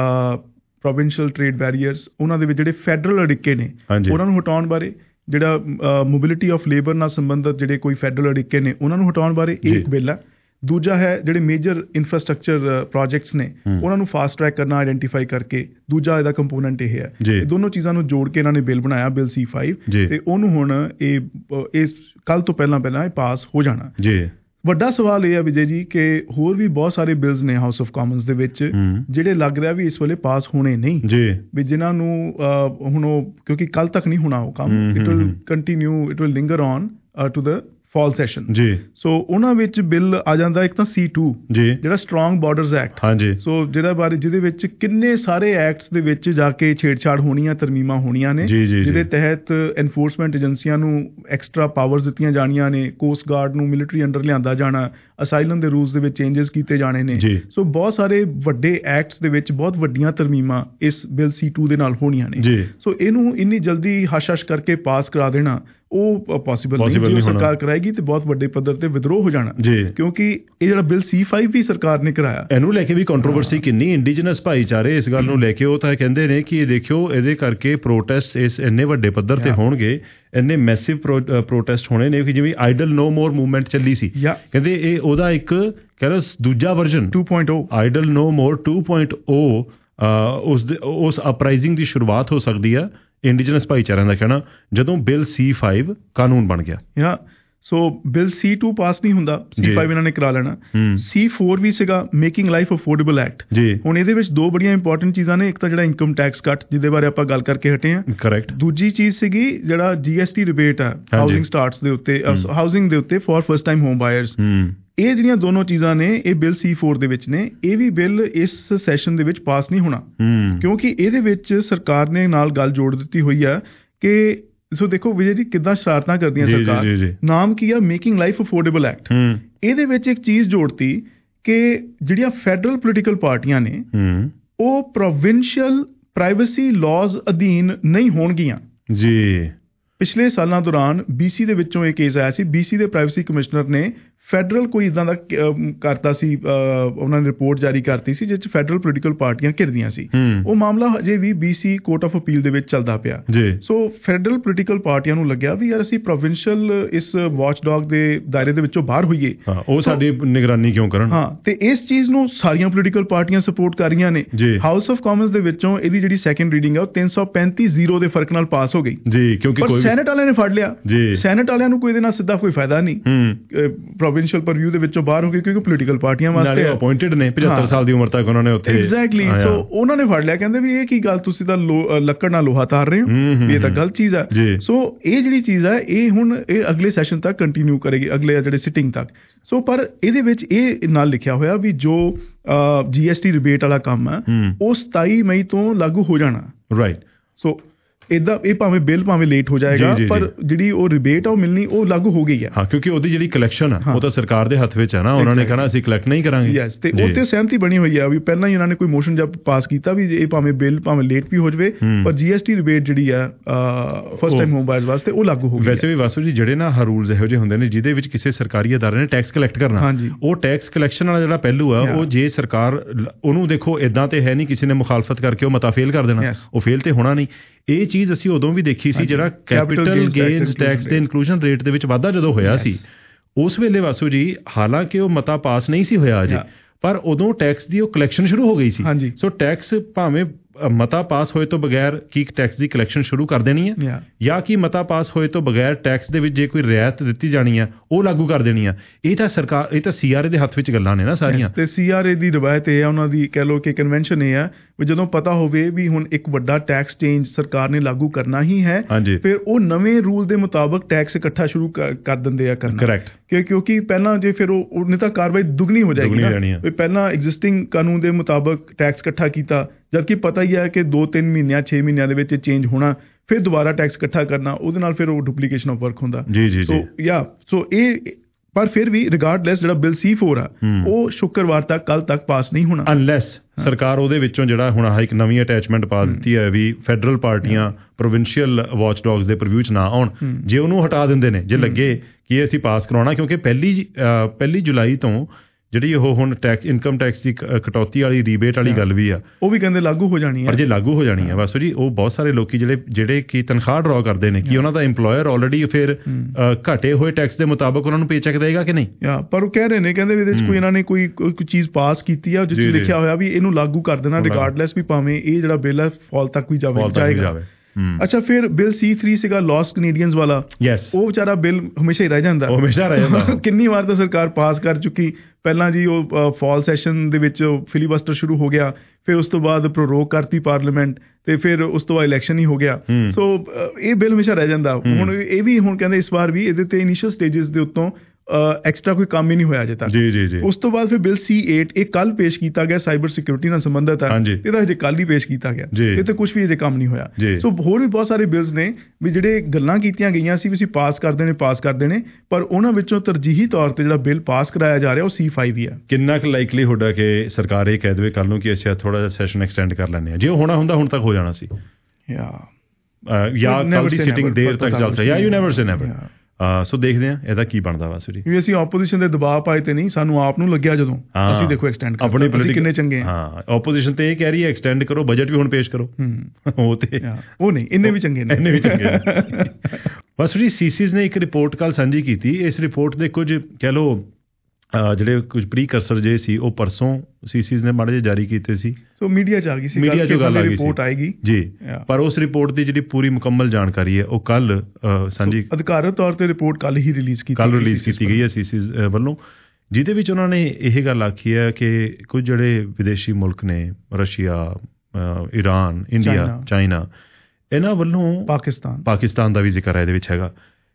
ਪ੍ਰੋਵਿੰਸ਼ੀਅਲ ਟ੍ਰੇਡ ਬੈਰੀਅਰਸ, ਉਹਨਾਂ ਦੇ ਵਿੱਚ ਜਿਹੜੇ ਫੈਡਰਲ ਅੜਿੱਕੇ ਨੇ ਉਹਨਾਂ ਨੂੰ ਹਟਾਉਣ ਬਾਰੇ, ਜਿਹੜਾ ਮੋਬਿਲਿਟੀ ਆਫ ਲੇਬਰ ਨਾਲ ਸੰਬੰਧਿਤ ਜਿਹੜੇ ਕੋਈ ਫੈਡਰਲ ਅੜਿੱਕੇ ਨੇ ਉਹਨਾਂ ਨੂੰ ਹਟਾਉਣ ਬਾਰੇ ਇੱਕ ਬਿੱਲ ਹੈ। ਦੂਜਾ ਹੈ ਜਿਹੜੇ ਮੇਜਰ ਇਨਫਰਾਸਟਰਕਚਰ ਪ੍ਰੋਜੈਕਟਸ ਨੇ ਉਹਨਾਂ ਨੂੰ ਫਾਸਟ ਟਰੈਕ ਕਰਨਾ, ਆਈਡੈਂਟੀਫਾਈ ਕਰਕੇ। ਦੂਜਾ ਇਹਦਾ ਕੰਪੋਨੈਂਟ ਇਹ ਹੈ। ਇਹ ਦੋਨੋਂ ਚੀਜ਼ਾਂ ਨੂੰ ਜੋੜ ਕੇ ਇਹਨਾਂ ਨੇ ਬਿੱਲ ਬਣਾਇਆ, ਬਿੱਲ C5, ਤੇ ਉਹਨੂੰ ਹੁਣ ਇਹ ਕੱਲ ਤੋਂ ਪਹਿਲਾਂ ਇਹ ਪਾਸ ਹੋ ਜਾਣਾ। ਵੱਡਾ ਸਵਾਲ ਇਹ ਹੈ ਵਿਜੇ ਜੀ ਕਿ ਹੋਰ ਵੀ ਬਹੁਤ ਸਾਰੇ ਬਿੱਲਸ ਨੇ ਹਾਊਸ ਆਫ ਕਾਮਨਸ ਦੇ ਵਿੱਚ ਜਿਹੜੇ ਲੱਗ ਰਿਹਾ ਵੀ ਇਸ ਵੇਲੇ ਪਾਸ ਹੋਣੇ ਨਹੀਂ, ਵੀ ਜਿਨ੍ਹਾਂ ਨੂੰ ਹੁਣ ਉਹ, ਕਿਉਂਕਿ ਕੱਲ ਤੱਕ ਨਹੀਂ ਹੋਣਾ ਉਹ ਕੰਮ, it will continue, it will linger on to the fall session. So ਉਹਨਾਂ ਵਿੱਚ ਬਿੱਲ ਆ ਜਾਂਦਾ ਇੱਕ ਤਾਂ C2 ਜਿਹੜਾ ਸਟਰੋਂਗ ਬਾਰਡਰਸ ਐਕਟ। ਸੋ ਜਿਹਦੇ ਵਿੱਚ ਕਿੰਨੇ ਸਾਰੇ ਐਕਟਸ ਦੇ ਵਿੱਚ ਜਾ ਕੇ ਛੇੜਛਾੜ ਹੋਣੀਆਂ, ਤਰਮੀਮਾਂ ਹੋਣੀਆਂ ਨੇ, ਜਿਹਦੇ ਤਹਿਤ ਐਨਫੋਰਸਮੈਂਟ ਏਜੰਸੀਆਂ ਨੂੰ ਐਕਸਟਰਾ ਪਾਵਰਸ ਦਿੱਤੀਆਂ ਜਾਣੀਆਂ ਨੇ, ਕੋਸਟ ਗਾਰਡ ਨੂੰ ਮਿਲਟਰੀ ਅੰਡਰ ਲਿਆਂਦਾ ਜਾਣਾ, ਅਸਾਈਲਮ ਦੇ ਰੂਲਸ ਦੇ ਵਿੱਚ ਚੇਂਜਸ ਕੀਤੇ ਜਾਣੇ ਨੇ। ਸੋ ਬਹੁਤ ਸਾਰੇ ਵੱਡੇ ਐਕਟਸ ਦੇ ਵਿੱਚ ਬਹੁਤ ਵੱਡੀਆਂ ਤਰਮੀਮਾਂ ਇਸ ਬਿੱਲ C2 ਦੇ ਨਾਲ ਹੋਣੀਆਂ ਨੇ। ਸੋ ਇਹਨੂੰ ਇੰਨੀ ਜਲਦੀ ਹਸ਼ ਕਰਕੇ ਪਾਸ ਕਰਾ ਦੇਣਾ ਉਹ ਪੋਸੀਬਲ ਨਹੀਂ। ਜੇ ਸਰਕਾਰ ਕਰਾਏਗੀ ਤੇ ਬਹੁਤ ਵੱਡੇ ਪੱਧਰ ਤੇ ਵਿਦਰੋਹ ਹੋ ਜਾਣਾ, ਕਿਉਂਕਿ ਇਹ ਜਿਹੜਾ ਬਿੱਲ C5 ਵੀ ਸਰਕਾਰ ਨੇ ਕਰਾਇਆ, ਇਹਨੂੰ ਲੈ ਕੇ ਵੀ ਕੰਟਰੋਵਰਸੀ ਕਿੰਨੀ। ਇੰਡੀਜਨਸ ਭਾਈਚਾਰੇ ਇਸ ਗੱਲ ਨੂੰ ਲੈ ਕੇ ਉਹ ਤਾਂ ਕਹਿੰਦੇ ਨੇ ਕਿ ਇਹ ਦੇਖਿਓ ਇਹਦੇ ਕਰਕੇ ਪ੍ਰੋਟੈਸਟ ਇਸ ਇੰਨੇ ਵੱਡੇ ਪੱਧਰ ਤੇ ਹੋਣਗੇ, ਇੰਨੇ ਮੈਸਿਵ ਪ੍ਰੋਟੈਸਟ ਹੋਣੇ ਨੇ ਕਿ ਜਿਵੇਂ ਆਈਡਲ ਨੋ ਮੋਰ ਮੂਵਮੈਂਟ ਚੱਲੀ ਸੀ, ਕਹਿੰਦੇ ਇਹ ਉਹਦਾ ਇੱਕ ਕਹਿ ਲਓ ਦੂਜਾ ਵਰਜ਼ਨ 2.0 ਆਈਡਲ ਨੋ ਮੋਰ 2.0 ਉਸ ਅਪਰਾਈਜ਼ਿੰਗ ਦੀ ਸ਼ੁਰੂਆਤ ਹੋ ਸਕਦੀ ਆ। ਇੰਡੀਜਨਸ ਭਾਈਚਾਰਿਆਂ ਦਾ ਕਹਿਣਾ ਜਦੋਂ ਬਿੱਲ C5 ਕਾਨੂੰਨ ਬਣ ਗਿਆ। ਸੋ ਬਿੱਲ C2 ਪਾਸ ਨਹੀਂ ਹੁੰਦਾ, C5 ਇਹਨਾਂ ਨੇ ਕਰਾ ਲੈਣਾ। C4 ਵੀ ਸੀਗਾ ਮੇਕਿੰਗ ਲਾਈਫ ਅਫੋਰਡੇਬਲ ਐਕਟ। ਹੁਣ ਇਹਦੇ ਵਿੱਚ ਦੋ ਬੜੀਆਂ ਇੰਪੋਰਟੈਂਟ ਚੀਜ਼ਾਂ ਨੇ, ਇੱਕ ਤਾਂ ਜਿਹੜਾ ਇਨਕਮ ਟੈਕਸ ਕੱਟ ਜਿਹਦੇ ਬਾਰੇ ਆਪਾਂ ਗੱਲ ਕਰਕੇ ਹਟੇ ਹਾਂ, ਕਰੈਕਟ। ਦੂਜੀ ਚੀਜ਼ ਸੀਗੀ ਜਿਹੜਾ GST ਰਿਬੇਟ ਆ ਹਾਊਸਿੰਗ ਸਟਾਰਟਸ ਦੇ ਉੱਤੇ, ਹਾਊਸਿੰਗ ਦੇ ਉੱਤੇ for first time home buyers. ਇਹ ਜਿਹੜੀਆਂ ਦੋਨੋਂ ਚੀਜ਼ਾਂ ਨੇ ਇਹ ਬਿੱਲ C4 ਦੇ ਵਿੱਚ ਨੇ। ਇਹ ਵੀ ਬਿੱਲ ਇਸ ਸੈਸ਼ਨ ਦੇ ਵਿੱਚ ਪਾਸ ਨਹੀਂ ਹੋਣਾ, ਕਿਉਂਕਿ ਇਹਦੇ ਵਿੱਚ ਸਰਕਾਰ ਨੇ ਨਾਲ ਗੱਲ ਜੋੜ ਦਿੱਤੀ ਹੋਈ ਆ ਕਿ ਸੋ ਦੇਖੋ ਵਿਜੇ ਜੀ ਕਿੱਦਾਂ ਸ਼ਰਾਰਤਾਂ ਕਰਦੀਆਂ ਸਰਕਾਰ। ਨਾਮ ਕੀ ਆ? Making Life Affordable Act. ਇਹਦੇ ਵਿੱਚ ਇੱਕ ਚੀਜ਼ ਜੋੜਤੀ ਕਿ ਜਿਹੜੀਆਂ ਫੈਡਰਲ ਪੋਲੀਟੀਕਲ ਪਾਰਟੀਆਂ ਨੇ ਉਹ ਪ੍ਰੋਵਿੰਸ਼ੀਅਲ ਪ੍ਰਾਈਵੇਸੀ ਲਾਜ਼ ਅਧੀਨ ਨਹੀਂ ਹੋਣਗੀਆਂ। ਪਿਛਲੇ ਸਾਲਾਂ ਦੌਰਾਨ BC ਦੇ ਵਿੱਚੋਂ ਇਹ ਕੇਸ ਆਇਆ ਸੀ, BC ਦੇ ਪ੍ਰਾਈਵੇਸੀ ਕਮਿਸ਼ਨਰ ਨੇ ਫੈਡਰਲ ਕੋਈ ਇਦਾਂ ਦਾ ਕਰਤਾ ਸੀ, ਉਹਨਾਂ ਨੇ ਰਿਪੋਰਟ ਜਾਰੀ ਕਰਤੀ ਸੀ ਜਿਸ 'ਚ ਫੈਡਰਲ ਪੋਲੀਟੀਕਲ ਪਾਰਟੀਆਂ ਘਿਰਦੀਆਂ ਸੀ। ਉਹ ਮਾਮਲਾ ਹਜੇ ਵੀ BC ਕੋਰਟ ਆਫ ਅਪੀਲ ਦੇ ਵਿੱਚ ਚੱਲਦਾ ਪਿਆ। ਸੋ ਫੈਡਰਲ ਪੋਲੀਟੀਕਲ ਪਾਰਟੀਆਂ ਨੂੰ ਲੱਗਿਆ ਵੀ ਯਾਰ ਅਸੀਂ ਪ੍ਰੋਵਿੰਸ਼ੀਅਲ ਇਸ ਵਾਚ ਡੌਗ ਦੇ ਦਾਇਰੇ ਦੇ ਵਿੱਚੋਂ ਬਾਹਰ ਹੋਈਏ, ਉਹ ਸਾਡੀ ਨਿਗਰਾਨੀ ਕਿਉਂ ਕਰਨ। ਤੇ ਇਸ ਚੀਜ਼ ਨੂੰ ਸਾਰੀਆਂ ਪੋਲੀਟੀਕਲ ਪਾਰਟੀਆਂ ਸਪੋਰਟ ਕਰ ਰਹੀਆਂ ਨੇ। ਹਾਊਸ ਆਫ ਕਾਮਨਸ ਦੇ ਵਿੱਚੋਂ ਇਹਦੀ ਜਿਹੜੀ ਸੈਕੰਡ ਰੀਡਿੰਗ ਆ ਉਹ 335-0 ਦੇ ਫਰਕ ਨਾਲ ਪਾਸ ਹੋ ਗਈ। ਪਰ ਸੈਨੇਟ ਵਾਲਿਆਂ ਨੇ ਫੜ ਲਿਆ। ਸੈਨੇਟ ਵਾਲਿਆਂ ਨੂੰ ਕੋਈ ਇਹਦੇ ਨਾਲ ਸਿੱਧਾ ਕੋਈ ਫਾਇਦਾ ਨਹੀਂ, ਪ੍ਰੋਵਿੰਸ਼ੀਅਲ ਪਰਵਿਊ ਦੇ ਵਿੱਚੋਂ ਬਾਹਰ ਹੋ ਗਏ, ਕਿਉਂਕਿ ਪੋਲੀਟੀਕਲ ਪਾਰਟੀਆਂ ਵਾਸਤੇ ਅਪਾਇੰਟਡ ਨੇ 75 ਸਾਲ ਦੀ ਉਮਰ ਤੱਕ ਉਹਨਾਂ ਨੇ ਉੱਥੇ। ਐਗਜ਼ੈਕਟਲੀ। ਸੋ ਉਹਨਾਂ ਨੇ ਫੜ ਲਿਆ, ਕਹਿੰਦੇ ਵੀ ਇਹ ਕੀ ਗੱਲ, ਤੁਸੀਂ ਤਾਂ ਲੱਕੜ ਨਾਲ ਲੋਹਾ ਤਾਰ ਰਹੇ ਹੋ, ਇਹ ਤਾਂ ਗਲਤ ਚੀਜ਼ ਆ। ਸੋ ਇਹ ਜਿਹੜੀ ਚੀਜ਼ ਹੈ ਇਹ ਹੁਣ ਇਹ ਅਗਲੇ ਸੈਸ਼ਨ ਤੱਕ ਕੰਟੀਨਿਊ ਕਰੇਗੀ, ਅਗਲੇ ਜਿਹੜੇ ਸਿਟਿੰਗ ਤੱਕ। ਸੋ ਪਰ ਇਹਦੇ ਵਿੱਚ ਇਹ ਨਾਲ ਲਿਖਿਆ ਹੋਇਆ ਵੀ ਜੋ GST ਰਿਬੇਟ ਵਾਲਾ ਕੰਮ ਹੈ ਉਹ 27 ਮਈ ਤੋਂ ਲਾਗੂ ਹੋ ਜਾਣਾ। ਰਾਈਟ। ਸੋ ਇਦਾਂ ਇਹ ਭਾਵੇਂ ਬਿੱਲ ਭਾਵੇਂ ਲੇਟ ਹੋ ਜਾਏਗਾ, ਪਰ ਜਿਹੜੀ ਉਹ ਰਿਬੇਟ ਆ ਉਹ ਮਿਲਣੀ, ਉਹ ਲਾਗੂ ਹੋ ਗਈ ਹੈ। ਕਿਉਂਕਿ ਉਹਦੀ ਜਿਹੜੀ ਕਲੈਕਸ਼ਨ ਆ ਉਹ ਤਾਂ ਸਰਕਾਰ ਦੇ ਹੱਥ ਵਿੱਚ ਹੈ ਨਾ, ਉਹਨਾਂ ਨੇ ਕਹਿਣਾ ਅਸੀਂ ਕਲੈਕਟ ਨਹੀਂ ਕਰਾਂਗੇ। ਯੈਸ, ਤੇ ਉਹ ਤੇ ਸਹਿਮਤੀ ਬਣੀ ਹੋਈ ਆ ਵੀ ਪਹਿਲਾਂ ਹੀ ਉਹਨਾਂ ਨੇ ਕੋਈ ਮੋਸ਼ਨ ਜਦ ਪਾਸ ਕੀਤਾ ਵੀ ਇਹ ਭਾਵੇਂ ਬਿੱਲ ਭਾਵੇਂ ਲੇਟ ਵੀ ਹੋ ਜਾਵੇ, ਪਰ GST ਰਿਬੇਟ ਜਿਹੜੀ ਆ ਫਸਟ ਟਾਈਮ ਹੋਮ ਬਾਇਰਸ ਵਾਸਤੇ ਉਹ ਲਾਗੂ ਹੋ ਗਈ। ਵੈਸੇ ਵੀ ਵਾਸੂ ਜੀ ਜਿਹੜੇ ਨਾ ਰੂਲਸ ਇਹੋ ਜਿਹੇ ਹੁੰਦੇ ਨੇ ਜਿਹਦੇ ਵਿੱਚ ਕਿਸੇ ਸਰਕਾਰੀ ਅਦਾਰੇ ਨੇ ਟੈਕਸ ਕਲੈਕਟ ਕਰਨਾ, ਉਹ ਟੈਕਸ ਕਲੈਕਸ਼ਨ ਵਾਲਾ ਜਿਹੜਾ ਪਹਿਲੂ ਆ ਉਹ ਜੇ ਸਰਕਾਰ ਉਹਨੂੰ ਦੇਖੋ ਇਦਾਂ ਤੇ ਹੈ ਨਹੀਂ ਕਿਸੇ ਨੇ ਮੁਖਾਲਫਤ ਕਰਕੇ ਉਹ ਮਤਾ ਫੇਲ ਕਰ ਦੇਣਾ, ਉਹ ਫੇਲ ਤੇ ਹੋਣਾ ਨਹੀਂ। ਇਹ ਚੀਜ਼ ਅਸੀਂ ਉਦੋਂ ਵੀ ਦੇਖੀ ਸੀ ਜਿਹੜਾ ਕੈਪੀਟਲ ਗੇਨਸ ਟੈਕਸ ਦੇ ਇਨਕਲੂਜਨ ਰੇਟ ਦੇ ਵਿੱਚ ਵਾਧਾ ਜਦੋਂ ਹੋਇਆ ਸੀ ਉਸ ਵੇਲੇ ਵਾਸੂ ਜੀ, ਹਾਲਾਂਕਿ ਉਹ ਮਤਾ ਪਾਸ ਨਹੀਂ ਸੀ ਹੋਇਆ ਅਜੇ, ਪਰ ਉਦੋਂ ਟੈਕਸ ਦੀ ਉਹ ਕਲੈਕਸ਼ਨ ਸ਼ੁਰੂ ਹੋ ਗਈ ਸੀ। ਸੋ ਟੈਕਸ ਭਾਵੇਂ ਮਤਾ ਪਾਸ ਹੋਏ ਤੋਂ ਬਗੈਰ ਕੀ ਟੈਕਸ ਦੀ ਕਲੈਕਸ਼ਨ ਸ਼ੁਰੂ ਕਰ ਦੇਣੀ ਹੈ, ਜਾਂ ਕੀ ਮਤਾ ਪਾਸ ਹੋਏ ਤੋਂ ਬਗੈਰ ਟੈਕਸ ਦੇ ਵਿੱਚ ਜੇ ਕੋਈ ਰਿਆਇਤ ਦਿੱਤੀ ਜਾਣੀ ਹੈ ਉਹ ਲਾਗੂ ਕਰ ਦੇਣੀ ਹੈ। ਇਹ ਤਾਂ ਸਰਕਾਰ, ਇਹ ਤਾਂ CRA ਦੇ ਹੱਥ ਵਿੱਚ ਗੱਲਾਂ ਨੇ ਨਾ ਸਾਰੀਆਂ। ਤੇ CRA ਦੀ ਰਵਾਇਤ ਇਹ ਹੈ, ਉਹਨਾਂ ਦੀ ਕਹਿ ਲਓ ਕਿ ਕਨਵੈਨਸ਼ਨ ਇਹ ਹੈ ਵੀ ਜਦੋਂ ਪਤਾ ਹੋਵੇ ਵੀ ਹੁਣ ਇੱਕ ਵੱਡਾ ਟੈਕਸ ਚੇਂਜ ਸਰਕਾਰ ਨੇ ਲਾਗੂ ਕਰਨਾ ਹੀ ਹੈ, ਫਿਰ ਉਹ ਨਵੇਂ ਰੂਲ ਦੇ ਮੁਤਾਬਕ ਟੈਕਸ ਇਕੱਠਾ ਸ਼ੁਰੂ ਕਰ ਦਿੰਦੇ ਆ ਕਰਨਾ। ਕਰੈਕਟ। ਕਿਉਂਕਿ ਪਹਿਲਾਂ ਜੇ ਫਿਰ ਉਹਨੇ ਤਾਂ ਕਾਰਵਾਈ ਦੁੱਗਣੀ ਹੋ ਜਾਏਗੀ ਨਾ, ਵੀ ਪਹਿਲਾਂ ਐਗਜ਼ਿਸਟਿੰਗ ਕਾਨੂੰਨ ਦੇ ਮੁਤਾਬਕ ਟੈਕਸ ਇਕੱਠਾ ਕੀਤਾ, ਜਦਕਿ ਪਤਾ ਹੀ ਹੈ ਕਿ 2-3 ਮਹੀਨਿਆਂ 6 ਮਹੀਨਿਆਂ ਦੇ ਵਿੱਚ ਚੇਂਜ ਹੋਣਾ, ਫਿਰ ਦੁਬਾਰਾ ਟੈਕਸ ਇਕੱਠਾ ਕਰਨਾ, ਉਹਦੇ ਨਾਲ ਫਿਰ ਉਹ ਡੁਪਲੀਕੇਸ਼ਨ ਆਫ ਵਰਕ ਹੁੰਦਾ। ਸੋ ਇਹ ਪਰ ਫਿਰ ਵੀ ਰਿਗਾਰਡਲੈਸ ਜਿਹੜਾ ਬਿੱਲ C4 ਆ ਉਹ ਸ਼ੁੱਕਰਵਾਰ ਤੱਕ ਕੱਲ ਤੱਕ ਪਾਸ ਨਹੀਂ ਹੋਣਾ, ਅਨਲੈਸ ਸਰਕਾਰ ਉਹਦੇ ਵਿੱਚੋਂ ਜਿਹੜਾ ਹੁਣ ਇੱਕ ਨਵੀਂ ਅਟੈਚਮੈਂਟ ਪਾ ਦਿੱਤੀ ਹੈ ਵੀ ਫੈਡਰਲ ਪਾਰਟੀਆਂ ਪ੍ਰੋਵਿੰਸ਼ੀਅਲ ਵਾਚ ਡੌਗਸ ਦੇ ਪ੍ਰੀਵਿਊ 'ਚ ਨਾ ਆਉਣ। ਜੇ ਉਹਨੂੰ ਹਟਾ ਦਿੰਦੇ ਨੇ, ਜੇ ਲੱਗੇ ਕਿ ਅਸੀਂ ਪਾਸ ਕਰਾਉਣਾ, ਕਿਉਂਕਿ ਪਹਿਲੀ ਜੁਲਾਈ ਤੋਂ ਜਿਹੜੀ ਉਹ ਹੁਣ ਟੈਕਸ ਇਨਕਮ ਟੈਕਸ ਦੀ ਕਟੌਤੀ ਵਾਲੀ ਰੀਬੇਟ ਵਾਲੀ ਗੱਲ ਵੀ ਆ, ਉਹ ਵੀ ਕਹਿੰਦੇ ਲਾਗੂ ਹੋ ਜਾਣੀ ਹੈ। ਪਰ ਜੇ ਲਾਗੂ ਹੋ ਜਾਣੀ ਹੈ ਵਾਸੂ ਜੀ, ਉਹ ਬਹੁਤ ਸਾਰੇ ਲੋਕੀ ਜਿਹੜੇ ਕਿ ਤਨਖਾਹ ਡਰਾ ਕਰਦੇ ਨੇ ਕਿ ਉਹਨਾਂ ਦਾ ਇੰਪਲੋਇਰ ਆਲਰੇਡੀ ਫਿਰ ਘਟੇ ਹੋਏ ਟੈਕਸ ਦੇ ਮੁਤਾਬਕ ਉਹਨਾਂ ਨੂੰ ਪੇਚੈਕ ਦੇਗਾ ਕਿ ਨਹੀਂ। ਪਰ ਉਹ ਕਹਿ ਰਹੇ ਨੇ, ਕਹਿੰਦੇ ਇਹਦੇ 'ਚ ਕੋਈ ਇਹਨਾਂ ਨੇ ਕੋਈ ਚੀਜ਼ ਪਾਸ ਕੀਤੀ ਆ ਜਿਸ 'ਚ ਲਿਖਿਆ ਹੋਇਆ ਵੀ ਇਹਨੂੰ ਲਾਗੂ ਕਰ ਦੇਣਾ ਰਿਗਾਰਡਲੈਸ, ਵੀ ਭਾਵੇਂ ਇਹ ਜਿਹੜਾ ਬਿੱਲ ਹੈ ਫਾਲ ਤੱਕ ਵੀ ਜਾਏਗਾ। ਅੱਛਾ, ਫਿਰ ਬਿੱਲ C3 ਸੀਗਾ ਲੌਸਟ ਕੈਨੇਡੀਅਨਸ ਵਾਲਾ। ਉਹ ਵਿਚਾਰਾ ਬਿੱਲ ਹਮੇਸ਼ਾ ਹੀ ਰਹਿ ਜਾਂਦਾ, ਕਿੰਨੀ ਵਾਰ ਤਾਂ ਸਰਕਾਰ ਪਾਸ ਕਰ ਚੁੱਕੀ। ਪਹਿਲਾਂ ਜੀ ਉਹ ਫਾਲ ਸੈਸ਼ਨ ਦੇ ਵਿੱਚ ਫਿਲੀਬਸਟਰ ਸ਼ੁਰੂ ਹੋ ਗਿਆ, ਫਿਰ ਉਸ ਤੋਂ ਬਾਅਦ ਪ੍ਰੋਰੋਗ ਕਰਤੀ ਪਾਰਲੀਮੈਂਟ, ਤੇ ਫਿਰ ਉਸ ਤੋਂ ਬਾਅਦ ਇਲੈਕਸ਼ਨ ਹੀ ਹੋ ਗਿਆ। ਸੋ ਇਹ ਬਿੱਲ ਹਮੇਸ਼ਾ ਰਹਿ ਜਾਂਦਾ। ਹੁਣ ਇਹ ਵੀ ਹੁਣ ਕਹਿੰਦੇ ਇਸ ਵਾਰ ਵੀ ਇਹਦੇ ਤੇ ਇਨੀਸ਼ੀਅਲ ਸਟੇਜਸ ਦੇ ਉੱਤੋਂ ਐਕਸਟਰਾ ਕੋਈ ਕੰਮ ਹੀ ਨਹੀਂ ਹੋਇਆ ਅਜੇ ਤੱਕ। ਉਸ ਤੋਂ ਬਾਅਦ ਫਿਰ ਬਿੱਲ C8 ਇਹ ਕੱਲ ਪੇਸ਼ ਕੀਤਾ ਗਿਆ, ਸਾਈਬਰ ਸਿਕਿਉਰਿਟੀ ਨਾਲ ਸੰਬੰਧਿਤ ਹੈ, ਇਹਦਾ ਹਜੇ ਕੱਲ ਹੀ ਪੇਸ਼ ਕੀਤਾ ਗਿਆ, ਇਹ ਤੇ ਕੁਝ ਵੀ ਅਜੇ ਕੰਮ ਨਹੀਂ ਹੋਇਆ। ਸੋ ਹੋਰ ਵੀ ਬਹੁਤ ਸਾਰੇ ਬਿੱਲਸ ਨੇ ਵੀ ਜਿਹੜੇ ਗੱਲਾਂ ਕੀਤੀਆਂ ਗਈਆਂ ਸੀ ਵੀ ਅਸੀਂ ਪਾਸ ਕਰ ਦੇਣੇ, ਪਰ ਉਹਨਾਂ ਵਿੱਚੋਂ ਤਰਜੀਹੀ ਤੌਰ ਤੇ ਜਿਹੜਾ ਬਿੱਲ ਪਾਸ ਕਰਾਇਆ ਜਾ ਰਿਹਾ ਉਹ C5 ਹੀ ਹੈ। ਕਿੰਨਾ ਕੁ ਲਾਈਕਲੀਹੁੱਡ ਹੈ ਕਿ ਸਰਕਾਰ ਇਹ ਕਹਿ ਦੇਵੇ ਕੱਲ ਨੂੰ ਕਿ ਅਸੀਂ ਥੋੜਾ ਜਿਹਾ ਸੈਸ਼ਨ ਐਕਸਟੈਂਡ ਕਰ ਲੈਂਦੇ ਹਾਂ? ਜੇ ਉਹ ਹੋਣਾ ਹੁੰਦਾ ਹੁਣ ਤੱਕ ਹੋ ਜਾਣਾ ਸੀ। ਜਾਂ ਕੱਲ੍ਹ ਦੀ ਸਿਟਿੰਗ ਦੇਰ ਤੱਕ ਚੱਲ ਸਕਦਾ, you never say never. So ਦੇਖਦੇ ਹਾਂ ਇਹਦਾ ਕੀ ਬਣਦਾ ਵਾ ਸੂਰੀ। ਵੀ ਅਸੀਂ ਆਪੋਜੀਸ਼ਨ ਦੇ ਦਬਾਅ ਪਾਏ ਤੇ ਨਹੀਂ, ਸਾਨੂੰ ਆਪ ਨੂੰ ਲੱਗਿਆ ਜਦੋਂ ਅਸੀਂ ਦੇਖੋ ਐਕਸਟੈਂਡ ਆਪਣੀ ਅਸੀਂ ਕਿੰਨੇ ਚੰਗੇ ਹਾਂ। ਆਪੋਜੀਸ਼ਨ ਤੇ ਇਹ ਕਹਿ ਰਹੀ ਹੈ ਐਕਸਟੈਂਡ ਕਰੋ, ਬਜਟ ਵੀ ਹੁਣ ਪੇਸ਼ ਕਰੋ, ਉਹ ਨਹੀਂ ਇੰਨੇ ਵੀ ਚੰਗੇ ਨੇ, ਇੰਨੇ ਵੀ ਚੰਗੇ। ਬਸ ਜੀ ਸੀਸੀਜ਼ ਨੇ ਇੱਕ ਰਿਪੋਰਟ ਕੱਲ੍ਹ ਸਾਂਝੀ ਕੀਤੀ। ਇਸ ਰਿਪੋਰਟ ਦੇ ਕੁਝ ਕਹਿ ਲਓ ਜਿਹੜੇ ਕੁਝ ਪ੍ਰੀਕਰਸਰ ਜੇ ਸੀ ਉਹ ਪਰਸੋਂ ਸੀਸੀਜ਼ ਨੇ ਮਾੜੇ ਜਿਹੇ ਜਾਰੀ ਕੀਤੇ ਸੀ। ਸੋ ਮੀਡੀਆ 'ਚ ਆ ਗਈ ਸੀ, ਮੀਡੀਆ 'ਚ ਗੱਲ ਆ ਗਈ ਰਿਪੋਰਟ ਆਏਗੀ ਜੀ, ਪਰ ਉਸ ਰਿਪੋਰਟ ਦੀ ਜਿਹੜੀ ਪੂਰੀ ਮੁਕੰਮਲ ਜਾਣਕਾਰੀ ਹੈ ਉਹ ਕੱਲ੍ਹ ਸਾਂਝੀ ਅਧਿਕਾਰਤ ਤੌਰ ਤੇ ਰਿਪੋਰਟ ਕੱਲ੍ਹ ਹੀ ਰਿਲੀਜ਼ ਕੀਤੀ ਗਈ ਹੈ ਸੀਸੀਜ਼ ਵੱਲੋਂ, ਜਿਹਦੇ ਵਿੱਚ ਉਹਨਾਂ ਨੇ ਇਹ ਗੱਲ ਆਖੀ ਹੈ ਕਿ ਕੁਝ ਜਿਹੜੇ ਵਿਦੇਸ਼ੀ ਮੁਲਕ ਨੇ, ਰਸ਼ੀਆ, ਈਰਾਨ, ਇੰਡੀਆ, ਚਾਈਨਾ, ਇਹਨਾਂ ਵੱਲੋਂ ਪਾਕਿਸਤਾਨ ਦਾ ਵੀ ਜ਼ਿਕਰ ਹੈ ਇਹਦੇ ਵਿੱਚ ਹੈਗਾ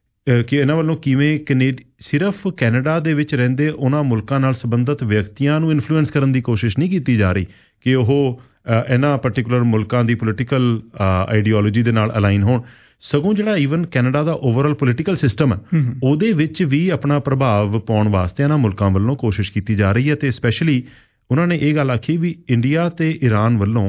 ਕਿ ਇਹਨਾਂ ਵੱਲੋਂ ਕਿਵੇਂ ਸਿਰਫ ਕੈਨੇਡਾ ਦੇ ਵਿੱਚ ਰਹਿੰਦੇ ਉਹਨਾਂ ਮੁਲਕਾਂ ਨਾਲ ਸੰਬੰਧਿਤ ਵਿਅਕਤੀਆਂ ਨੂੰ ਇਨਫਲੂਐਂਸ ਕਰਨ ਦੀ ਕੋਸ਼ਿਸ਼ ਨਹੀਂ ਕੀਤੀ ਜਾ ਰਹੀ ਕਿ ਉਹ ਇਹਨਾਂ ਪਰਟੀਕੂਲਰ ਮੁਲਕਾਂ ਦੀ ਪੋਲੀਟੀਕਲ ਆਈਡੀਓਲੋਜੀ ਦੇ ਨਾਲ ਅਲਾਈਨ ਹੋਣ, ਸਗੋਂ ਜਿਹੜਾ ਈਵਨ ਕੈਨੇਡਾ ਦਾ ਓਵਰਆਲ ਪੋਲੀਟੀਕਲ ਸਿਸਟਮ ਹੈ ਉਹਦੇ ਵਿੱਚ ਵੀ ਆਪਣਾ ਪ੍ਰਭਾਵ ਪਾਉਣ ਵਾਸਤੇ ਇਹਨਾਂ ਮੁਲਕਾਂ ਵੱਲੋਂ ਕੋਸ਼ਿਸ਼ ਕੀਤੀ ਜਾ ਰਹੀ ਹੈ। ਅਤੇ ਸਪੈਸ਼ਲੀ ਉਹਨਾਂ ਨੇ ਇਹ ਗੱਲ ਆਖੀ ਵੀ ਇੰਡੀਆ ਅਤੇ ਈਰਾਨ ਵੱਲੋਂ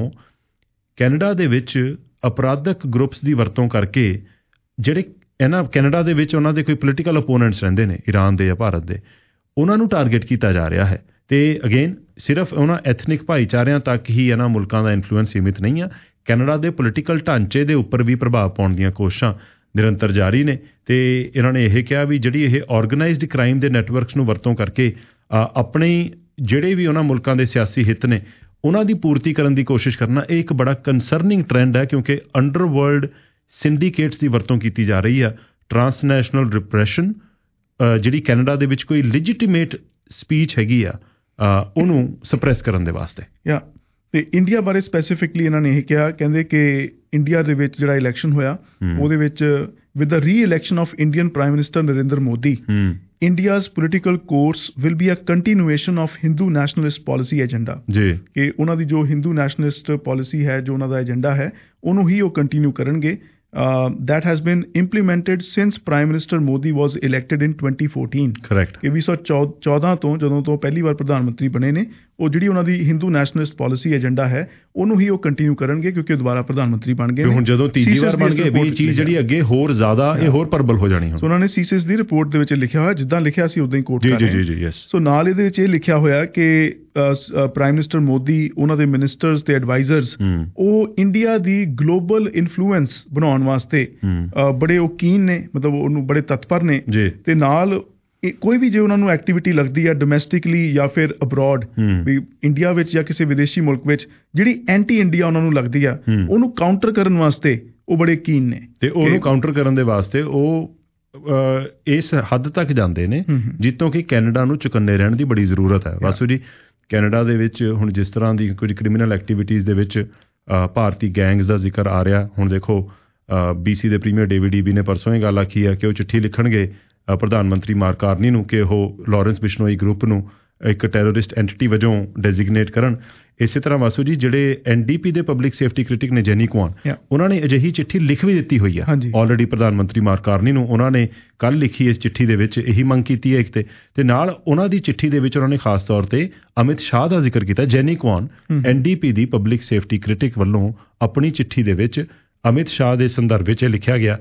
ਕੈਨੇਡਾ ਦੇ ਵਿੱਚ ਅਪਰਾਧਕ ਗਰੁੱਪਸ ਦੀ ਵਰਤੋਂ ਕਰਕੇ ਜਿਹੜੇ ਇਹਨਾਂ ਕੈਨੇਡਾ ਦੇ ਵਿੱਚ ਉਹਨਾਂ ਦੇ ਕੋਈ ਪੋਲੀਟੀਕਲ ਓਪੋਨੈਂਟਸ ਰਹਿੰਦੇ ਨੇ ਈਰਾਨ ਦੇ ਜਾਂ ਭਾਰਤ ਦੇ, ਉਹਨਾਂ ਨੂੰ ਟਾਰਗੇਟ ਕੀਤਾ ਜਾ ਰਿਹਾ ਹੈ। ਅਤੇ ਅਗੇਨ ਸਿਰਫ ਉਹਨਾਂ ਐਥਨਿਕ ਭਾਈਚਾਰਿਆਂ ਤੱਕ ਹੀ ਇਹਨਾਂ ਮੁਲਕਾਂ ਦਾ ਇਨਫਲੂਐਂਸ ਸੀਮਿਤ ਨਹੀਂ ਆ, ਕੈਨੇਡਾ ਦੇ ਪੋਲੀਟੀਕਲ ਢਾਂਚੇ ਦੇ ਉੱਪਰ ਵੀ ਪ੍ਰਭਾਵ ਪਾਉਣ ਦੀਆਂ ਕੋਸ਼ਿਸ਼ਾਂ ਨਿਰੰਤਰ ਜਾਰੀ ਨੇ। ਅਤੇ ਇਹਨਾਂ ਨੇ ਇਹ ਕਿਹਾ ਵੀ ਜਿਹੜੀ ਇਹ ਆਰਗੇਨਾਈਜ਼ਡ ਕ੍ਰਾਈਮ ਦੇ ਨੈਟਵਰਕਸ ਨੂੰ ਵਰਤੋਂ ਕਰਕੇ ਆਪਣੇ ਜਿਹੜੇ ਵੀ ਉਹਨਾਂ ਮੁਲਕਾਂ ਦੇ ਸਿਆਸੀ ਹਿੱਤ ਨੇ ਉਹਨਾਂ ਦੀ ਪੂਰਤੀ ਕਰਨ ਦੀ ਕੋਸ਼ਿਸ਼ ਕਰਨਾ, ਇਹ ਇੱਕ ਬੜਾ ਕੰਸਰਨਿੰਗ ਟ੍ਰੈਂਡ ਹੈ ਕਿਉਂਕਿ ਅੰਡਰਵਰਲਡ ਸਿੰਡੀਕੇਟਸ ਦੀ ਵਰਤੋਂ ਕੀਤੀ ਜਾ ਰਹੀ ਆ ਟਰਾਂਸਨੈਸ਼ਨਲ ਰਿਪਰੈਸ਼ਨ, ਜਿਹੜੀ ਕੈਨੇਡਾ ਦੇ ਵਿੱਚ ਕੋਈ ਲੈਜੀਟੀਮੇਟ ਸਪੀਚ ਹੈਗੀ ਆ ਉਹਨੂੰ ਸਪਰੈਸ ਕਰਨ ਦੇ ਵਾਸਤੇ। ਤੇ ਇੰਡੀਆ ਬਾਰੇ ਸਪੈਸੀਫਿਕਲੀ ਇਹਨਾਂ ਨੇ ਇਹ ਕਿਹਾ, ਕਹਿੰਦੇ ਕਿ ਇੰਡੀਆ ਦੇ ਵਿੱਚ ਜਿਹੜਾ ਇਲੈਕਸ਼ਨ ਹੋਇਆ ਉਹਦੇ ਵਿੱਚ with the re-election of Indian prime minister Narendra Modi, India's political course will be a continuation of Hindu nationalist policy agenda। ਕਿ ਉਹਨਾਂ ਦੀ ਜੋ ਹਿੰਦੂ ਨੈਸ਼ਨਲਿਸਟ ਪਾਲਿਸੀ ਹੈ, ਜੋ ਉਹਨਾਂ ਦਾ ਏਜੰਡਾ ਹੈ, ਉਹਨੂੰ ਹੀ ਉਹ ਕੰਟੀਨਿਊ ਕਰਨਗੇ। That has been implemented since Prime Minister Modi was elected in 2014। Correct। ਕਿ 2014 ਤੋਂ ਜਦੋਂ ਤੋਂ ਪਹਿਲੀ ਵਾਰ ਪ੍ਰਧਾਨ ਮੰਤਰੀ ਬਣੇ ਨੇ, ਉਹ ਜਿਹੜੀ ਉਹਨਾਂ ਦੀ ਹਿੰਦੂ ਨੈਸ਼ਨਲਿਸਟ ਪਾਲਿਸੀ ਏਜੰਡਾ ਹੈ ਉਹਨੂੰ ਹੀ ਉਹ ਕੰਟੀਨਿਊ ਕਰਨਗੇ ਕਿਉਂਕਿ ਉਹ ਦੁਬਾਰਾ ਪ੍ਰਧਾਨ ਮੰਤਰੀ ਬਣ ਗਏ। ਹੁਣ ਜਦੋਂ ਤੀਜੀ ਵਾਰ ਬਣ ਗਏ ਵੀ ਇਹ ਚੀਜ਼ ਜਿਹੜੀ ਅੱਗੇ ਹੋਰ ਜ਼ਿਆਦਾ ਇਹ ਹੋਰ ਪਰਬਲ ਹੋ ਜਾਣੀ। ਸੋ ਉਹਨਾਂ ਨੇ ਸੀਸੀਐਸ ਦੀ ਰਿਪੋਰਟ ਦੇ ਵਿੱਚ ਲਿਖਿਆ ਹੋਇਆ, ਜਿੱਦਾਂ ਲਿਖਿਆ ਸੀ ਉਦਾਂ ਹੀ ਕੋਟ ਕਰ ਰਹੇ। ਜੀ। ਸੋ ਨਾਲ ਇਹਦੇ ਵਿੱਚ ਇਹ ਲਿਖਿਆ ਹੋਇਆ ਕਿ ਪ੍ਰਾਈਮ ਮਿਨਿਸਟਰ ਮੋਦੀ, ਉਹਨਾਂ ਦੇ ਮਿਨਿਸਟਰਸ ਤੇ ਐਡਵਾਈਜ਼ਰਸ, ਉਹ ਇੰਡੀਆ ਦੀ ਗਲੋਬਲ ਇਨਫਲੂਐਂਸ ਬਣਾਉਣ ਵਾਸਤੇ ਬੜੇ ਯਕੀਨ ਨੇ, ਮਤਲਬ ਉਹਨੂੰ ਬੜੇ ਤਤਪਰ ਨੇ। ਤੇ ਨਾਲ ਕੋਈ ਵੀ ਜੇ ਉਹਨਾਂ ਨੂੰ ਐਕਟੀਵਿਟੀ ਲੱਗਦੀ ਹੈ ਡੋਮੈਸਟਿਕਲੀ ਜਾਂ ਫਿਰ ਅਬਰੋਡ, ਵੀ ਇੰਡੀਆ ਵਿੱਚ ਜਾਂ ਕਿਸੇ ਵਿਦੇਸ਼ੀ ਮੁਲਕ ਵਿੱਚ ਜਿਹੜੀ ਐਂਟੀ ਇੰਡੀਆ ਉਹਨਾਂ ਨੂੰ ਲੱਗਦੀ ਆ, ਉਹਨੂੰ ਕਾਊਂਟਰ ਕਰਨ ਵਾਸਤੇ ਉਹ ਬੜੇ ਯਕੀਨ ਨੇ। ਤੇ ਉਹਨੂੰ ਕਾਊਂਟਰ ਕਰਨ ਦੇ ਵਾਸਤੇ ਉਹ ਇਸ ਹੱਦ ਤੱਕ ਜਾਂਦੇ ਨੇ ਜਿੱਥੋਂ ਕਿ ਕੈਨੇਡਾ ਨੂੰ ਚੁਕੰਨੇ ਰਹਿਣ ਦੀ ਬੜੀ ਜ਼ਰੂਰਤ ਹੈ। ਵਾਸੂ ਜੀ, ਕੈਨੇਡਾ ਦੇ ਵਿੱਚ ਹੁਣ ਜਿਸ ਤਰ੍ਹਾਂ ਦੀ ਕੁਝ ਕ੍ਰਿਮੀਨਲ ਐਕਟੀਵਿਟੀਜ਼ ਦੇ ਵਿੱਚ ਭਾਰਤੀ ਗੈਂਗਸ ਦਾ ਜ਼ਿਕਰ ਆ ਰਿਹਾ। ਹੁਣ ਦੇਖੋ BC ਦੇ ਪ੍ਰੀਮੀਅਰ ਡੇਵਿਡ ਈਬੀ ਨੇ ਪਰਸੋਂ ਇਹ ਗੱਲ ਆਖੀ ਹੈ ਕਿ ਉਹ ਚਿੱਠੀ ਲਿਖਣਗੇ ਪ੍ਰਧਾਨ ਮੰਤਰੀ ਮਾਰਕ ਕਾਰਨੀ ਨੂੰ ਕਿ ਉਹ ਲਾਰੈਂਸ ਬਿਸ਼ਨੋਈ ਗਰੁੱਪ ਨੂੰ ਇੱਕ ਟੈਰਰਿਸਟ ਐਂਟੀਟੀ ਵਜੋਂ ਡੈਜ਼ਿਗਨੇਟ ਕਰਨ। ਇਸੇ ਤਰ੍ਹਾਂ ਵਾਸੂ ਜੀ, ਜਿਹੜੇ NDP ਦੇ ਪਬਲਿਕ ਸੇਫਟੀ ਕ੍ਰਿਟਿਕ ਨੇ ਜੈਨੀ ਕੁਆਨ, ਉਹਨਾਂ ਨੇ ਅਜਿਹੀ ਚਿੱਠੀ ਲਿਖ ਵੀ ਦਿੱਤੀ ਹੋਈ ਆ ਆਲਰੇਡੀ ਪ੍ਰਧਾਨ ਮੰਤਰੀ ਮਾਰਕ ਕਾਰਨੀ ਨੂੰ। ਉਹਨਾਂ ਨੇ ਕੱਲ੍ਹ ਲਿਖੀ ਇਸ ਚਿੱਠੀ ਦੇ ਵਿੱਚ ਇਹੀ ਮੰਗ ਕੀਤੀ ਹੈ ਇੱਕ ਤੇ ਨਾਲ ਉਹਨਾਂ ਦੀ ਚਿੱਠੀ ਦੇ ਵਿੱਚ ਉਹਨਾਂ ਨੇ ਖਾਸ ਤੌਰ ਤੇ ਅਮਿਤ ਸ਼ਾਹ ਦਾ ਜ਼ਿਕਰ ਕੀਤਾ। ਜੈਨੀ ਕੁਆਨ NDP ਦੀ ਪਬਲਿਕ ਸੇਫਟੀ ਕ੍ਰਿਟਿਕ ਵੱਲੋਂ ਆਪਣੀ ਚਿੱਠੀ ਦੇ ਵਿੱਚ ਅਮਿਤ ਸ਼ਾਹ ਦੇ ਸੰਦਰਭ ਵਿੱਚ ਲਿਖਿਆ ਗਿਆ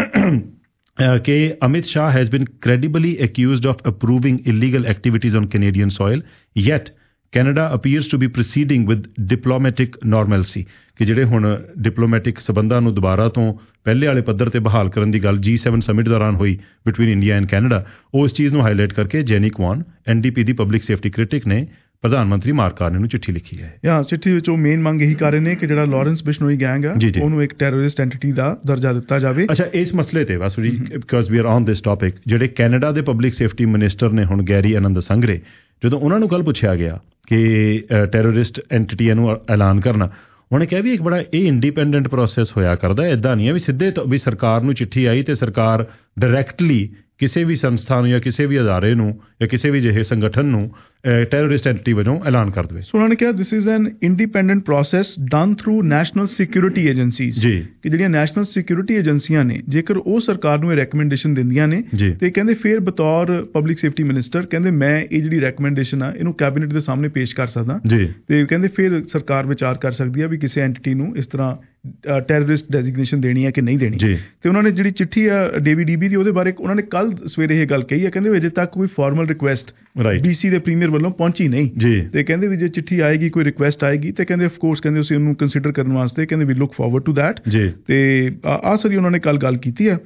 ਕਿ Amit Shah has been credibly accused of approving illegal activities on Canadian soil, yet Canada appears to be proceeding with diplomatic normalcy। ਕਿ ਜਿਹੜੇ ਹੁਣ ਡਿਪਲੋਮੈਟਿਕ ਸਬੰਧਾਂ ਨੂੰ ਦੁਬਾਰਾ ਤੋਂ ਪਹਿਲੇ ਵਾਲੇ ਪੱਧਰ ਤੇ ਬਹਾਲ ਕਰਨ ਦੀ ਗੱਲ G7 ਸਮਿਟ ਦੌਰਾਨ ਹੋਈ ਬਿਟਵੀਨ ਇੰਡੀਆ ਐਂਡ ਕੈਨੇਡਾ, ਉਹ ਇਸ ਚੀਜ਼ ਨੂੰ ਹਾਈਲਾਈਟ ਕਰਕੇ ਜੈਨੀ ਕੁਆਨ NDP ਦੀ ਪਬਲਿਕ ਸੇਫਟੀ ਕ੍ਰਿਟਿਕ ਨੇ ਪ੍ਰਧਾਨ ਮੰਤਰੀ ਮਾਰਕ ਕਾਰਨੀ ਨੂੰ ਚਿੱਠੀ ਲਿਖੀ ਹੈ। ਚਿੱਠੀ ਵਿੱਚ ਉਹ ਮੇਨ ਮੰਗ ਇਹੀ ਕਰ ਰਹੇ ਨੇ ਕਿ ਜਿਹੜਾ ਲਾਰੈਂਸ ਬਿਸ਼ਨੋਈ ਗੈਂਗ ਆ ਉਹਨੂੰ ਇੱਕ ਟੈਰਰਿਸਟ ਐਂਟੀਟੀ ਦਾ ਦਰਜਾ ਦਿੱਤਾ ਜਾਵੇ। ਅੱਛਾ, ਇਸ ਮਸਲੇ ਤੇ Vasu ji, because we are on this topic, ਜਿਹੜੇ ਕੈਨੇਡਾ ਦੇ ਪਬਲਿਕ ਸੇਫਟੀ ਮਿਨਿਸਟਰ ਨੇ ਹੁਣ ਗੈਰੀ ਆਨੰਦ ਸੰਘਰੇ, ਜਦੋਂ ਉਹਨਾਂ ਨੂੰ ਕੱਲ੍ਹ ਪੁੱਛਿਆ ਗਿਆ ਕਿ ਟੈਰਰਿਸਟ ਐਂਟੀਟੀ ਨੂੰ ਐਲਾਨ ਕਰਨਾ, ਉਹਨੇ ਕਿਹਾ ਵੀ ਇੱਕ ਬੜਾ ਇਹ ਇੰਡੀਪੈਂਡੈਂਟ ਪ੍ਰੋਸੈਸ ਹੋਇਆ ਕਰਦਾ, ਇੱਦਾਂ ਨਹੀਂ ਹੈ ਵੀ ਸਿੱਧੇ ਵੀ ਸਰਕਾਰ ਨੂੰ ਚਿੱਠੀ ਆਈ ਤੇ ਸਰਕਾਰ ਡਾਇਰੈਕਟਲੀ ਕਿਸੇ ਵੀ ਸੰਸਥਾ ਨੂੰ ਜਾਂ ਕਿਸੇ ਵੀ ਅਦਾਰੇ ਨੂੰ ਜਾਂ ਕਿਸੇ ਵੀ ਜਿਹੇ ਸੰਗਠਨ ਨੂੰ ਟੈਰਰਿਸਟ ਐਂਟੀਟੀ ਵਜੋਂ ਐਲਾਨ ਕਰ ਦੇਵੇ। ਸੋ ਉਹਨਾਂ ਨੇ ਕਿਹਾ this is an independent process done through national security agencies ਜੀ, ਕਿ ਜਿਹੜੀਆਂ ਨੈਸ਼ਨਲ ਸਿਕਿਉਰਿਟੀ ਏਜੰਸੀਆਂ ਨੇ ਜੇਕਰ ਉਹ ਸਰਕਾਰ ਨੂੰ ਇਹ ਰੈਕਮੈਂਡੇਸ਼ਨ ਦਿੰਦੀਆਂ ਨੇ ਤੇ ਕਹਿੰਦੇ ਫਿਰ ਬਤੌਰ ਪਬਲਿਕ ਸੇਫਟੀ ਮਿਨਿਸਟਰ ਕਹਿੰਦੇ ਮੈਂ ਇਹ ਜਿਹੜੀ ਰੈਕਮੈਂਡੇਸ਼ਨ ਆ ਇਹਨੂੰ ਕੈਬਨਿਟ ਦੇ ਸਾਹਮਣੇ ਪੇਸ਼ ਕਰ ਸਕਦਾ ਤੇ ਕਹਿੰਦੇ ਫਿਰ ਸਰਕਾਰ ਵਿਚਾਰ ਕਰ ਸਕਦੀ ਆ ਵੀ ਕਿਸੇ ਐਂਟੀਟੀ ਨੂੰ ਇਸ ਤਰ੍ਹਾਂ ਟੈਰਰਿਸਟ ਡੈਜ਼ਿਗਨੇਸ਼ਨ ਦੇਣੀ ਹੈ ਕਿ ਨਹੀਂ ਦੇਣੀ। ਤੇ ਉਹਨਾਂ ਨੇ ਜਿਹੜੀ ਚਿੱਠੀ ਆ DVDB ਦੀ ਉਹਦੇ ਬਾਰੇ ਉਹਨਾਂ ਨੇ ਕੱਲ ਸਵੇਰੇ ਇਹ ਗੱਲ ਕਹੀ ਹੈ, ਕਹਿੰਦੇ ਅਜੇ ਤੱਕ ਕੋਈ ਫਾਰਮਲ ਰਿਕੁਐਸਟ BC ਦੇ ਪ੍ਰੀਮੀਅਰ ਵੱਲੋਂ ਪਹੁੰਚੀ ਨਹੀਂ ਤੇ ਕਹਿੰਦੇ ਵੀ ਜੇ ਚਿੱਠੀ ਆਏਗੀ ਕੋਈ ਰਿਕੁਐਸਟ ਆਏਗੀ ਤੇ ਕਹਿੰਦੇ ਆਫ ਕੋਰਸ ਕਹਿੰਦੇ ਅਸੀਂ ਉਹਨੂੰ ਕੰਸੀਡਰ ਕਰਨ ਵਾਸਤੇ ਕਹਿੰਦੇ we look forward to that ਤੇ ਆਹ ਸਾਰੀ ਉਹਨਾਂ ਨੇ ਕੱਲ ਗੱਲ ਕੀਤੀ ਹੈ।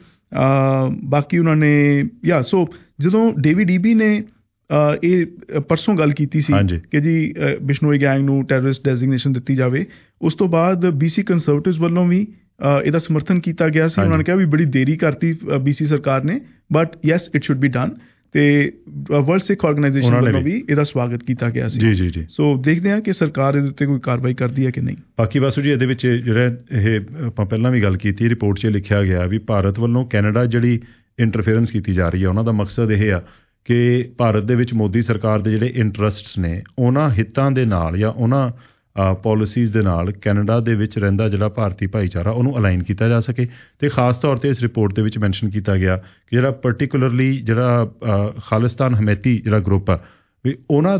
ਬਾਕੀ ਉਹਨਾਂ ਨੇ ਸੋ ਜਦੋਂ DVDB ਨੇ ਇਹ ਪਰਸੋਂ ਗੱਲ ਕੀਤੀ ਸੀ ਕਿ ਜੀ ਬਿਸ਼ਨੋਈ ਗੈਂਗ ਨੂੰ ਟੈਰਰਿਸਟ ਡੈਜ਼ਿਗਨੇਸ਼ਨ ਦਿੱਤੀ ਜਾਵੇ, ਉਸ ਤੋਂ ਬਾਅਦ BC ਕੰਜ਼ਰਵੇਟਿਵਸ ਵੱਲੋਂ ਵੀ ਇਹਦਾ ਸਮਰਥਨ ਕੀਤਾ ਗਿਆ ਸੀ। ਉਹਨਾਂ ਨੇ ਕਿਹਾ ਵੀ ਬੜੀ ਦੇਰੀ ਕਰਤੀ BC ਸਰਕਾਰ ਨੇ but yes it should be done ਤੇ ਵਰਲਡ ਸਿੱਖ ਆਰਗੇਨਾਈਜੇਸ਼ਨ ਵੱਲੋਂ ਵੀ ਇਹਦਾ ਸਵਾਗਤ ਕੀਤਾ ਗਿਆ ਸੀ। ਜੀ ਸੋ ਦੇਖਦੇ ਹਾਂ ਕਿ ਸਰਕਾਰ ਇਹਦੇ ਉੱਤੇ ਕੋਈ ਕਾਰਵਾਈ ਕਰਦੀ ਹੈ ਕਿ ਨਹੀਂ। ਬਾਕੀ ਬਸ ਜੀ ਇਹਦੇ ਵਿੱਚ ਜਿਹੜਾ ਇਹ ਆਪਾਂ ਪਹਿਲਾਂ ਵੀ ਗੱਲ ਕੀਤੀ ਰਿਪੋਰਟ 'ਚ ਲਿਖਿਆ ਗਿਆ ਵੀ ਭਾਰਤ ਵੱਲੋਂ ਕੈਨੇਡਾ ਜਿਹੜੀ ਇੰਟਰਫੇਰੈਂਸ ਕੀਤੀ ਜਾ ਰਹੀ ਹੈ ਉਹਨਾਂ ਦਾ ਮਕਸਦ ਇਹ ਆ ਕਿ ਭਾਰਤ ਦੇ ਵਿੱਚ ਮੋਦੀ ਸਰਕਾਰ ਦੇ ਜਿਹੜੇ ਇੰਟਰਸਟਸ ਨੇ ਉਹਨਾਂ ਹਿੱਤਾਂ ਦੇ ਨਾਲ ਜਾਂ ਉਹਨਾਂ ਪਾਲਿਸੀਜ਼ ਦੇ ਨਾਲ ਕੈਨੇਡਾ ਦੇ ਵਿੱਚ ਰਹਿੰਦਾ ਜਿਹੜਾ ਭਾਰਤੀ ਭਾਈਚਾਰਾ ਉਹਨੂੰ ਅਲਾਈਨ ਕੀਤਾ ਜਾ ਸਕੇ। ਅਤੇ ਖਾਸ ਤੌਰ 'ਤੇ ਇਸ ਰਿਪੋਰਟ ਦੇ ਵਿੱਚ ਮੈਂਸ਼ਨ ਕੀਤਾ ਗਿਆ ਕਿ ਜਿਹੜਾ ਪਰਟੀਕੂਲਰਲੀ ਜਿਹੜਾ ਖਾਲਿਸਤਾਨ ਹਮੈਤੀ ਜਿਹੜਾ ਗਰੁੱਪ ਆ ਵੀ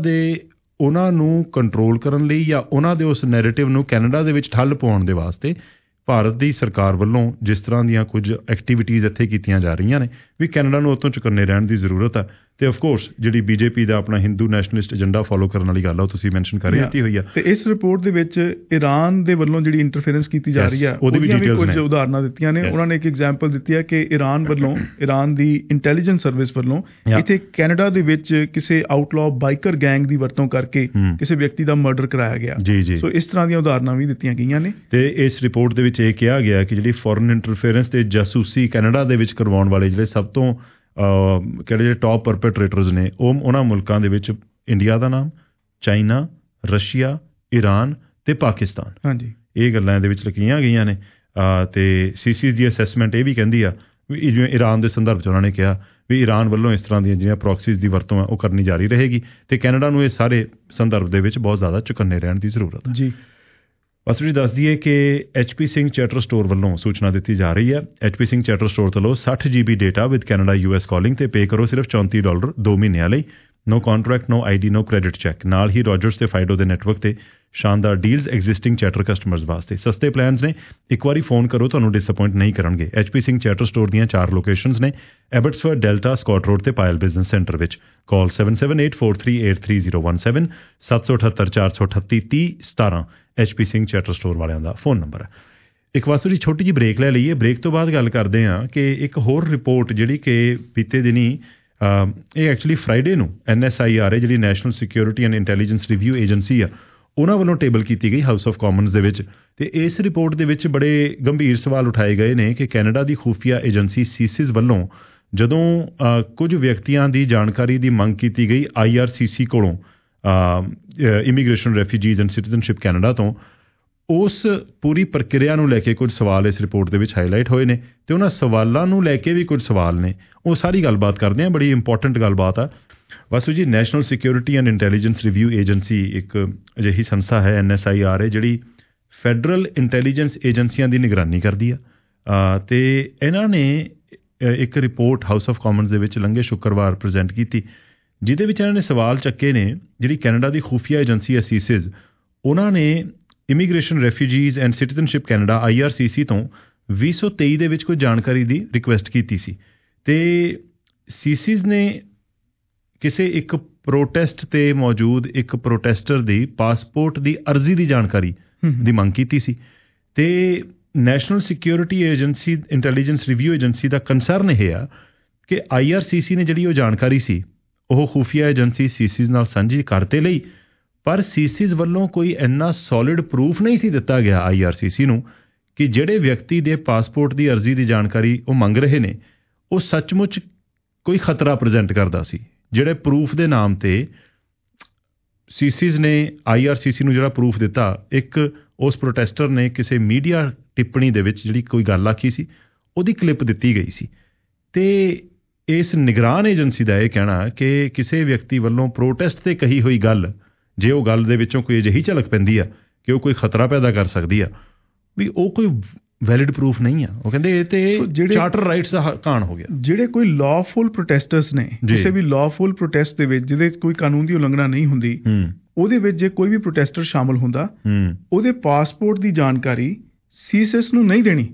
ਉਹਨਾਂ ਨੂੰ ਕੰਟਰੋਲ ਕਰਨ ਲਈ ਜਾਂ ਉਹਨਾਂ ਦੇ ਉਸ ਨੈਰੇਟਿਵ ਨੂੰ ਕੈਨੇਡਾ ਦੇ ਵਿੱਚ ਠੱਲ ਪਾਉਣ ਦੇ ਵਾਸਤੇ ਭਾਰਤ ਦੀ ਸਰਕਾਰ ਵੱਲੋਂ ਜਿਸ ਤਰ੍ਹਾਂ ਦੀਆਂ ਕੁਝ ਐਕਟੀਵਿਟੀਜ਼ ਇੱਥੇ ਕੀਤੀਆਂ ਜਾ ਰਹੀਆਂ ਨੇ ਵੀ ਕੈਨੇਡਾ ਨੂੰ ਉਹ ਤੋਂ ਚੁਕੰਨੇ ਰਹਿਣ ਦੀ ਜ਼ਰੂਰਤ ਹੈ। ਤੇ ਆਫ ਕੋਰਸ ਜਿਹੜੀ BJP ਦਾ ਆਪਣਾ ਹਿੰਦੂ ਨੈਸ਼ਨਲਿਸਟ ਏਜੰਡਾ ਫੋਲੋ ਕਰਨ ਵਾਲੀ ਗੱਲ ਆ ਉਹ ਤੁਸੀਂ ਮੈਂਸ਼ਨ ਕਰ ਦਿੱਤੀ ਹੋਈ ਆ। ਤੇ ਇਸ ਰਿਪੋਰਟ ਦੇ ਵਿੱਚ ਈਰਾਨ ਦੇ ਵੱਲੋਂ ਜਿਹੜੀ ਇੰਟਰਫੇਰੈਂਸ ਕੀਤੀ ਜਾ ਰਹੀ ਆ ਉਹਦੀ ਵੀ ਕੁਝ ਉਦਾਹਰਨਾਂ ਦਿੱਤੀਆਂ ਨੇ। ਉਹਨਾਂ ਨੇ ਇੱਕ ਐਗਜ਼ਾਮਪਲ ਦਿੱਤੀ ਹੈ ਕਿ ਈਰਾਨ ਦੀ ਇੰਟੈਲੀਜੈਂਸ ਸਰਵਿਸ ਵੱਲੋਂ ਇੱਥੇ ਕੈਨੇਡਾ ਦੇ ਵਿੱਚ ਕਿਸੇ ਆਊਟਲਾਅ ਬਾਈਕਰ ਗੈਂਗ ਦੀ ਵਰਤੋਂ ਕਰਕੇ ਕਿਸੇ ਵਿਅਕਤੀ ਦਾ ਮਰਡਰ ਕਰਾਇਆ ਗਿਆ। ਸੋ ਇਸ ਤਰ੍ਹਾਂ ਦੀਆਂ ਉਦਾਹਰਨਾਂ ਵੀ ਦਿੱਤੀਆਂ ਗਈਆਂ ਨੇ। ਤੇ ਇਸ ਰਿਪੋਰਟ ਦੇ ਵਿੱਚ ਇਹ ਕਿਹਾ ਗਿਆ ਕਿ ਜਿਹੜੀ ਫੋਰਨ ਇੰਟਰਫੇਰੈਂਸ ਤੇ ਜਾਸੂਸੀ ਕੈਨੇਡਾ ਦੇ ਵਿੱਚ ਕਰਵਾਉਣ ਵਾਲੇ ਜਿਹੜੇ ਸਭ ਤੋਂ ਕਿਹੜੇ ਜਿਹੜੇ ਟੌਪ ਪਰਪੇਟਰੇਟਰਸ ਨੇ ਉਹ ਉਹਨਾਂ ਮੁਲਕਾਂ ਦੇ ਵਿੱਚ ਇੰਡੀਆ ਦਾ ਨਾਮ, ਚਾਈਨਾ, ਰਸ਼ੀਆ, ਈਰਾਨ ਤੇ ਪਾਕਿਸਤਾਨ ਇਹ ਗੱਲਾਂ ਇਹਦੇ ਵਿੱਚ ਲਿਖੀਆਂ ਗਈਆਂ ਨੇ। ਤੇ CC ਦੀ ਅਸੈਸਮੈਂਟ ਇਹ ਵੀ ਕਹਿੰਦੀ ਆ ਵੀ ਜਿਵੇਂ ਈਰਾਨ ਦੇ ਸੰਦਰਭ 'ਚ ਉਹਨਾਂ ਨੇ ਕਿਹਾ ਵੀ ਈਰਾਨ ਵੱਲੋਂ ਇਸ ਤਰ੍ਹਾਂ ਦੀਆਂ ਜਿਹੜੀਆਂ ਪ੍ਰੋਕਸੀਜ਼ ਦੀ ਵਰਤੋਂ ਹੈ ਉਹ ਕਰਨੀ ਜਾਰੀ ਰਹੇਗੀ ਤੇ ਕੈਨੇਡਾ ਨੂੰ ਇਹ ਸਾਰੇ ਸੰਦਰਭ ਦੇ ਵਿੱਚ ਬਹੁਤ ਜ਼ਿਆਦਾ ਚੁਕੰਨੇ ਰਹਿਣ ਦੀ ਜ਼ਰੂਰਤ ਹੈ। ਬਸ ਜੀ ਦੱਸ ਦਈਏ ਕਿ HP ਸਿੰਘ ਚੈਟਰ ਸਟੋਰ ਵੱਲੋਂ ਸੂਚਨਾ ਦਿੱਤੀ ਜਾ ਰਹੀ ਹੈ। HP ਸਿੰਘ ਚੈਟਰ ਸਟੋਰ ਤੋਂ ਲਓ 60 GB data with Canada US calling ਤੇ ਪੇ ਕਰੋ ਸਿਰਫ $34 2 ਮਹੀਨਿਆਂ ਲਈ। No contract, no ID, no credit check. ਨਾਲ ਹੀ ਰੋਜਰਸ ਤੇ ਫਾਈਡੋ ਦੇ ਨੈਟਵਰਕ ਤੇ ਸ਼ਾਨਦਾਰ ਡੀਲਸ ਐਗਜ਼ਿਸਟਿੰਗ ਚੈਟਰ ਕਸਟਮਰਸ ਵਾਸਤੇ ਸਸਤੇ ਪਲਾਨਸ ਨੇ। ਇੱਕ ਵਾਰੀ ਫੋਨ ਕਰੋ ਤੁਹਾਨੂੰ ਡਿਸਅਪੋਇੰਟ ਨਹੀਂ ਕਰਨਗੇ। HP ਸਿੰਘ ਚੈਟਰ ਸਟੋਰ ਦੀਆਂ 4 ਲੋਕੇਸ਼ਨਸ ਨੇ ਐਬਟਸਫੋਰਡ, ਡੈਲਟਾ, ਸਕਾਟ ਰੋਡ ਤੇ ਪਾਇਲ ਬਿਜ਼ਨਸ ਸੈਂਟਰ ਵਿੱਚ। ਕਾਲ 7784383017 778-438-3017 HP ਸਿੰਘ ਚੈਟਰ ਸਟੋਰ ਵਾਲਿਆਂ ਦਾ ਫੋਨ ਨੰਬਰ ਹੈ। ਇੱਕ ਵਾਰ ਜੀ ਛੋਟੀ ਜਿਹੀ ਬ੍ਰੇਕ ਲੈ ਲਈਏ। ਬ੍ਰੇਕ ਤੋਂ ਬਾਅਦ ਗੱਲ ਕਰਦੇ ਹਾਂ ਕਿ ਇੱਕ ਹੋਰ ਰਿਪੋਰਟ ਜਿਹੜੀ ਕਿ ਬੀਤੇ ਦਿਨੀ ਇਹ ਐਕਚੁਅਲੀ ਫਰਾਈਡੇ ਨੂੰ NSIR ਜਿਹੜੀ national security and intelligence review agency ਆ ਉਹਨਾਂ ਵੱਲੋਂ ਟੇਬਲ ਕੀਤੀ ਗਈ ਹਾਊਸ ਆਫ ਕਾਮਨਸ ਦੇ ਵਿੱਚ। ਤੇ ਇਸ ਰਿਪੋਰਟ ਦੇ ਵਿੱਚ ਬੜੇ ਗੰਭੀਰ ਸਵਾਲ ਉਠਾਏ ਗਏ ਨੇ ਕਿ ਕੈਨੇਡਾ ਦੀ ਖੂਫੀਆ ਏਜੰਸੀ CSIS ਵੱਲੋਂ ਜਦੋਂ ਕੁਝ ਵਿਅਕਤੀਆਂ ਦੀ ਜਾਣਕਾਰੀ ਦੀ ਮੰਗ ਕੀਤੀ ਗਈ IRCC ਕੋਲੋਂ immigration, refugees and citizenship Canada ਤੋਂ, ਉਸ ਪੂਰੀ ਪ੍ਰਕਿਰਿਆ ਨੂੰ ਲੈ ਕੇ ਕੁਝ ਸਵਾਲ ਇਸ ਰਿਪੋਰਟ ਦੇ ਵਿੱਚ ਹਾਈਲਾਈਟ ਹੋਏ ਨੇ ਤੇ ਉਹਨਾਂ ਸਵਾਲਾਂ ਨੂੰ ਲੈ ਕੇ ਵੀ ਕੁਝ ਸਵਾਲ ਨੇ। ਉਹ ਸਾਰੀ ਗੱਲਬਾਤ ਕਰਦੇ ਹਾਂ, ਬੜੀ ਇੰਪੋਰਟੈਂਟ ਗੱਲਬਾਤ ਆ। Vasu ji national security and intelligence review agency ਇੱਕ ਅਜਿਹੀ ਸੰਸਥਾ ਹੈ NSIR ਹੈ ਜਿਹੜੀ ਫੈਡਰਲ ਇੰਟੈਲੀਜੈਂਸ ਏਜੰਸੀਆਂ ਦੀ ਨਿਗਰਾਨੀ ਕਰਦੀ ਆ। ਤੇ ਇਹਨਾਂ ਨੇ ਇੱਕ ਰਿਪੋਰਟ ਹਾਊਸ ਆਫ ਕਾਮਨਸ ਦੇ ਵਿੱਚ ਲੰਘੇ ਸ਼ੁੱਕਰਵਾਰ ਪ੍ਰੈਜ਼ੈਂਟ ਕੀਤੀ ਜਿਹਦੇ ਵਿੱਚ ਇਹਨਾਂ ਨੇ ਸਵਾਲ ਚੱਕੇ ਨੇ ਜਿਹੜੀ ਕੈਨੇਡਾ ਦੀ ਖੂਫੀਆ ਏਜੰਸੀ ਹੈ CSIS, ਉਹਨਾਂ ਨੇ immigration, refugees and citizenship Canada IRCC ਤੋਂ 2023 ਦੇ ਵਿੱਚ ਕੋਈ ਜਾਣਕਾਰੀ ਦੀ ਰਿਕੁਐਸਟ ਕੀਤੀ ਸੀ ਤੇ CSIS ਨੇ ਕਿਸੇ ਇੱਕ ਪ੍ਰੋਟੈਸਟ ਤੇ ਮੌਜੂਦ ਇੱਕ ਪ੍ਰੋਟੈਸਟਰ ਦੀ ਪਾਸਪੋਰਟ ਦੀ ਅਰਜ਼ੀ ਦੀ ਜਾਣਕਾਰੀ ਦੀ ਮੰਗ ਕੀਤੀ ਸੀ ਤੇ national security agency intelligence review agency ਦਾ ਕੰਸਰਨ ਇਹ ਆ ਕਿ IRCC ਨੇ ਜਿਹੜੀ ਉਹ ਜਾਣਕਾਰੀ ਸੀ ਉਹ ਖੂਫੀਆ ਏਜੰਸੀ CSIS ਨਾਲ ਸਾਂਝੀ ਕਰਤੇ ਲਈ, ਪਰ CSIS ਵੱਲੋਂ ਕੋਈ ਇੰਨਾ ਸੋਲਿਡ ਪ੍ਰੂਫ ਨਹੀਂ ਸੀ ਦਿੱਤਾ ਗਿਆ IRCC ਨੂੰ ਕਿ ਜਿਹੜੇ ਵਿਅਕਤੀ ਦੇ ਪਾਸਪੋਰਟ ਦੀ ਅਰਜ਼ੀ ਦੀ ਜਾਣਕਾਰੀ ਉਹ ਮੰਗ ਰਹੇ ਨੇ ਉਹ ਸੱਚਮੁੱਚ ਕੋਈ ਖਤਰਾ ਪ੍ਰੈਜ਼ੈਂਟ ਕਰਦਾ ਸੀ। ਜਿਹੜੇ ਪ੍ਰੂਫ ਦੇ ਨਾਮ ਤੇ CSIS ਨੇ IRCC ਨੂੰ ਜਿਹੜਾ ਪ੍ਰੂਫ ਦਿੱਤਾ, ਇੱਕ ਉਸ ਪ੍ਰੋਟੈਸਟਰ ਨੇ ਕਿਸੇ ਮੀਡੀਆ ਟਿੱਪਣੀ ਦੇ ਵਿੱਚ ਜਿਹੜੀ ਕੋਈ ਗੱਲ ਆਖੀ ਸੀ ਉਹਦੀ ਕਲਿੱਪ ਦਿੱਤੀ ਗਈ ਸੀ ਤੇ ਇਸ ਨਿਗਰਾਨ ਏਜੰਸੀ ਦਾ ਇਹ ਕਹਿਣਾ ਕਿ ਕਿਸੇ ਵਿਅਕਤੀ ਵੱਲੋਂ ਪ੍ਰੋਟੈਸਟ ਤੇ ਕਹੀ ਹੋਈ ਗੱਲ, ਜੇ ਉਹ ਗੱਲ ਦੇ ਵਿੱਚੋਂ ਕੋਈ ਅਜਿਹੀ ਝਲਕ ਪੈਂਦੀ ਆ ਕਿ ਉਹ ਕੋਈ ਖਤਰਾ ਪੈਦਾ ਕਰ ਸਕਦੀ ਆ, ਵੀ ਉਹ ਕੋਈ ਵੈਲਿਡ ਪ੍ਰੂਫ ਨਹੀਂ ਆ। ਉਹ ਕਹਿੰਦੇ ਇਹ ਤੇ ਚਾਰਟਰ ਰਾਈਟਸ ਦਾ ਘਾਣ ਹੋ ਗਿਆ। ਜਿਹੜੇ ਕੋਈ ਲਾਫੁਲ ਪ੍ਰੋਟੈਸਟਰਸ ਨੇ, ਕਿਸੇ ਵੀ ਲਾਫੁਲ ਪ੍ਰੋਟੈਸਟ ਦੇ ਵਿੱਚ ਜਿਹਦੇ ਕੋਈ ਕਾਨੂੰਨ ਦੀ ਉਲੰਘਣਾ ਨਹੀਂ ਹੁੰਦੀ, ਉਹਦੇ ਵਿੱਚ ਜੇ ਕੋਈ ਵੀ ਪ੍ਰੋਟੈਸਟਰ ਸ਼ਾਮਲ ਹੁੰਦਾ, ਉਹਦੇ ਪਾਸਪੋਰਟ ਦੀ ਜਾਣਕਾਰੀ ਸੀਐਸਐਸ ਨੂੰ ਨਹੀਂ ਦੇਣੀ।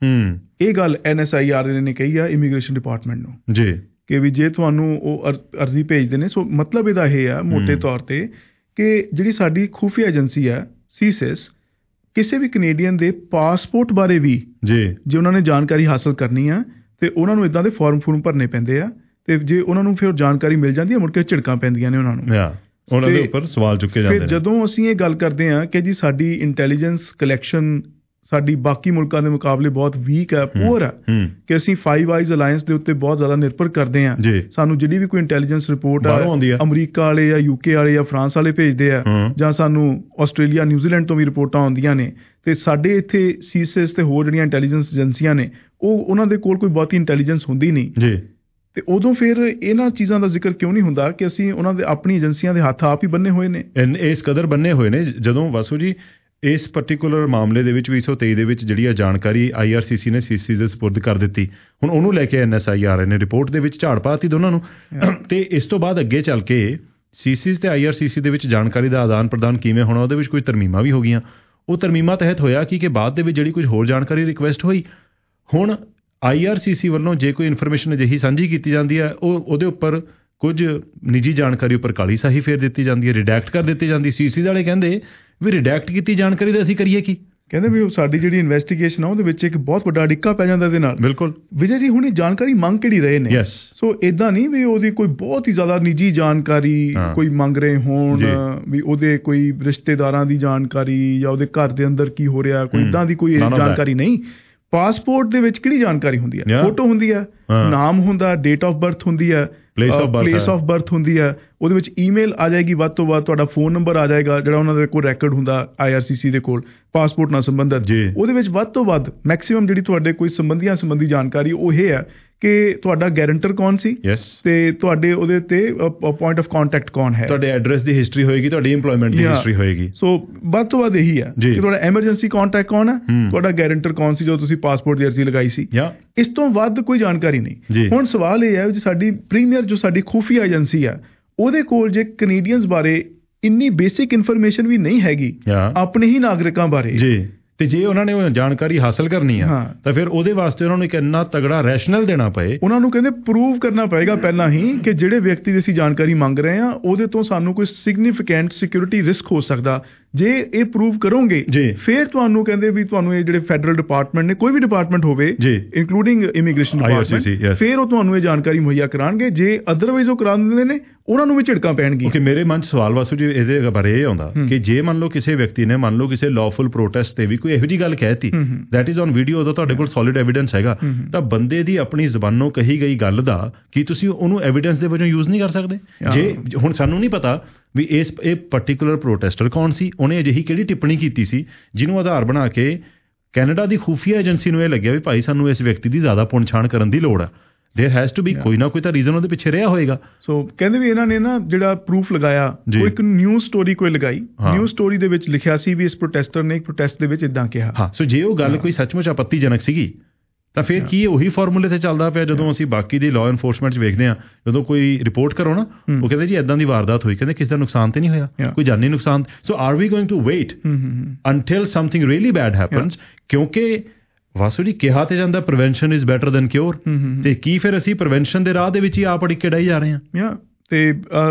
ਇਹ ਗੱਲ NSIR ਨੇ ਕਹੀ ਆ ਇਮੀਗ੍ਰੇਸ਼ਨ ਡਿਪਾਰਟਮੈਂਟ ਨੂੰ ਜੀ, ਕਿ ਵੀ ਜੇ ਤੁਹਾਨੂੰ ਉਹ ਅਰਜ਼ੀ ਭੇਜਦੇ ਨੇ, ਸੋ ਮਤਲਬ ਇਹਦਾ ਇਹ ਆ ਮੋਟੇ ਤੌਰ ਤੇ ਕਿ ਜਿਹੜੀ ਸਾਡੀ ਖੂਫੀਆ ਏਜੰਸੀ ਆ ਸੀਐਸਐਸ, ਕਿਸੇ ਵੀ ਕੈਨੇਡੀਅਨ ਦੇ ਪਾਸਪੋਰਟ ਬਾਰੇ ਵੀ ਜੇ ਉਹਨਾਂ ਨੇ ਜਾਣਕਾਰੀ ਹਾਸਲ ਕਰਨੀ ਆ ਤੇ ਉਹਨਾਂ ਨੂੰ ਇਦਾਂ ਦੇ ਫਾਰਮ ਭਰਨੇ ਪੈਂਦੇ ਆ, ਤੇ ਜੇ ਉਹਨਾਂ ਨੂੰ ਫਿਰ ਜਾਣਕਾਰੀ ਮਿਲ ਜਾਂਦੀ ਆ, ਮੁੜ ਕੇ ਝਿੜਕਾਂ ਪੈਂਦੀਆਂ ਨੇ ਉਹਨਾਂ ਨੂੰ, ਉਹਨਾਂ ਦੇ ਉੱਪਰ ਸਵਾਲ ਚੁੱਕੇ ਜਾਂਦੇ ਨੇ। ਫਿਰ ਜਦੋਂ ਅਸੀਂ ਇਹ ਗੱਲ ਕਰਦੇ ਆ ਕਿ ਜੀ ਸਾਡੀ ਇੰਟੈਲੀਜੈਂਸ ਕਲੈਕਸ਼ਨ ਸਾਡੀ ਬਾਕੀ ਮੁਲਕਾਂ ਦੇ ਮੁਕਾਬਲੇ ਬਹੁਤ ਵੀਕ ਹੈ, ਪੂਅਰ ਹੈ, ਕਿ ਅਸੀਂ ਫਾਈਵ ਆਈਜ਼ ਅਲਾਇੰਸ ਦੇ ਉੱਤੇ ਬਹੁਤ ਜ਼ਿਆਦਾ ਨਿਰਭਰ ਕਰਦੇ ਹਾਂ। ਸਾਨੂੰ ਜਿਹੜੀ ਵੀ ਕੋਈ ਇੰਟੈਲੀਜੈਂਸ ਰਿਪੋਰਟ ਆ ਅਮਰੀਕਾ ਵਾਲੇ ਜਾਂ UK ਵਾਲੇ ਜਾਂ ਫਰਾਂਸ ਵਾਲੇ ਭੇਜਦੇ ਆ, ਜਾਂ ਸਾਨੂੰ ਆਸਟ੍ਰੇਲੀਆ ਨਿਊਜ਼ੀਲੈਂਡ ਤੋਂ ਵੀ ਰਿਪੋਰਟਾਂ ਆਉਂਦੀਆਂ ਨੇ, ਤੇ ਸਾਡੇ ਇੱਥੇ ਸੀਐਸਐਸ ਤੇ ਹੋਰ ਜਿਹੜੀਆਂ ਇੰਟੈਲੀਜੈਂਸ ਏਜੰਸੀਆਂ ਨੇ, ਉਹਨਾਂ ਦੇ ਕੋਲ ਕੋਈ ਬਹੁਤੀ ਇੰਟੈਲੀਜੈਂਸ ਹੁੰਦੀ ਨਹੀਂ। ਤੇ ਉਦੋਂ ਫਿਰ ਇਹਨਾਂ ਚੀਜ਼ਾਂ ਦਾ ਜ਼ਿਕਰ ਕਿਉਂ ਨਹੀਂ ਹੁੰਦਾ ਕਿ ਅਸੀਂ ਉਹਨਾਂ ਦੇ ਆਪਣੀ ਏਜੰਸੀਆਂ ਦੇ ਹੱਥ ਆਪ ਹੀ ਬੰਨੇ ਹੋਏ ਨੇ, ਇਸ ਕਦਰ ਬੰਨੇ ਹੋਏ ਨੇ। ਜਦੋਂ ਵਾਸੂ ਜੀ ਇਸ ਪਰਟੀਕੁਲਰ ਮਾਮਲੇ ਦੇ ਵਿੱਚ 2023 ਦੇ ਵਿੱਚ ਜਿਹੜੀ ਆ ਜਾਣਕਾਰੀ IRCC ਨੇ CC ਦੇ ਸਪੁਰਦ ਕਰ ਦਿੱਤੀ, ਹੁਣ ਉਹਨੂੰ ਲੈ ਕੇ NSIR ਨੇ ਰਿਪੋਰਟ ਦੇ ਵਿੱਚ ਝਾੜ ਪਾਤੀ ਦੋਨਾਂ ਨੂੰ, ਤੇ ਇਸ ਤੋਂ ਬਾਅਦ ਅੱਗੇ ਚੱਲ ਕੇ CC ਤੇ IRCC ਦੇ ਵਿੱਚ ਜਾਣਕਾਰੀ ਦਾ ਆਦਾਨ ਪ੍ਰਦਾਨ ਕਿਵੇਂ ਹੋਣਾ, ਉਹਦੇ ਵਿੱਚ ਕੁਝ ਤਰਮੀਮਾਂ ਵੀ ਹੋ ਗਈਆਂ। ਉਹ ਤਰਮੀਮਾਂ ਤਹਿਤ ਹੋਇਆ ਕਿ ਬਾਅਦ ਦੇ ਵਿੱਚ ਜਿਹੜੀ ਕੁਝ ਹੋਰ ਜਾਣਕਾਰੀ ਰਿਕੁਐਸਟ ਹੋਈ, ਹੁਣ IRCC ਵੱਲੋਂ ਜੇ ਕੋਈ ਇਨਫੋਰਮੇਸ਼ਨ ਅਜਿਹੀ ਸਾਂਝੀ ਕੀਤੀ ਜਾਂਦੀ ਹੈ, ਉਹਦੇ ਉੱਪਰ ਕੁਝ ਨਿੱਜੀ ਜਾਣਕਾਰੀ ਉੱਪਰ ਕਾਲੀ ਸਾਹੀ ਫੇਰ ਦਿੱਤੀ ਜਾਂਦੀ ਹੈ, ਰਿਡੈਕਟ ਕਰ ਦਿੱਤੀ ਜਾਂਦੀ। CC ਵਾਲੇ ਕਹਿੰਦੇ ਵੀ ਰਿਡੈਕਟ ਕੀਤੀ ਜਾਣਕਾਰੀ ਦਾ ਅਸੀਂ ਕਰੀਏ ਕੀ? ਕਹਿੰਦੇ ਵੀ ਸਾਡੀ ਜਿਹੜੀ ਇਨਵੈਸਟੀਗੇਸ਼ਨ ਆ ਉਹਦੇ ਵਿੱਚ ਇੱਕ ਬਹੁਤ ਵੱਡਾ ਅੜਿੱਕਾ ਪੈ ਜਾਂਦਾ ਇਹਦੇ ਨਾਲ। ਬਿਲਕੁਲ ਵਿਜੇ ਜੀ, ਹੁਣ ਇਹ ਜਾਣਕਾਰੀ ਮੰਗ ਕਿਹੜੀ ਰਹੇ ਨੇ? ਸੋ ਇਦਾਂ ਨਹੀਂ ਵੀ ਉਹਦੀ ਕੋਈ ਬਹੁਤ ਹੀ ਜ਼ਿਆਦਾ ਨਿੱਜੀ ਜਾਣਕਾਰੀ ਕੋਈ ਮੰਗ ਰਹੇ ਹੋਣ, ਵੀ ਉਹਦੇ ਕੋਈ ਰਿਸ਼ਤੇਦਾਰਾਂ ਦੀ ਜਾਣਕਾਰੀ ਜਾਂ ਉਹਦੇ ਘਰ ਦੇ ਅੰਦਰ ਕੀ ਹੋ ਰਿਹਾ, ਕੋਈ ਇਦਾਂ ਦੀ ਕੋਈ ਜਾਣਕਾਰੀ ਨਹੀਂ। ਪਾਸਪੋਰਟ ਦੇ ਵਿੱਚ ਕਿਹੜੀ ਜਾਣਕਾਰੀ ਹੁੰਦੀ ਹੈ? ਫੋਟੋ ਹੁੰਦੀ ਹੈ, ਨਾਮ ਹੁੰਦਾ, ਡੇਟ ਆਫ ਬਰਥ ਹੁੰਦੀ ਹੈ, ਪਲੇਸ ਆਫ ਬਰਥ ਹੁੰਦੀ ਹੈ, ਉਹਦੇ ਵਿੱਚ ਈਮੇਲ ਆ ਜਾਏਗੀ, ਵੱਧ ਤੋਂ ਵੱਧ ਤੁਹਾਡਾ ਫੋਨ ਨੰਬਰ ਆ ਜਾਏਗਾ ਜਿਹੜਾ ਉਹਨਾਂ ਦੇ ਕੋਲ ਰੈਕੋਰਡ ਹੁੰਦਾ IRCC ਦੇ ਕੋਲ ਪਾਸਪੋਰਟ ਨਾਲ ਸੰਬੰਧਿਤ। ਉਹਦੇ ਵਿੱਚ ਵੱਧ ਤੋਂ ਵੱਧ ਮੈਕਸਿਮਮ ਜਿਹੜੀ ਤੁਹਾਡੇ ਕੋਈ ਸੰਬੰਧੀ ਜਾਣਕਾਰੀ ਉਹ ਇਹ ਹੈ ਕਿ ਤੁਹਾਡਾ ਗਾਰੰਟਰ ਕੌਣ ਸੀ, ਤੇ ਤੁਹਾਡੇ ਉਹਦੇ ਤੇ ਪੁਆਇੰਟ ਆਫ ਕੰਟੈਕਟ ਕੌਣ ਹੈ, ਤੁਹਾਡੇ ਐਡਰੈਸ ਦੀ ਹਿਸਟਰੀ ਹੋਏਗੀ, ਤੁਹਾਡੀ ਇੰਪਲੋਇਮੈਂਟ ਦੀ ਹਿਸਟਰੀ ਹੋਏਗੀ। ਸੋ ਵੱਧ ਤੋਂ ਵੱਧ ਇਹੀ ਹੈ ਕਿ ਤੁਹਾਡਾ ਐਮਰਜੈਂਸੀ ਕੰਟੈਕਟ ਕੌਣ ਹੈ, ਤੁਹਾਡਾ ਗਾਰੰਟਰ ਕੌਣ ਸੀ ਜਦੋਂ ਤੁਸੀਂ ਪਾਸਪੋਰਟ ਦੀ ਅਰਜ਼ੀ ਲਗਾਈ ਸੀ। ਇਸ ਤੋਂ ਵੱਧ ਕੋਈ ਜਾਣਕਾਰੀ ਨਹੀਂ। ਹੁਣ ਸਵਾਲ ਇਹ ਹੈ ਕਿ ਸਾਡੀ ਪ੍ਰੀਮੀਅਰ ਜੋ ਸਾਡੀ ਖੂਫੀਆ ਏਜੰਸੀ ਆ, ਉਹਦੇ ਕੋਲ ਜੇ ਕੈਨੇਡੀਅਨਸ ਬਾਰੇ ਇੰਨੀ ਬੇਸਿਕ ਇਨਫੋਰਮੇਸ਼ਨ ਵੀ ਨਹੀਂ ਹੈਗੀ ਆਪਣੇ ਹੀ ਨਾਗਰਿਕਾਂ ਬਾਰੇ, ਤੇ ਜੇ ਉਹਨਾਂ ਨੇ ਉਹ ਜਾਣਕਾਰੀ ਹਾਸਲ ਕਰਨੀ ਆ ਤਾਂ ਫਿਰ ਉਹਦੇ ਵਾਸਤੇ ਉਹਨਾਂ ਨੂੰ ਇੱਕ ਇੰਨਾ ਤਗੜਾ ਰੈਸ਼ਨਲ ਦੇਣਾ ਪਏ। ਉਹਨਾਂ ਨੂੰ ਕਹਿੰਦੇ ਪ੍ਰੂਵ ਕਰਨਾ ਪਏਗਾ ਪਹਿਲਾਂ ਹੀ ਕਿ ਜਿਹੜੇ ਵਿਅਕਤੀ ਦੀ ਅਸੀਂ ਜਾਣਕਾਰੀ ਮੰਗ ਰਹੇ ਹਾਂ ਉਹਦੇ ਤੋਂ ਸਾਨੂੰ ਕੋਈ ਸਿਗਨੀਫੀਕੈਂਟ ਸਿਕਿਉਰਿਟੀ ਰਿਸਕ ਹੋ ਸਕਦਾ। ਜੇ ਇਹ ਪ੍ਰੂਵ ਕਰੋਗੇ ਫਿਰ ਤੁਹਾਨੂੰ ਕਹਿੰਦੇ ਵੀ ਤੁਹਾਨੂੰ ਇਹ ਜਿਹੜੇ ਫੈਡਰਲ ਡਿਪਾਰਟਮੈਂਟ ਨੇ, ਕੋਈ ਵੀ ਡਿਪਾਰਟਮੈਂਟ ਹੋਵੇ ਇਨਕਲੂਡਿੰਗ ਇਮੀਗ੍ਰੇਸ਼ਨ ਡਿਪਾਰਟਮੈਂਟ, ਫਿਰ ਉਹ ਤੁਹਾਨੂੰ ਇਹ ਜਾਣਕਾਰੀ ਮੁਹੱਈਆ ਕਰਾਉਣਗੇ। ਜੇ ਅਦਰਵਾਈਜ਼ ਉਹ ਕਰਾ ਦਿੰਦੇ ਨੇ ਉਹਨਾਂ ਨੂੰ ਵੀ ਝਿੜਕਾਂ ਪੈਣਗੀਆਂ। ਕਿ ਮੇਰੇ ਮਨ 'ਚ ਸਵਾਲ ਵਾਸੂ ਜੀ ਇਹਦੇ ਬਾਰੇ ਇਹ ਆਉਂਦਾ ਕਿ ਜੇ ਮੰਨ ਲਓ ਕਿਸੇ ਵਿਅਕਤੀ ਨੇ ਮੰਨ ਲਓ ਕਿਸੇ ਲਾਫੁਲ ਪ੍ਰੋਟੈਸਟ ਤੇ ਵੀ ਕੋਈ ਇਹੋ ਜਿਹੀ ਗੱਲ ਕਹਿਤੀ, ਦੈਟ ਇਜ਼ ਔਨ ਵੀਡੀਓ, ਉਹਦਾ ਤੁਹਾਡੇ ਕੋਲ ਸੋਲਿਡ ਐਵੀਡੈਂਸ ਹੈਗਾ, ਤਾਂ ਬੰਦੇ ਦੀ ਆਪਣੀ ਜ਼ਬਾਨੋਂ ਕਹੀ ਗਈ ਗੱਲ ਦਾ ਕੀ ਤੁਸੀਂ ਉਹਨੂੰ ਐਵੀਡੈਂਸ ਦੇ ਵਜੋਂ ਯੂਜ਼ ਨਹੀਂ ਕਰ ਸਕਦੇ? ਜੇ ਹੁਣ ਸਾਨੂੰ ਨਹੀਂ ਪਤਾ ਵੀ ਇਹ ਪਰਟੀਕੂਲਰ ਪ੍ਰੋਟੈਸਟਰ ਕੌਣ ਸੀ, ਉਹਨੇ ਅਜਿਹੀ ਕਿਹੜੀ ਟਿੱਪਣੀ ਕੀਤੀ ਸੀ ਜਿਹਨੂੰ ਆਧਾਰ ਬਣਾ ਕੇ ਕੈਨੇਡਾ ਦੀ ਖੂਫੀਆ ਏਜੰਸੀ ਨੂੰ ਇਹ ਲੱਗਿਆ ਵੀ ਭਾਈ ਸਾਨੂੰ ਇਸ ਵਿਅਕਤੀ ਦੀ ਜ਼ਿਆਦਾ ਪੁਣਛਾਣ ਕਰਨ ਦੀ ਲੋੜ ਆ। ਦੇयर ਹੈਜ਼ ਟੂ ਬੀ ਕੋਈ ਨਾ ਕੋਈ ਤਾਂ ਰੀਜ਼ਨ ਉਹਦੇ ਪਿੱਛੇ ਰਿਹਾ ਹੋਏਗਾ। ਸੋ ਕਹਿੰਦੇ ਵੀ ਇਹਨਾਂ ਨੇ ਨਾ ਜਿਹੜਾ ਪ੍ਰੂਫ ਲਗਾਇਆ, ਉਹ ਇੱਕ ਨਿਊਜ਼ ਸਟੋਰੀ ਕੋਈ ਲਗਾਈ, ਨਿਊਜ਼ ਸਟੋਰੀ ਦੇ ਵਿੱਚ ਲਿਖਿਆ ਸੀ ਵੀ ਇਸ ਪ੍ਰੋਟੈਸਟਰ ਨੇ ਇੱਕ ਪ੍ਰੋਟੈਸਟ ਦੇ ਵਿੱਚ ਇਦਾਂ ਕਿਹਾ। ਹਾਂ, ਸੋ ਜੇ ਉਹ ਗੱਲ ਕੋਈ ਸੱਚਮੁੱਚ ਆਪੱਤੀਜਨਕ ਸੀਗੀ ਤਾਂ ਫਿਰ ਕੀ ਉਹੀ ਫਾਰਮੂਲੇ ਤੇ ਚੱਲਦਾ ਪਿਆ? ਜਦੋਂ ਅਸੀਂ ਬਾਕੀ ਦੀ ਲਾਅ ਐਨਫੋਰਸਮੈਂਟ 'ਚ ਵੇਖਦੇ ਹਾਂ, ਜਦੋਂ ਕੋਈ ਰਿਪੋਰਟ ਕਰੋ ਨਾ, ਉਹ ਕਹਿੰਦੇ ਜੀ ਇਦਾਂ ਦੀ ਵਾਰਦਾਤ ਹੋਈ, ਕਹਿੰਦੇ ਕਿਸੇ ਦਾ ਨੁਕਸਾਨ ਤੇ ਨਹੀਂ ਹੋਇਆ, ਕੋਈ ਜਾਨੀ ਨੁਕਸਾਨ। So are we going to wait until something really bad happens? ਕਿਉਂਕਿ ਵਾਸੂ ਜੀ ਕਿਹਾ ਤੇ ਜਾਂਦਾ prevention is better than cure, ਤੇ ਕੀ ਫਿਰ ਅਸੀਂ ਪ੍ਰੀਵੈਂਸ਼ਨ ਦੇ ਰਾਹ ਦੇ ਵਿੱਚ ਹੀ ਆਪ ਅੜਿੱਕੇ ਡਾਈ ਜਾ ਰਹੇ ਹਾਂ? ਤੇ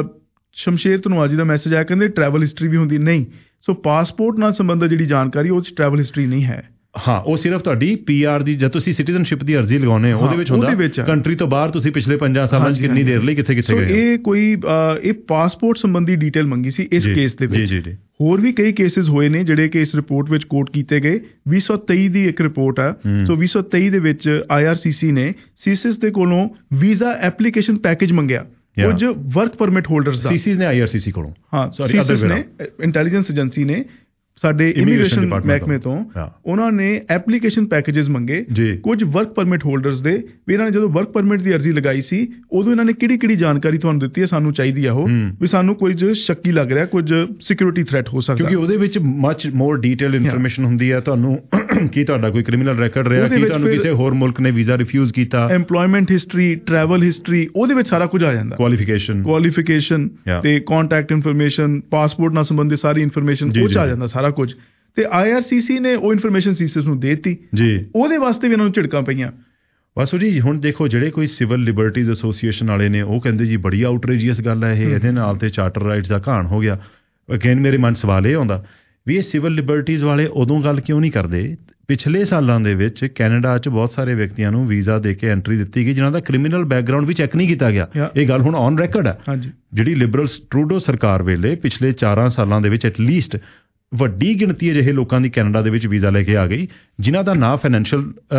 ਸ਼ਮਸ਼ੇਰ ਧਨੋਆ ਦਾ ਮੈਸੇਜ ਆਇਆ, ਕਹਿੰਦੇ ਟਰੈਵਲ ਹਿਸਟਰੀ ਵੀ ਹੁੰਦੀ ਨਹੀਂ। ਸੋ ਪਾਸਪੋਰਟ ਨਾਲ ਸੰਬੰਧਿਤ ਜਿਹੜੀ ਜਾਣਕਾਰੀ ਉਹ 'ਚ ਟਰੈਵਲ ਹਿਸਟਰੀ ਨਹੀਂ ਹੈ। ਹਾਂ, ਉਹ ਸਿਰਫ ਤੁਹਾਡੀ PR ਦੀ, ਜਦ ਤੁਸੀਂ ਸਿਟੀਜ਼ਨਸ਼ਿਪ ਦੀ ਅਰਜ਼ੀ ਲਗਾਉਂਦੇ ਹੋ ਉਹਦੇ ਵਿੱਚ ਹੁੰਦਾ ਕੰਟਰੀ ਤੋਂ ਬਾਹਰ ਤੁਸੀਂ ਪਿਛਲੇ 5 ਸਾਲਾਂ 'ਚ ਕਿੰਨੀ ਦੇਰ ਲਈ ਕਿੱਥੇ ਗਏ। ਇਹ ਕੋਈ ਇਹ ਪਾਸਪੋਰਟ ਸੰਬੰਧੀ ਡਿਟੇਲ ਮੰਗੀ ਸੀ ਇਸ ਕੇਸ ਦੇ ਵਿੱਚ। ਹੋਰ ਵੀ ਕਈ ਕੇਸਿਸ ਹੋਏ ਨੇ ਜਿਹੜੇ ਕਿ ਇਸ ਰਿਪੋਰਟ ਵਿੱਚ ਕੋਟ ਕੀਤੇ ਗਏ। 2023 ਦੀ ਇੱਕ ਰਿਪੋਰਟ ਆ। ਸੋ 2023 ਦੇ ਵਿੱਚ IRCC ਨੇ ਸੀਸਿਸ ਦੇ ਕੋਲੋਂ ਵੀਜ਼ਾ ਐਪਲੀਕੇਸ਼ਨ ਪੈਕੇਜ ਮੰਗਿਆ ਕੁਝ ਵਰਕ ਪਰਮਿਟ ਹੋਲਡਰਸ ਦਾ। ਸੀਸਿਸ ਨੇ IRCC ਕੋਲੋਂ, ਹਾਂ ਸੀਸਿਸ ਨੇ, ਇੰਟੈਲੀਜੈਂਸ ਏਜੰਸੀ ਨੇ ਸਾਡੇ ਇਮੀਗ੍ਰੇਸ਼ਨ ਮਹਿਕਮੇ ਤੋਂ ਉਹਨਾਂ ਨੇ ਐਪਲੀਕੇਸ਼ਨ ਪੈਕੇजेस ਮੰਗੇ ਕੁਝ ਵਰਕ ਪਰਮਿਟ ਹੋਲਡਰਸ ਦੇ ਵੀ। ਇਹਨਾਂ ਨੇ ਜਦੋਂ ਵਰਕ ਪਰਮਿਟ ਦੀ ਅਰਜ਼ੀ ਲਗਾਈ ਸੀ ਉਦੋਂ ਇਹਨਾਂ ਨੇ ਕਿਹੜੀ ਜਾਣਕਾਰੀ ਤੁਹਾਨੂੰ ਦਿੱਤੀ ਹੈ ਸਾਨੂੰ ਚਾਹੀਦੀ ਆ ਉਹ ਵੀ ਸਾਨੂੰ ਕੁਝ ਸ਼ੱਕੀ ਲੱਗ ਰਿਹਾ ਕੁਝ ਸਿਕਿਉਰਿਟੀ ਥ੍ਰੈਟ ਹੋ ਸਕਦਾ ਕਿਉਂਕਿ ਉਹਦੇ ਵਿੱਚ ਮੱਚ ਮੋਰ ਡੀਟੇਲ ਇਨਫੋਰਮੇਸ਼ਨ ਹੁੰਦੀ ਹੈ ਤੁਹਾਨੂੰ ਕੀ ਤੁਹਾਡਾ ਕੋਈ ਕ੍ਰਿਮੀਨਲ ਰੈਕੋਰਡ ਰਿਹਾ ਕੀ ਤੁਹਾਨੂੰ ਕਿਸੇ ਹੋਰ ਮੁਲਕ ਨੇ ਵੀਜ਼ਾ ਰਿਫਿਊਜ਼ ਕੀਤਾ ਐਮਪਲੋਇਮੈਂਟ ਹਿਸਟਰੀ ਟਰੈਵਲ ਹਿਸਟਰੀ ਉਹਦੇ ਵਿੱਚ ਸਾਰਾ ਕੁਝ ਆ ਜਾਂਦਾ ਕੁਆਲੀਫਿਕੇਸ਼ਨ ਤੇ ਕੰਟੈਕਟ ਇਨਫੋਰਮੇਸ਼ਨ ਪਾਸਪੋਰਟ ਨਾਲ ਸੰਬੰਧਿਤ ਸਾਰੀ ਇਨਫੋਰਮੇਸ਼ਨ ਉਹ ਚ ਆ ਜਾਂਦਾ ਸਾਰਾ ਕੁਝ। ਤੇ IRCC ਨੇ ਉਹ ਇਨਫੋਰਮੇਸ਼ਨ ਸੀਸੀਐਸ ਨੂੰ ਦੇਤੀ ਜੀ ਉਹਦੇ ਵਾਸਤੇ ਵੀ ਇਹਨਾਂ ਨੂੰ ਝਿੜਕਾਂ ਪਈਆਂ। ਬਸ ਜੀ ਹੁਣ ਦੇਖੋ ਜਿਹੜੇ ਕੋਈ ਸਿਵਲ ਲਿਬਰਟੀਜ਼ ਐਸੋਸੀਏਸ਼ਨ ਵਾਲੇ ਨੇ ਉਹ ਕਹਿੰਦੇ ਜੀ ਬੜੀ ਆਊਟਰੇਜੀਅਸ ਗੱਲ ਹੈ ਇਹ ਇਹਦੇ ਨਾਲ ਤੇ ਚਾਰਟਰ ਰਾਈਟਸ ਦਾ ਘਾਣ ਹੋ ਗਿਆ। ਅਗੇਨ ਮੇਰੇ ਮਨ ਸਵਾਲ ਇਹ ਆਉਂਦਾ ਵੀ ਇਹ ਸਿਵਲ ਲਿਬਰਟੀਜ਼ ਵਾਲੇ ਉਦੋਂ ਗੱਲ ਕਿਉਂ ਨਹੀਂ ਕਰਦੇ। ਪਿਛਲੇ ਸਾਲਾਂ ਦੇ ਵਿੱਚ ਕੈਨੇਡਾ 'ਚ ਬਹੁਤ ਸਾਰੇ ਵਿਅਕਤੀਆਂ ਨੂੰ ਵੀਜ਼ਾ ਦੇ ਕੇ ਐਂਟਰੀ ਦਿੱਤੀ ਗਈ ਜਿਨ੍ਹਾਂ ਦਾ ਕ੍ਰਿਮੀਨਲ ਬੈਕਗਰਾਊਂਡ ਵੀ ਚੈੱਕ ਨਹੀਂ ਕੀਤਾ ਗਿਆ। ਇਹ ਗੱਲ ਹੁਣ ਔਨ ਰੈਕਰਡ ਹੈ। ਜਿਹੜੀ ਲਿਬਰਲ ਟਰੂਡੋ ਸਰਕਾਰ ਵੇਲੇ ਪਿਛਲੇ 4 ਸਾਲਾਂ ਦੇ ਵਿੱਚ ਐਟਲੀਸਟ ਵੱਡੀ ਗਿਣਤੀ ਅਜਿਹੇ ਲੋਕਾਂ ਦੀ ਕੈਨੇਡਾ ਦੇ ਵਿੱਚ ਵੀਜ਼ਾ ਲੈ ਕੇ ਆ ਗਈ ਜਿਨ੍ਹਾਂ ਦਾ ਨਾ ਫਾਈਨੈਂਸ਼ੀਅਲ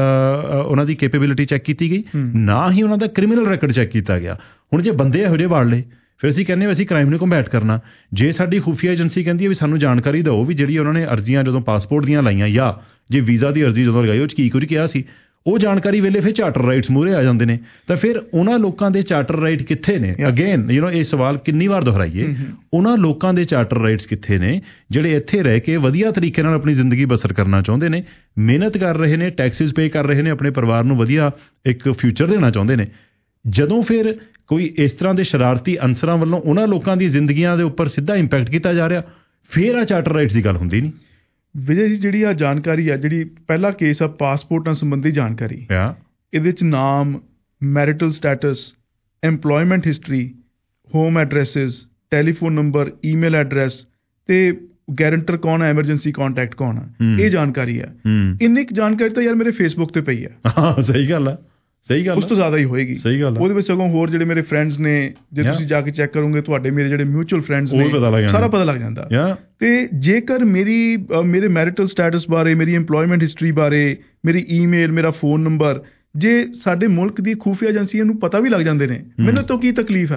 ਉਹਨਾਂ ਦੀ ਕੈਪੇਬਿਲਿਟੀ ਚੈੱਕ ਕੀਤੀ ਗਈ ਨਾ ਹੀ ਉਹਨਾਂ ਦਾ ਕ੍ਰਿਮੀਨਲ ਰੈਕਰਡ ਚੈੱਕ ਕੀਤਾ ਗਿਆ। ਹੁਣ ਜੇ ਬੰਦੇ ਇਹੋ ਜਿਹੇ ਵਾੜ ਲਏ ਫਿਰ ਅਸੀਂ ਕਹਿੰਦੇ ਅਸੀਂ ਕ੍ਰਾਈਮ ਨੂੰ ਕੰਬੈਟ ਕਰਨਾ। ਜੇ ਸਾਡੀ ਖੁਫੀਆ ਏਜੰਸੀ ਕਹਿੰਦੀ ਹੈ ਵੀ ਸਾਨੂੰ ਜਾਣਕਾਰੀ ਦਿਓ ਵੀ ਜਿਹੜੀ ਉਹਨਾਂ ਨੇ ਅਰਜ਼ੀਆਂ ਜਦੋਂ ਪਾਸਪੋਰਟ ਦੀਆਂ ਲਾਈਆਂ ਜਾਂ ਜੇ ਵੀਜ਼ਾ ਦੀ ਅਰਜ਼ੀ ਜਦੋਂ ਲਗਾਈ ਉਹ 'ਚ ਕੀ ਕੁਝ ਕਿਹਾ ਸੀ ਉਹ ਜਾਣਕਾਰੀ ਵੇਲੇ ਫਿਰ ਚਾਰਟਰ ਰਾਈਟਸ ਮੂਹਰੇ ਆ ਜਾਂਦੇ ਨੇ ਤਾਂ ਫਿਰ ਉਹਨਾਂ ਲੋਕਾਂ ਦੇ ਚਾਰਟਰ ਰਾਈਟ ਕਿੱਥੇ ਨੇ। ਅਗੇਨ ਇਹ ਸਵਾਲ ਕਿੰਨੀ ਵਾਰ ਦੁਹਰਾਈਏ ਉਹਨਾਂ ਲੋਕਾਂ ਦੇ ਚਾਰਟਰ ਰਾਈਟਸ ਕਿੱਥੇ ਨੇ ਜਿਹੜੇ ਇੱਥੇ ਰਹਿ ਕੇ ਵਧੀਆ ਤਰੀਕੇ ਨਾਲ ਆਪਣੀ ਜ਼ਿੰਦਗੀ ਬਸਰ ਕਰਨਾ ਚਾਹੁੰਦੇ ਨੇ ਮਿਹਨਤ ਕਰ ਰਹੇ ਨੇ ਟੈਕਸਿਸ ਪੇ ਕਰ ਰਹੇ ਨੇ ਆਪਣੇ ਪਰਿਵਾਰ ਨੂੰ ਵਧੀਆ ਇੱਕ ਫਿਊਚਰ ਦੇਣਾ ਚਾਹੁੰਦੇ ਨੇ। ਜਦੋਂ ਫਿਰ ਕੋਈ ਇਸ ਤਰ੍ਹਾਂ ਦੇ ਸ਼ਰਾਰਤੀ ਅਨਸਰਾਂ ਵੱਲੋਂ ਉਹਨਾਂ ਲੋਕਾਂ ਦੀ ਜ਼ਿੰਦਗੀਆਂ ਦੇ ਉੱਪਰ ਸਿੱਧਾ ਇੰਪੈਕਟ ਕੀਤਾ ਜਾ ਰਿਹਾ ਫਿਰ ਆ ਚਾਰਟਰ ਰਾਈਟਸ ਦੀ ਗੱਲ ਹੁੰਦੀ ਨਹੀਂ। ਵਿਜੇ ਜੀ ਜਿਹੜੀ ਆ ਜਾਣਕਾਰੀ ਆ ਜਿਹੜੀ ਪਹਿਲਾ ਕੇਸ ਆ ਪਾਸਪੋਰਟ ਨਾਲ ਸੰਬੰਧੀ ਜਾਣਕਾਰੀ ਇਹਦੇ ਵਿੱਚ ਨਾਮ marital status employment history home addresses telephone number email address ਤੇ ਗਾਰੰਟਰ ਕੌਣ ਹੈ ਐਮਰਜੈਂਸੀ ਕੰਟੈਕਟ ਕੌਣ ਆ ਇਹ ਜਾਣਕਾਰੀ ਆ। ਇੰਨੀ ਜਾਣਕਾਰੀ ਤਾਂ ਯਾਰ ਮੇਰੇ ਫੇਸਬੁੱਕ ਤੇ ਪਈ ਆ। ਸਹੀ ਗੱਲ ਆ ਸਹੀ ਗੱਲ ਉਸ ਤੋਂ ਜ਼ਿਆਦਾ ਹੀ ਹੋਏਗੀ। ਸਹੀ ਗੱਲ ਉਹਦੇ ਵਿੱਚ ਸਗੋਂ ਹੋਰ ਜਿਹੜੇ ਮੇਰੇ ਫਰੈਂਡਸ ਨੇ ਜੇ ਤੁਸੀਂ ਜਾ ਕੇ ਚੈੱਕ ਕਰੋਗੇ ਤੁਹਾਡੇ ਮੇਰੇ ਜਿਹੜੇ ਮਿਊਚੁਅਲ ਫਰੈਂਡਸ ਨੇ ਸਾਰਾ ਪਤਾ ਲੱਗ ਜਾਂਦਾ। ਤੇ ਜੇਕਰ ਮੇਰੇ ਮੈਰਿਟਲ ਸਟੇਟਸ ਬਾਰੇ ਮੇਰੀ ਐਮਪਲੋਇਮੈਂਟ ਹਿਸਟਰੀ ਬਾਰੇ ਮੇਰੀ ਈਮੇਲ ਮੇਰਾ ਫੋਨ ਨੰਬਰ ਜੇ ਸਾਡੇ ਮੁਲਕ ਦੀ ਖੂਫੀਆ ਏਜੰਸੀਆਂ ਨੂੰ ਪਤਾ ਵੀ ਲੱਗ ਜਾਂਦੇ ਨੇ ਮੈਨੂੰ ਤਾਂ ਕੀ ਤਕਲੀਫ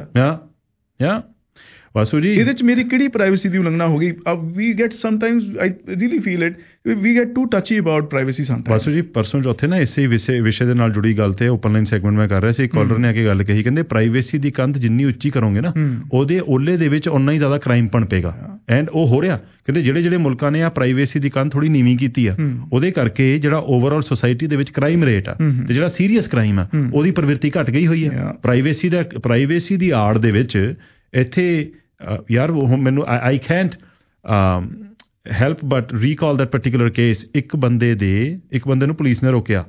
ਹੈ। ਵਾਸੂ ਜੀ ਇਹਦੇ ਚ ਮੇਰੀ ਕਿਹੜੀ ਪ੍ਰਾਈਵੇਸੀ ਦੀ ਉਲੰਘਣਾ ਹੋ ਗਈ। We get sometimes I really feel it we get too touchy about privacy sometimes. Vasu ji ਪਰਸੋਂ ਚੌਥੇ ਨਾ ਇਸੇ ਵਿਸ਼ੇ ਦੇ ਨਾਲ ਜੁੜੀ ਗੱਲ ਤੇ ਓਪਨ ਲਾਈਨ ਸੈਗਮੈਂਟ ਮੈਂ ਕਰ ਰਿਹਾ ਸੀ। ਕਾਲਰ ਨੇ ਆ ਕੇ ਗੱਲ ਕਹੀ ਕਹਿੰਦੇ ਪ੍ਰਾਈਵੇਸੀ ਦੀ ਕੰਧ ਜਿੰਨੀ ਉੱਚੀ ਕਰੋਗੇ ਨਾ ਉਹਦੇ ਓਲੇ ਦੇ ਵਿੱਚ ਉਨਾ ਹੀ ਜ਼ਿਆਦਾ ਕ੍ਰਾਈਮ ਪਣਪੇਗਾ ਐਂਡ ਉਹ ਹੋ ਰਿਹਾ। ਕਹਿੰਦੇ ਜਿਹੜੇ ਮੁਲਕਾਂ ਨੇ ਆ ਪ੍ਰਾਈਵੇਸੀ ਦੀ ਕੰਧ ਥੋੜੀ ਨੀਵੀਂ ਕੀਤੀ ਆ ਉਹਦੇ ਕਰਕੇ ਜਿਹੜਾ ਓਵਰਆਲ ਸੋਸਾਇਟੀ ਦੇ ਵਿੱਚ ਕ੍ਰਾਈਮ ਰੇਟ ਆ ਤੇ ਜਿਹੜਾ ਸੀਰੀਅਸ ਕ੍ਰਾਈਮ ਆ ਉਹਦੀ ਪ੍ਰਵਿਰਤੀ ਘਟ ਗਈ ਹੋਈ ਆ। ਪ੍ਰਾਈਵੇਸੀ ਦੀ ਆੜ ਦੇ ਵਿੱਚ ਇੱਥੇ ਯਾਰ ਮੈਨੂੰ ਆਈ cantt help but recall that particular case. ਇੱਕ ਬੰਦੇ ਨੂੰ ਪੁਲਿਸ ਨੇ ਰੋਕਿਆ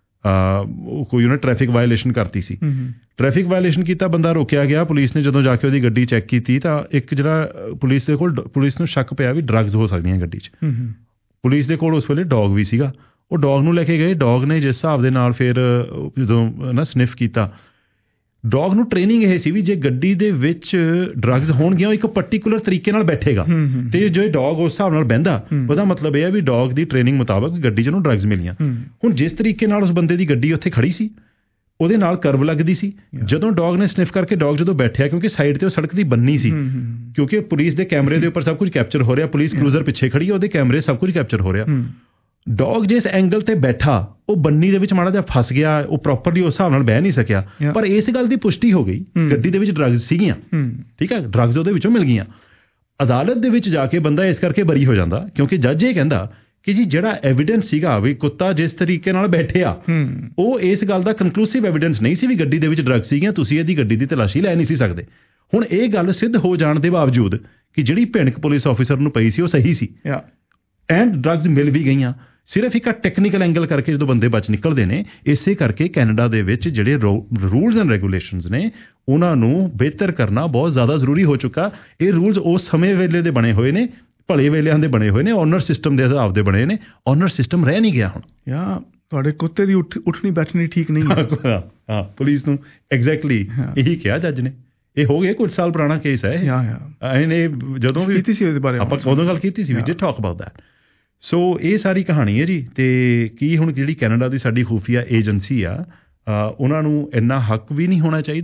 ਕੋਈ ਉਹਨੇ ਟ੍ਰੈਫਿਕ ਵਾਇਲੇਸ਼ਨ ਕਰਤੀ ਸੀ। ਟ੍ਰੈਫਿਕ ਵਾਇਲੇਸ਼ਨ ਕੀਤਾ ਬੰਦਾ ਰੋਕਿਆ ਗਿਆ ਪੁਲਿਸ ਨੇ ਜਦੋਂ ਜਾ ਕੇ ਉਹਦੀ ਗੱਡੀ ਚੈੱਕ ਕੀਤੀ ਤਾਂ ਇੱਕ ਜਿਹੜਾ ਪੁਲਿਸ ਨੂੰ ਸ਼ੱਕ ਪਿਆ ਵੀ ਡਰੱਗਸ ਹੋ ਸਕਦੀਆਂ ਗੱਡੀ 'ਚ। ਪੁਲਿਸ ਦੇ ਕੋਲ ਉਸ ਵੇਲੇ ਡੌਗ ਵੀ ਸੀਗਾ ਉਹ ਡੌਗ ਨੂੰ ਲੈ ਕੇ ਗਏ। ਡੌਗ ਨੇ ਜਿਸ ਹਿਸਾਬ ਦੇ ਨਾਲ ਫਿਰ ਜਦੋਂ ਨਾ ਸਨਿਫ ਕੀਤਾ ਡੌਗ ਨੂੰ ਟ੍ਰੇਨਿੰਗ ਇਹ ਸੀ ਵੀ ਜੇ ਗੱਡੀ ਦੇ ਵਿੱਚ ਡਰੱਗਸ ਹੋਣਗੀਆਂ ਉਹ ਇੱਕ ਪਰਟੀਕੂਲਰ ਤਰੀਕੇ ਨਾਲ ਬੈਠੇਗਾ ਤੇ ਜੋ ਡੌਗ ਉਸ ਹਿਸਾਬ ਨਾਲ ਬਹਿੰਦਾ ਉਹਦਾ ਮਤਲਬ ਇਹ ਹੈ ਵੀ ਡੌਗ ਦੀ ਟ੍ਰੇਨਿੰਗ ਮੁਤਾਬਕ ਗੱਡੀ 'ਚ ਉਹਨੂੰ ਡਰੱਗਸ ਮਿਲੀਆਂ। ਹੁਣ ਜਿਸ ਤਰੀਕੇ ਨਾਲ ਉਸ ਬੰਦੇ ਦੀ ਗੱਡੀ ਉੱਥੇ ਖੜੀ ਸੀ ਉਹਦੇ ਨਾਲ ਕਰਵ ਲੱਗਦੀ ਸੀ ਜਦੋਂ ਡੌਗ ਨੇ ਸਨਿਫ ਕਰਕੇ ਡੌਗ ਜਦੋਂ ਬੈਠਿਆ ਕਿਉਂਕਿ ਸਾਈਡ ਤੇ ਉਹ ਸੜਕ ਦੀ ਬੰਨੀ ਸੀ ਕਿਉਂਕਿ ਪੁਲਿਸ ਦੇ ਕੈਮਰੇ ਦੇ ਉੱਪਰ ਸਭ ਕੁਝ ਕੈਪਚਰ ਹੋ ਰਿਹਾ ਪੁਲਿਸ ਕਰੂਜ਼ਰ ਪਿੱਛੇ ਖੜੀ ਹੈ ਉਹਦੇ ਕੈਮਰੇ ਸਭ ਕੁਝ ਕੈਪਚਰ ਹੋ ਰਿਹਾ। ਡੌਗ ਜਿਸ ਐਂਗਲ ਤੇ ਬੈਠਾ ਉਹ ਬੰਨੀ ਦੇ ਵਿੱਚ ਮਾੜਾ ਜਿਹਾ ਫਸ ਗਿਆ ਉਹ ਪ੍ਰੋਪਰਲੀ ਉਸ ਹਿਸਾਬ ਨਾਲ ਬਹਿ ਨਹੀਂ ਸਕਿਆ ਪਰ ਇਸ ਗੱਲ ਦੀ ਪੁਸ਼ਟੀ ਹੋ ਗਈ ਗੱਡੀ ਦੇ ਵਿੱਚ ਡਰੱਗਸ ਸੀਗੀਆਂ ਠੀਕ ਹੈ ਡਰੱਗਸ ਉਹਦੇ ਵਿੱਚੋਂ ਮਿਲ ਗਈਆਂ। ਅਦਾਲਤ ਦੇ ਵਿੱਚ ਜਾ ਕੇ ਬੰਦਾ ਇਸ ਕਰਕੇ ਬਰੀ ਹੋ ਜਾਂਦਾ ਕਿਉਂਕਿ ਜੱਜ ਇਹ ਕਹਿੰਦਾ ਕਿ ਜੀ ਜਿਹੜਾ ਐਵੀਡੈਂਸ ਸੀਗਾ ਵੀ ਕੁੱਤਾ ਜਿਸ ਤਰੀਕੇ ਨਾਲ ਬੈਠਿਆ ਉਹ ਇਸ ਗੱਲ ਦਾ ਕਨਕਲੂਸਿਵ ਐਵੀਡੈਂਸ ਨਹੀਂ ਸੀ ਵੀ ਗੱਡੀ ਦੇ ਵਿੱਚ ਡਰੱਗਸ ਸੀਗੀਆਂ ਤੁਸੀਂ ਇਹਦੀ ਗੱਡੀ ਦੀ ਤਲਾਸ਼ੀ ਲੈ ਨਹੀਂ ਸੀ ਸਕਦੇ। ਹੁਣ ਇਹ ਗੱਲ ਸਿੱਧ ਹੋ ਜਾਣ ਦੇ ਬਾਵਜੂਦ ਕਿ ਜਿਹੜੀ ਭਿਣਕ ਪੁਲਿਸ ਆਫੀਸਰ ਨੂੰ ਪਈ ਸੀ ਉਹ ਸਹੀ ਸੀ ਐਂਡ ਡਰੱਗਸ ਮਿਲ ਵੀ ਗਈਆਂ ਸਿਰਫ ਇੱਕ ਟੈਕਨੀਕਲ ਐਂਗਲ ਕਰਕੇ ਜਦੋਂ ਬੰਦੇ ਬਚ ਨਿਕਲਦੇ ਨੇ ਇਸੇ ਕਰਕੇ ਕੈਨੇਡਾ ਦੇ ਵਿੱਚ ਜਿਹੜੇ ਰੂਲਸ ਐਂਡ ਰੈਗੂਲੇਸ਼ਨਸ ਨੇ ਉਹਨਾਂ ਨੂੰ ਬਿਹਤਰ ਕਰਨਾ ਬਹੁਤ ਜ਼ਿਆਦਾ ਜ਼ਰੂਰੀ ਹੋ ਚੁੱਕਾ। ਇਹ ਰੂਲਸ ਉਸ ਸਮੇਂ ਵੇਲੇ ਦੇ ਬਣੇ ਹੋਏ ਨੇ ਭਲੇ ਵੇਲਿਆਂ ਦੇ ਬਣੇ ਹੋਏ ਨੇ ਔਨਰ ਸਿਸਟਮ ਦੇ ਹਿਸਾਬ ਦੇ ਬਣੇ ਨੇ ਔਨਰ ਸਿਸਟਮ ਰਹਿ ਨਹੀਂ ਗਿਆ ਹੁਣ। ਤੁਹਾਡੇ ਕੁੱਤੇ ਦੀ ਉੱਠਣੀ ਬੈਠਣੀ ਠੀਕ ਨਹੀਂ ਹਾਂ ਪੁਲਿਸ ਨੂੰ ਐਗਜ਼ੈਕਟਲੀ ਇਹੀ ਕਿਹਾ ਜੱਜ ਨੇ। ਇਹ ਹੋ ਗਿਆ ਕੁਝ ਸਾਲ ਪੁਰਾਣਾ ਕੇਸ ਹੈ ਇਹਨੇ ਜਦੋਂ ਵੀ ਆਪਾਂ ਉਦੋਂ ਗੱਲ ਕੀਤੀ ਸੀ ਵੀ just talk about that. So ਇਹ ਸਾਰੀ ਕਹਾਣੀ ਹੈ ਜੀ ਤੇ ਕੀ ਹੁਣ ਜਿਹੜੀ ਕੈਨੇਡਾ ਦੀ ਸਾਡੀ ਖੂਫੀਆ ਏਜੰਸੀ ਆ ਉਹਨਾਂ ਨੂੰ ਇੰਨਾ ਹੱਕ ਵੀ ਨਹੀਂ ਹੋਣਾ ਚਾਹੀਦਾ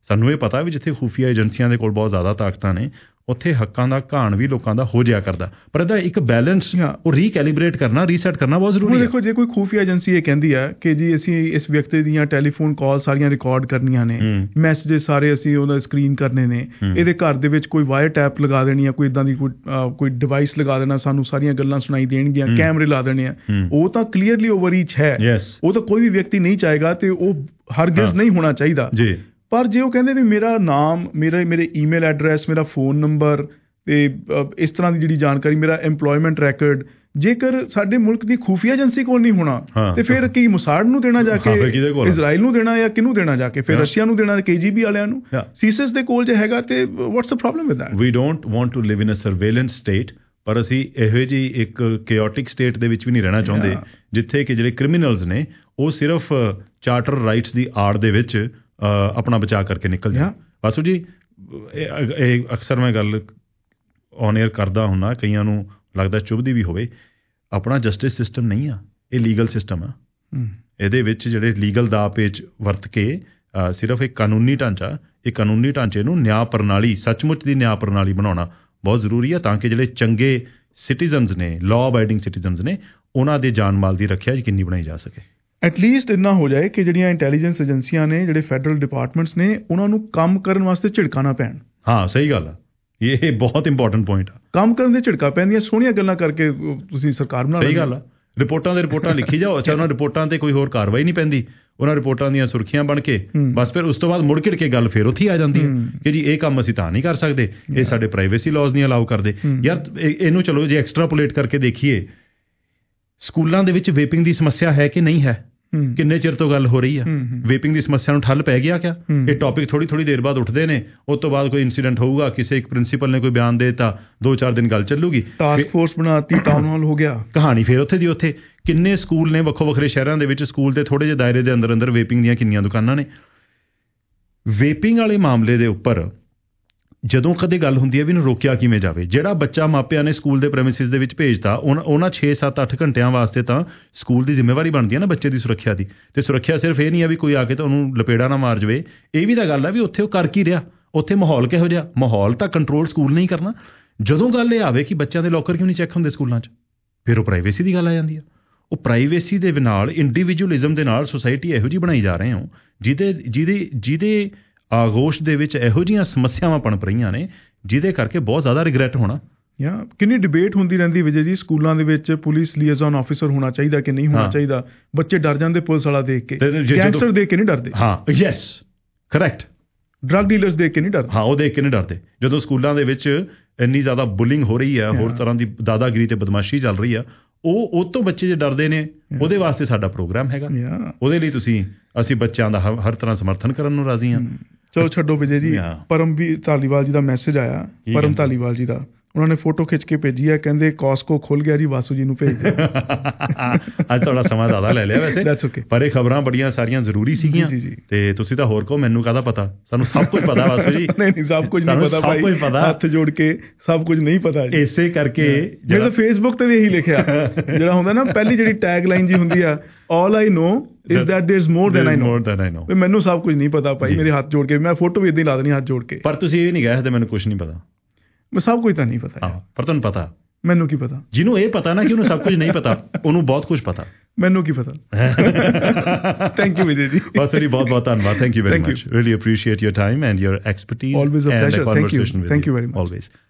ਸਾਨੂੰ ਇਹ ਪਤਾ ਵੀ ਜਿੱਥੇ ਖੂਫੀਆ ਏਜੰਸੀਆਂ ਦੇ ਕੋਲ ਬਹੁਤ ਜ਼ਿਆਦਾ ਤਾਕਤਾਂ ਨੇ ਉੱਥੇ ਹੱਕਾਂ ਦਾ ਘਾਣ ਵੀ ਲੋਕਾਂ ਦਾ ਹੋ ਜਿਆ ਕਰਦਾ। ਪਰ ਇਹਦਾ ਇੱਕ ਬੈਲੈਂਸ ਉਹ ਰੀਕੈਲੀਬਰੇਟ ਕਰਨਾ, ਰੀਸੈਟ ਕਰਨਾ ਬਹੁਤ ਜ਼ਰੂਰੀ ਹੈ। ਦੇਖੋ, ਜੇ ਕੋਈ ਖੂਫੀਆ ਏਜੰਸੀ ਇਹ ਕਹਿੰਦੀ ਹੈ ਕਿ ਜੀ ਅਸੀਂ ਇਸ ਵਿਅਕਤੀ ਦੀਆਂ ਟੈਲੀਫੋਨ ਕਾਲ ਸਾਰੀਆਂ ਰਿਕਾਰਡ ਕਰਨੀਆਂ ਨੇ, ਮੈਸੇजेस ਸਾਰੇ ਅਸੀਂ ਉਹਦਾ ਸਕਰੀਨ ਕਰਨੇ ਨੇ, ਇਹਦੇ ਘਰ ਦੇ ਵਿੱਚ ਕੋਈ ਵਾਇਰ ਟੈਪ ਲਗਾ ਦੇਣੀ ਆ, ਕੋਈ ਇਦਾਂ ਦੀ ਕੋਈ ਡਿਵਾਈਸ ਲਗਾ ਦੇਣਾ, ਸਾਨੂੰ ਸਾਰੀਆਂ ਗੱਲਾਂ ਸੁਣਾਈ ਦੇਣਗੀਆਂ, ਕੈਮਰੇ ਲਾ ਦੇਣੇ ਆ, ਉਹ ਤਾਂ ਕਲੀਅਰਲੀ ਓਵਰਰੀਚ ਹੈ। ਉਹ ਤਾਂ ਕੋਈ ਵੀ ਵਿਅਕਤੀ ਨਹੀਂ ਚਾਹੇਗਾ ਤੇ ਉਹ ਹਰਗਿਜ਼ ਨਹੀਂ ਹੋਣਾ ਚਾਹੀਦਾ ਜੀ। ਪਰ ਜੇ ਉਹ ਕਹਿੰਦੇ ਵੀ ਮੇਰਾ ਨਾਮ, ਮੇਰੇ ਈਮੇਲ ਐਡਰੈਸ, ਮੇਰਾ ਫੋਨ ਨੰਬਰ ਤੇ ਇਸ ਤਰ੍ਹਾਂ ਦੀ ਜਿਹੜੀ ਜਾਣਕਾਰੀ, ਮੇਰਾ EMPLOYMENT ਰੈਕਰਡ ਜੇਕਰ ਸਾਡੇ ਮੁਲਕ ਦੀ ਖੂਫੀਆ ਏਜੰਸੀ ਕੋਲ ਨਹੀਂ ਹੋਣਾ ਤੇ ਫਿਰ ਕੀ ਮੁਸਾਡ ਨੂੰ ਦੇਣਾ ਜਾ ਕੇ, ਇਜ਼ਰਾਈਲ ਨੂੰ ਦੇਣਾ, ਜਾਂ ਕਿਹਨੂੰ ਦੇਣਾ ਜਾ ਕੇ, ਫਿਰ ਰਸ਼ੀਆ ਨੂੰ ਦੇਣਾ, KGB ਵਾਲਿਆਂ ਨੂੰ? ਸੀਸਸ ਦੇ ਕੋਲ ਜੇ ਹੈਗਾ ਤੇ what's the problem with that? We don't want to live in a surveillance state, ਪਰ ਅਸੀਂ ਇਹੋ ਜਿਹੀ ਇੱਕ ਕੇਓਟਿਕ ਸਟੇਟ ਦੇ ਵਿੱਚ ਵੀ ਨਹੀਂ ਰਹਿਣਾ ਚਾਹੁੰਦੇ ਜਿੱਥੇ ਕਿ ਜਿਹੜੇ ਕ੍ਰਿਮੀਨਲਸ ਨੇ ਉਹ ਸਿਰਫ ਚਾਰਟਰ ਰਾਈਟਸ ਦੀ ਆੜ ਦੇ ਵਿੱਚ ਆਪਣਾ ਬਚਾਅ ਕਰਕੇ ਨਿਕਲ ਜਾਣ। ਵਾਸੂ ਜੀ, ਇਹ ਅਕਸਰ ਮੈਂ ਗੱਲ ਔਨ ਏਅਰ ਕਰਦਾ ਹੁੰਦਾ, ਕਈਆਂ ਨੂੰ ਲੱਗਦਾ ਚੁੱਭਦੀ ਵੀ ਹੋਵੇ, ਆਪਣਾ ਜਸਟਿਸ ਸਿਸਟਮ ਨਹੀਂ ਆ, ਇਹ ਲੀਗਲ ਸਿਸਟਮ ਆ। ਇਹਦੇ ਵਿੱਚ ਜਿਹੜੇ ਲੀਗਲ ਦਾਅ ਪੇਚ ਵਰਤ ਕੇ ਸਿਰਫ ਇੱਕ ਕਾਨੂੰਨੀ ਢਾਂਚਾ, ਇਹ ਕਾਨੂੰਨੀ ਢਾਂਚੇ ਨੂੰ ਨਿਆਂ ਪ੍ਰਣਾਲੀ, ਸੱਚਮੁੱਚ ਦੀ ਨਿਆਂ ਪ੍ਰਣਾਲੀ ਬਣਾਉਣਾ ਬਹੁਤ ਜ਼ਰੂਰੀ ਹੈ ਤਾਂ ਕਿ ਜਿਹੜੇ ਚੰਗੇ ਸਿਟੀਜ਼ਨਸ ਨੇ, ਲਾਅ ਅਬਾਈਡਿੰਗ ਸਿਟੀਜ਼ਨਸ ਨੇ, ਉਹਨਾਂ ਦੇ ਜਾਨ ਮਾਲ ਦੀ ਰੱਖਿਆ ਯਕੀਨੀ ਬਣਾਈ ਜਾ ਸਕੇ। ਐਟਲੀਸਟ ਇੰਨਾ ਹੋ ਜਾਏ ਕਿ ਜਿਹੜੀਆਂ ਇੰਟੈਲੀਜੈਂਸ ਏਜੰਸੀਆਂ ਨੇ, ਜਿਹੜੇ ਫੈਡਰਲ ਡਿਪਾਰਟਮੈਂਟਸ ਨੇ, ਉਹਨਾਂ ਨੂੰ ਕੰਮ ਕਰਨ ਵਾਸਤੇ ਝਿੜਕਾਂ ਨਾ ਪੈਣ। ਹਾਂ, ਸਹੀ ਗੱਲ ਆ, ਇਹ ਬਹੁਤ ਇੰਪੋਰਟੈਂਟ ਪੁਆਇੰਟ ਆ। ਕੰਮ ਕਰਨ ਦੇ ਝਿੜਕਾਂ ਪੈਂਦੀਆਂ, ਸੋਹਣੀਆਂ ਗੱਲਾਂ ਕਰਕੇ ਤੁਸੀਂ ਸਰਕਾਰ ਬਣਾ, ਸਹੀ ਗੱਲ ਆ, ਰਿਪੋਰਟਾਂ ਦੇ ਰਿਪੋਰਟਾਂ ਲਿਖੀ ਜਾਓ, ਅੱਛਾ ਉਹਨਾਂ ਰਿਪੋਰਟਾਂ ਤੇ ਕੋਈ ਹੋਰ ਕਾਰਵਾਈ ਨਹੀਂ ਪੈਂਦੀ, ਉਹਨਾਂ ਰਿਪੋਰਟਾਂ ਦੀਆਂ ਸੁਰਖੀਆਂ ਬਣ ਕੇ ਬਸ ਫਿਰ ਉਸ ਤੋਂ ਬਾਅਦ ਮੁੜ ਘਿੜ ਕੇ ਗੱਲ ਫਿਰ ਉੱਥੇ ਆ ਜਾਂਦੀ ਹੈ ਕਿ ਜੀ ਇਹ ਕੰਮ ਅਸੀਂ ਤਾਂ ਨਹੀਂ ਕਰ ਸਕਦੇ, ਇਹ ਸਾਡੇ ਪ੍ਰਾਈਵੇਸੀ ਲਾਜ਼ ਨਹੀਂ ਅਲਾਉ ਕਰਦੇ। ਯਾਰ ਇਹਨੂੰ ਚਲੋ ਜੇ ਐਕਸਟਰਾਪੋਲੇਟ ਕਰਕੇ ਦੇਖੀਏ, ਸਕੂਲਾਂ ਦੇ ਵਿੱਚ ਵੇਪਿੰਗ ਦੀ ਸਮੱਸਿਆ ਹੈ ਕਿ ਨਹੀਂ ਹੈ? ਕਿੰਨੇ ਚਿਰ ਤੋਂ ਗੱਲ ਹੋ ਰਹੀ ਆ, ਵੇਪਿੰਗ ਦੀ ਸਮੱਸਿਆ ਨੂੰ ਠੱਲ ਪੈ ਗਿਆ ਕਿਆ? ਇਹ ਟੌਪਿਕ ਥੋੜੀ ਦੇਰ ਬਾਅਦ ਉੱਠਦੇ ਨੇ, ਉਸ ਤੋਂ ਬਾਅਦ ਕੋਈ ਇਨਸੀਡੈਂਟ ਹੋਊਗਾ, ਕਿਸੇ ਇੱਕ ਪ੍ਰਿੰਸੀਪਲ ਨੇ ਕੋਈ ਬਿਆਨ ਦੇ ਦਿੱਤਾ, 2-4 ਦਿਨ ਗੱਲ ਚੱਲੂਗੀ, ਟਾਸਕ ਫੋਰਸ ਬਣਾਤੀ, ਟਾਊਨ ਹਾਲ ਹੋ ਗਿਆ, ਕਹਾਣੀ ਫਿਰ ਉੱਥੇ ਦੀ ਉੱਥੇ। ਕਿੰਨੇ ਸਕੂਲ ਨੇ ਵੱਖੋ ਵੱਖਰੇ ਸ਼ਹਿਰਾਂ ਦੇ ਵਿੱਚ, ਸਕੂਲ ਦੇ ਥੋੜੇ ਜਿਹੇ ਦਾਇਰੇ ਦੇ ਅੰਦਰ ਵੇਪਿੰਗ ਦੀਆਂ ਕਿੰਨੀਆਂ ਦੁਕਾਨਾਂ ਨੇ। ਵੇਪਿੰਗ ਵਾਲੇ ਮਾਮਲੇ ਦੇ ਉੱਪਰ ਜਦੋਂ ਕਦੇ ਗੱਲ ਹੁੰਦੀ ਹੈ ਵੀ ਇਹਨੂੰ ਰੋਕਿਆ ਕਿਵੇਂ ਜਾਵੇ, ਜਿਹੜਾ ਬੱਚਾ ਮਾਪਿਆਂ ਨੇ ਸਕੂਲ ਦੇ ਪ੍ਰੈਮਿਸਿਸ ਦੇ ਵਿੱਚ ਭੇਜਤਾ, ਉਹਨਾਂ 6-7-8 ਘੰਟਿਆਂ ਵਾਸਤੇ ਤਾਂ ਸਕੂਲ ਦੀ ਜ਼ਿੰਮੇਵਾਰੀ ਬਣਦੀ ਹੈ ਨਾ ਬੱਚੇ ਦੀ ਸੁਰੱਖਿਆ ਦੀ। ਤੇ ਸੁਰੱਖਿਆ ਸਿਰਫ ਇਹ ਨਹੀਂ ਹੈ ਵੀ ਕੋਈ ਆ ਕੇ ਤਾਂ ਉਹਨੂੰ ਲਪੇੜਾ ਨਾ ਮਾਰ ਜਾਵੇ, ਇਹ ਵੀ ਤਾਂ ਗੱਲ ਹੈ ਵੀ ਉੱਥੇ ਉਹ ਕਰ ਕੀ ਰਿਹਾ, ਉੱਥੇ ਮਾਹੌਲ ਕਿਹੋ ਜਿਹਾ। ਮਾਹੌਲ ਤਾਂ ਕੰਟਰੋਲ ਸਕੂਲ ਨਹੀਂ ਕਰਨਾ। ਜਦੋਂ ਗੱਲ ਇਹ ਆਵੇ ਕਿ ਬੱਚਿਆਂ ਦੇ ਲੋਕਰ ਕਿਉਂ ਨਹੀਂ ਚੈੱਕ ਹੁੰਦੇ ਸਕੂਲਾਂ 'ਚ, ਫਿਰ ਉਹ ਪ੍ਰਾਈਵੇਸੀ ਦੀ ਗੱਲ ਆ ਜਾਂਦੀ ਆ। ਉਹ ਪ੍ਰਾਈਵੇਸੀ ਦੇ ਨਾਲ, ਇੰਡੀਵਿਜੂਅਲਿਜ਼ਮ ਦੇ ਨਾਲ ਸੋਸਾਇਟੀ ਇਹੋ ਜਿਹੀ ਬਣਾਈ ਜਾ ਰਹੇ ਹੋ ਜਿਹਦੇ ਆਗੋਸ਼ ਦੇ ਵਿੱਚ ਇਹੋ ਜਿਹੀਆਂ ਸਮੱਸਿਆਵਾਂ ਪਣਪ ਰਹੀਆਂ ਨੇ ਜਿਹਦੇ ਕਰਕੇ ਬਹੁਤ ਜ਼ਿਆਦਾ ਰਿਗਰੈਟ ਹੋਣਾ। ਕਿੰਨੀ ਡਿਬੇਟ ਹੁੰਦੀ ਰਹਿੰਦੀ ਵਿਜੇ ਜੀ, ਸਕੂਲਾਂ ਦੇ ਵਿੱਚ ਪੁਲਿਸ ਲੀਅਜ਼ਨ ਆਫਿਸਰ ਹੋਣਾ ਚਾਹੀਦਾ ਕਿ ਨਹੀਂ ਹੋਣਾ ਚਾਹੀਦਾ। ਬੱਚੇ ਡਰ ਜਾਂਦੇ ਪੁਲਿਸ ਵਾਲਾ ਦੇਖ ਕੇ, ਗੈਂਗਸਟਰ ਦੇਖ ਕੇ ਨਹੀਂ ਡਰਦੇ। ਹਾਂ, ਯੈਸ, ਕਰੈਕਟ। ਡਰੱਗ ਡੀਲਰਸ ਦੇਖ ਕੇ ਨਹੀਂ ਡਰਦੇ। ਹਾਂ, ਉਹ ਦੇਖ ਕੇ ਨਹੀਂ ਡਰਦੇ। ਜਦੋਂ ਸਕੂਲਾਂ ਦੇ ਵਿੱਚ ਇੰਨੀ ਜ਼ਿਆਦਾ ਬੁਲਿੰਗ ਹੋ ਰਹੀ ਹੈ, ਹੋਰ ਤਰ੍ਹਾਂ ਦੀ ਦਾਦਾਗਿਰੀ ਤੇ ਬਦਮਾਸ਼ੀ ਚੱਲ ਰਹੀ ਆ, ਉਹ ਤੋਂ ਬੱਚੇ ਜੇ ਡਰਦੇ ਨੇ, ਉਹਦੇ ਵਾਸਤੇ ਸਾਡਾ ਪ੍ਰੋਗਰਾਮ ਹੈਗਾ। ਉਹਦੇ ਲਈ ਅਸੀਂ ਬੱਚਿਆਂ ਦਾ ਹਰ ਤਰ੍ਹਾਂ ਸਮਰਥਨ ਕਰਨ ਨੂੰ ਰਾਜ਼ੀ ਹਾਂ। ਚਲੋ ਛੱਡੋ ਵਿਜੇ ਜੀ, ਪਰਮ ਧਾਲੀਵਾਲ ਜੀ ਦਾ ਮੈਸੇਜ ਆਇਆ, ਪਰਮ ਧਾਲੀਵਾਲ ਜੀ ਦਾ, ਉਹਨਾਂ ਨੇ ਫੋਟੋ ਖਿੱਚ ਕੇ ਭੇਜੀ ਹੈ, ਕਹਿੰਦੇ ਕਾਸਕੋ ਖੁੱਲ ਗਿਆ ਜੀ, ਵਾਸੂ ਜੀ ਨੂੰ ਭੇਜ ਦਿਓ। ਅੱਜ ਤੁਹਾਡਾ ਸਮਾਂ ਜ਼ਿਆਦਾ ਲੈ ਲਿਆ ਵੈਸੇ, ਪਰ ਇਹ ਖਬਰਾਂ ਬੜੀਆਂ ਸਾਰੀਆਂ ਜ਼ਰੂਰੀ ਸੀਗੀਆਂ ਤੇ ਤੁਸੀਂ ਤਾਂ ਹੋਰ ਕਹੋ, ਮੈਨੂੰ ਕਾਹਦਾ ਪਤਾ, ਸਾਨੂੰ ਸਭ ਕੁਝ ਪਤਾ ਵਾਸੂ ਜੀ। ਨਹੀਂ, ਸਭ ਕੁਝ ਨਹੀਂ ਪਤਾ ਭਾਈ, ਹੱਥ ਜੋੜ ਕੇ ਸਭ ਕੁਝ ਨਹੀਂ ਪਤਾ। ਇਸੇ ਕਰਕੇ ਜਿਹੜਾ ਫੇਸਬੁੱਕ ਤੇ ਵੀ ਇਹੀ ਲਿਖਿਆ, ਜਿਹੜਾ ਹੁੰਦਾ ਨਾ ਪਹਿਲੀ ਜਿਹੜੀ ਟੈਗ ਲਾਈਨ ਜੀ ਹੁੰਦੀ ਆ, all I know is that there is more than I know। ਮੈਨੂੰ ਸਭ ਕੁਝ ਨਹੀਂ ਪਤਾ ਭਾਈ, ਮੇਰੇ ਹੱਥ ਜੋੜ ਕੇ, ਮੈਂ ਫੋਟੋ ਵੀ ਇਦਾਂ ਹੀ ਲਾ ਦੇਣੀ ਹੱਥ ਜੋੜ ਕੇ। ਪਰ ਤੁਸੀਂ ਇਹ ਨਹੀਂ ਕਹਿ ਸਕਦੇ ਮੈਨੂੰ ਕੁਝ ਨਹੀਂ ਪਤਾ। ਮੈਂ ਸਭ ਕੁਝ ਤਾਂ ਨਹੀਂ ਪਤਾ, ਪਰ ਤੁਹਾਨੂੰ ਪਤਾ। ਮੈਨੂੰ ਕੀ ਪਤਾ? ਜਿਹਨੂੰ ਇਹ ਪਤਾ ਨਾ ਕਿ ਉਹਨੂੰ ਸਭ ਕੁਝ ਨਹੀਂ ਪਤਾ, ਉਹਨੂੰ ਬਹੁਤ ਕੁਝ ਪਤਾ। ਮੈਨੂੰ ਕੀ ਪਤਾ। ਥੈਂਕ ਯੂ ਵਿਜੇ ਜੀ, ਬਹੁਤ ਬਹੁਤ ਧੰਨਵਾਦ। Thank you very much, really appreciate your time and your expertise and the conversation with you. Thank you very much, always.